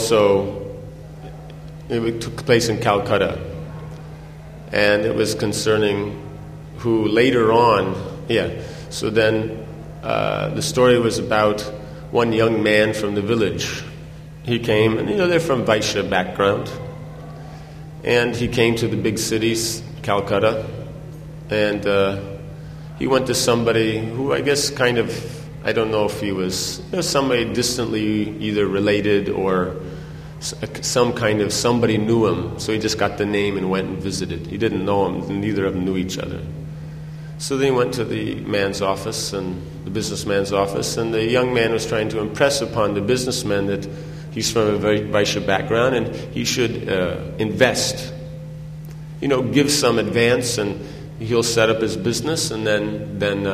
took place in Calcutta. And it was concerning who later on, so then the story was about one young man from the village. He came, and they're from Vaishya background. And he came to the big cities, Calcutta, and he went to somebody who I guess I don't know if he was somebody distantly either related or somebody knew him, so he just got the name and went and visited. He didn't know him, and neither of them knew each other. So then he went to the man's office, and the businessman's office, and the young man was trying to impress upon the businessman that he's from a Vaishya background and he should invest. Give some advance, and he'll set up his business, and then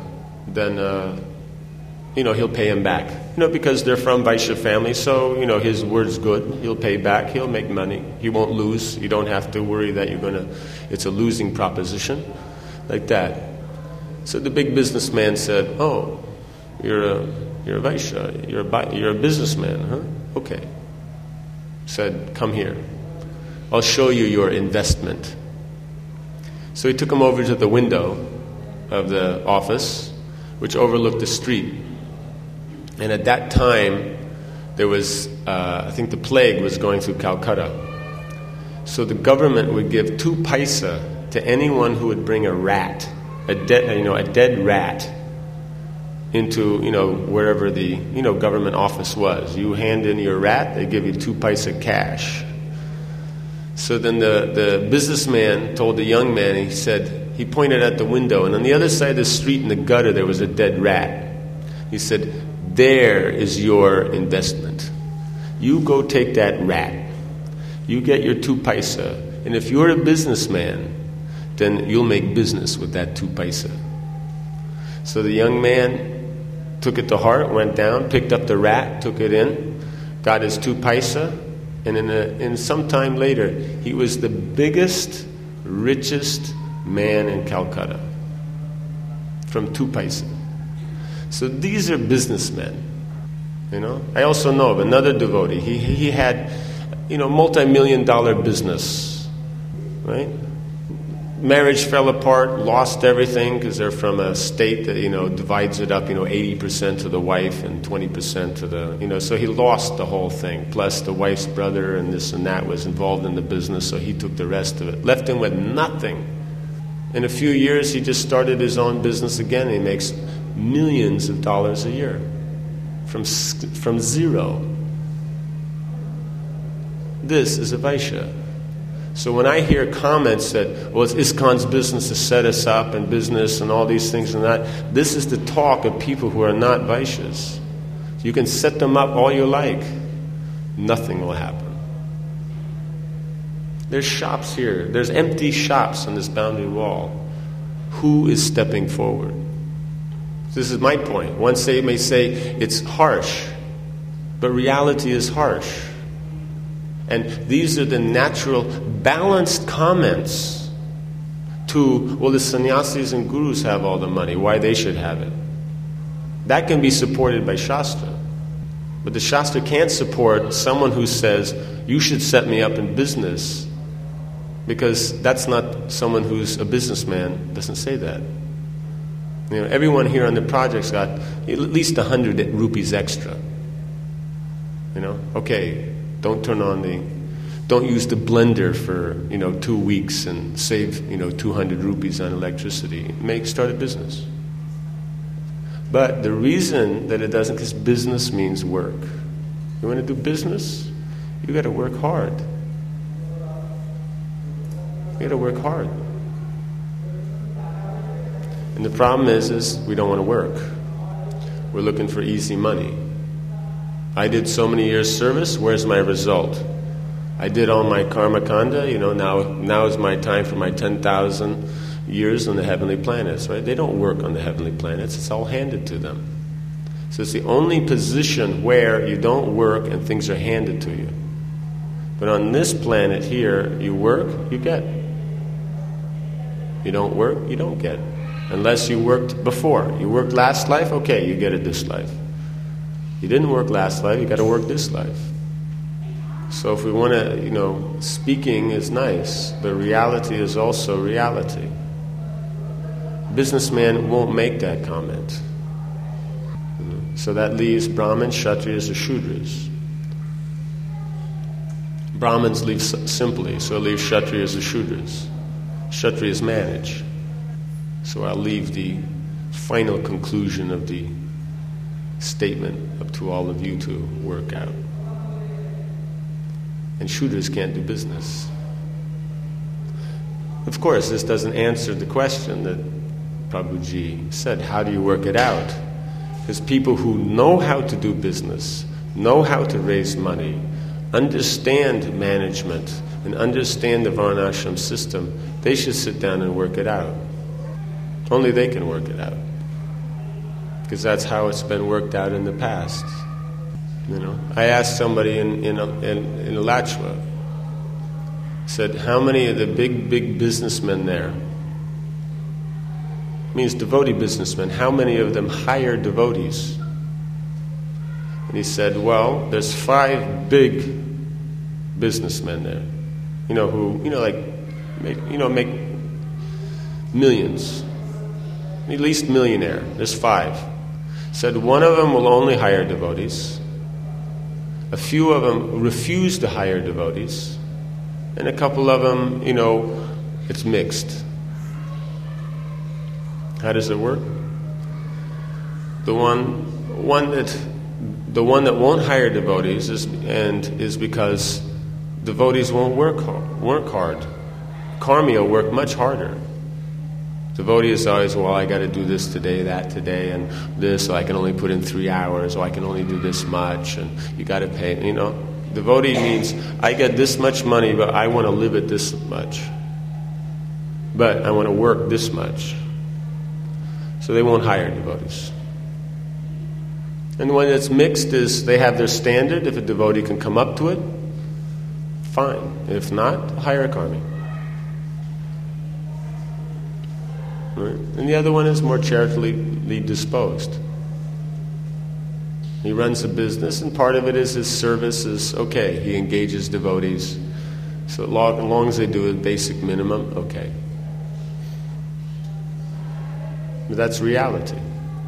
he'll pay him back. Because they're from Vaishya family, so his word's good. He'll pay back. He'll make money. He won't lose. You don't have to worry that it's a losing proposition, like that. So the big businessman said, "Oh, you're a Vaishya. You're a businessman, huh? Okay." Said, "Come here. I'll show you your investment." So he took him over to the window of the office, which overlooked the street. And at that time, there was, I think the plague was going through Calcutta. So the government would give 2 paisa to anyone who would bring a rat, a dead rat, into, wherever the, government office was. You hand in your rat, they give you 2 paisa cash. So then the businessman told the young man, he pointed at the window, and on the other side of the street in the gutter there was a dead rat. He said, "There is your investment. You go take that rat. You get your 2 paisa, and if you're a businessman, then you'll make business with that 2 paisa." So the young man took it to heart, went down, picked up the rat, took it in, got his 2 paisa, and in some time later, he was the biggest, richest man in Calcutta from 2 paisa. So these are businessmen. I also know of another devotee. He had, multi-million-dollar business, right? Marriage fell apart, lost everything because they're from a state that, divides it up, 80% to the wife and 20% to the, so he lost the whole thing. Plus the wife's brother and this and that was involved in the business, so he took the rest of it. Left him with nothing. In a few years, he just started his own business again. He makes millions of dollars a year from zero. This is a Vaishya. So when I hear comments that, it's ISKCON's business to set us up and business and all these things and that, this is the talk of people who are not Vaishyas. You can set them up all you like. Nothing will happen. There's shops here. There's empty shops on this boundary wall. Who is stepping forward? This is my point. Once they may say it's harsh, but reality is harsh. And these are the natural, balanced comments to, the sannyasis and gurus have all the money, why they should have it. That can be supported by Shastra. But the Shastra can't support someone who says, you should set me up in business, because that's not someone who's a businessman, doesn't say that. Everyone here on the project's got at least 100 rupees extra. Okay, don't use the blender for 2 weeks and save 200 rupees on electricity. Start a business. But the reason that it doesn't, because business means work. You want to do business? You got to work hard. You got to work hard. And the problem is we don't want to work. We're looking for easy money. I did so many years service, where's my result? I did all my karma kanda, now is my time for my 10,000 years on the heavenly planets, right? They don't work on the heavenly planets, it's all handed to them. So it's the only position where you don't work and things are handed to you. But on this planet here, you work, you get. You don't work, you don't get. Unless you worked before. You worked last life, okay, you get it this life. You didn't work last life, you got to work this life. So if we want to, speaking is nice, but reality is also reality. Businessman won't make that comment. So that leaves Brahmins, Kshatriyas, or Shudras. Brahmins live simply, so it leaves Kshatriyas or Shudras. Kshatriyas manage. So I'll leave the final conclusion of the statement up to all of you to work out. And Shudras can't do business. Of course, this doesn't answer the question that Prabhuji said, how do you work it out? Because people who know how to do business, know how to raise money, understand management, and understand the Varnashram system, they should sit down and work it out. Only they can work it out. Because that's how it's been worked out in the past. I asked somebody in Alachua, said, how many of the big businessmen there, means devotee businessmen, how many of them hire devotees? And he said, well, there's 5 big businessmen there, who, make millions, at least millionaire. There's 5. Said one of them will only hire devotees. A few of them refuse to hire devotees. And a couple of them, it's mixed. How does it work? The one that won't hire devotees is because devotees won't work hard. Karmi will work much harder. Devotee is always, I got to do this today, that today, and this, so I can only put in 3 hours, or I can only do this much, and you got to pay. Devotee means, I get this much money, but I want to live it this much. But I want to work this much. So they won't hire devotees. And when it's mixed, is they have their standard. If a devotee can come up to it, fine. If not, hire a karmi. Right? And the other one is more charitably disposed. He runs a business, and part of it is his service is okay. He engages devotees. So as long as they do a basic minimum, okay. But that's reality.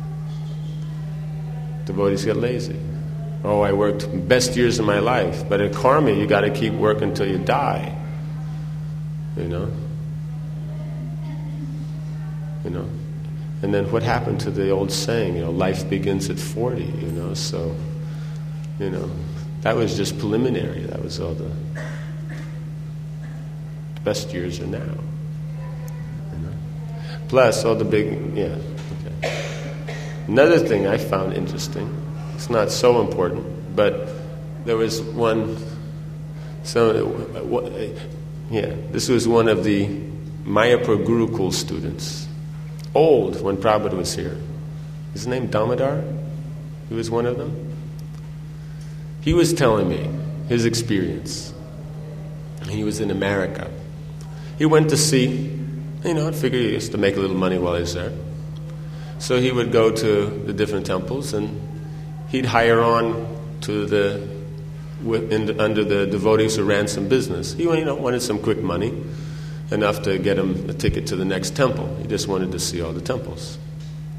Devotees get lazy. I worked best years of my life. But in karma, you got to keep working until you die. And then what happened to the old saying, life begins at 40, so, that was just preliminary. That was all the best years are now. Plus all the big, okay. Another thing I found interesting, it's not so important, but there was this was one of the Mayapur Gurukul students. Old when Prabhupada was here. Is his name Damodar? He was one of them. He was telling me his experience. He was in America. He went to see, I figured he used to make a little money while he was there. So he would go to the different temples and he'd hire on to under the devotees who ran some business. He wanted some quick money, enough to get him a ticket to the next temple. He just wanted to see all the temples.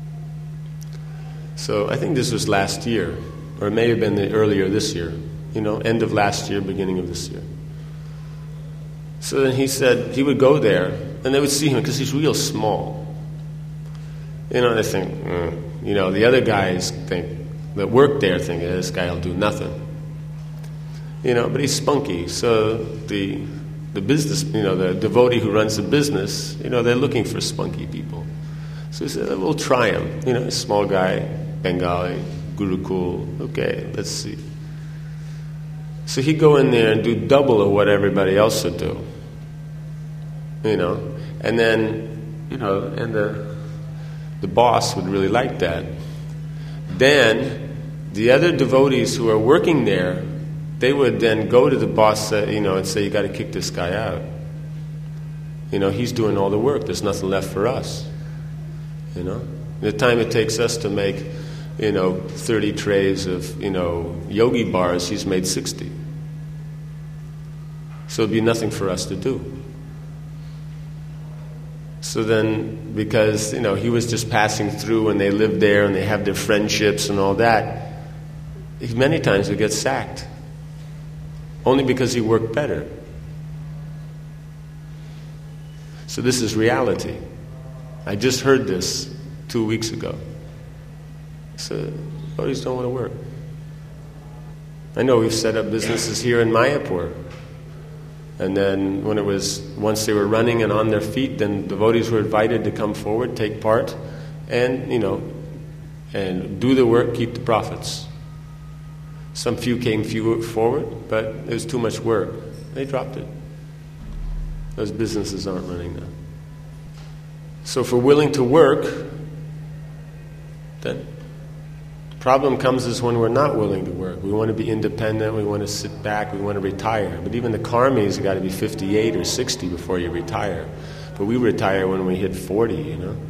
So I think this was last year, or it may have been earlier this year, end of last year, beginning of this year. So then he said he would go there, and they would see him because he's real small. They think, the other guys that work there think, this guy will do nothing. But he's spunky. So the business, the devotee who runs the business, they're looking for spunky people. So he said, we'll try him. A small guy, Bengali, Gurukul. Okay, let's see. So he'd go in there and do double of what everybody else would do. And then, and the boss would really like that. Then the other devotees who are working there, they would then go to the boss, and say, you got to kick this guy out. He's doing all the work. There's nothing left for us. The time it takes us to make, 30 trays of, yogi bars, he's made 60. So it'd be nothing for us to do. So then, because, he was just passing through and they live there and they have their friendships and all that, he many times would get sacked. Only because he worked better. So this is reality. I just heard this 2 weeks ago. So, devotees don't want to work. I know we've set up businesses here in Mayapur. And then once they were running and on their feet, then devotees were invited to come forward, take part, and, and do the work, keep the profits. Some few came forward, but it was too much work. They dropped it. Those businesses aren't running now. So if we're willing to work, then the problem comes is when we're not willing to work. We want to be independent, we want to sit back, we want to retire. But even the karmis have got to be 58 or 60 before you retire. But we retire when we hit 40,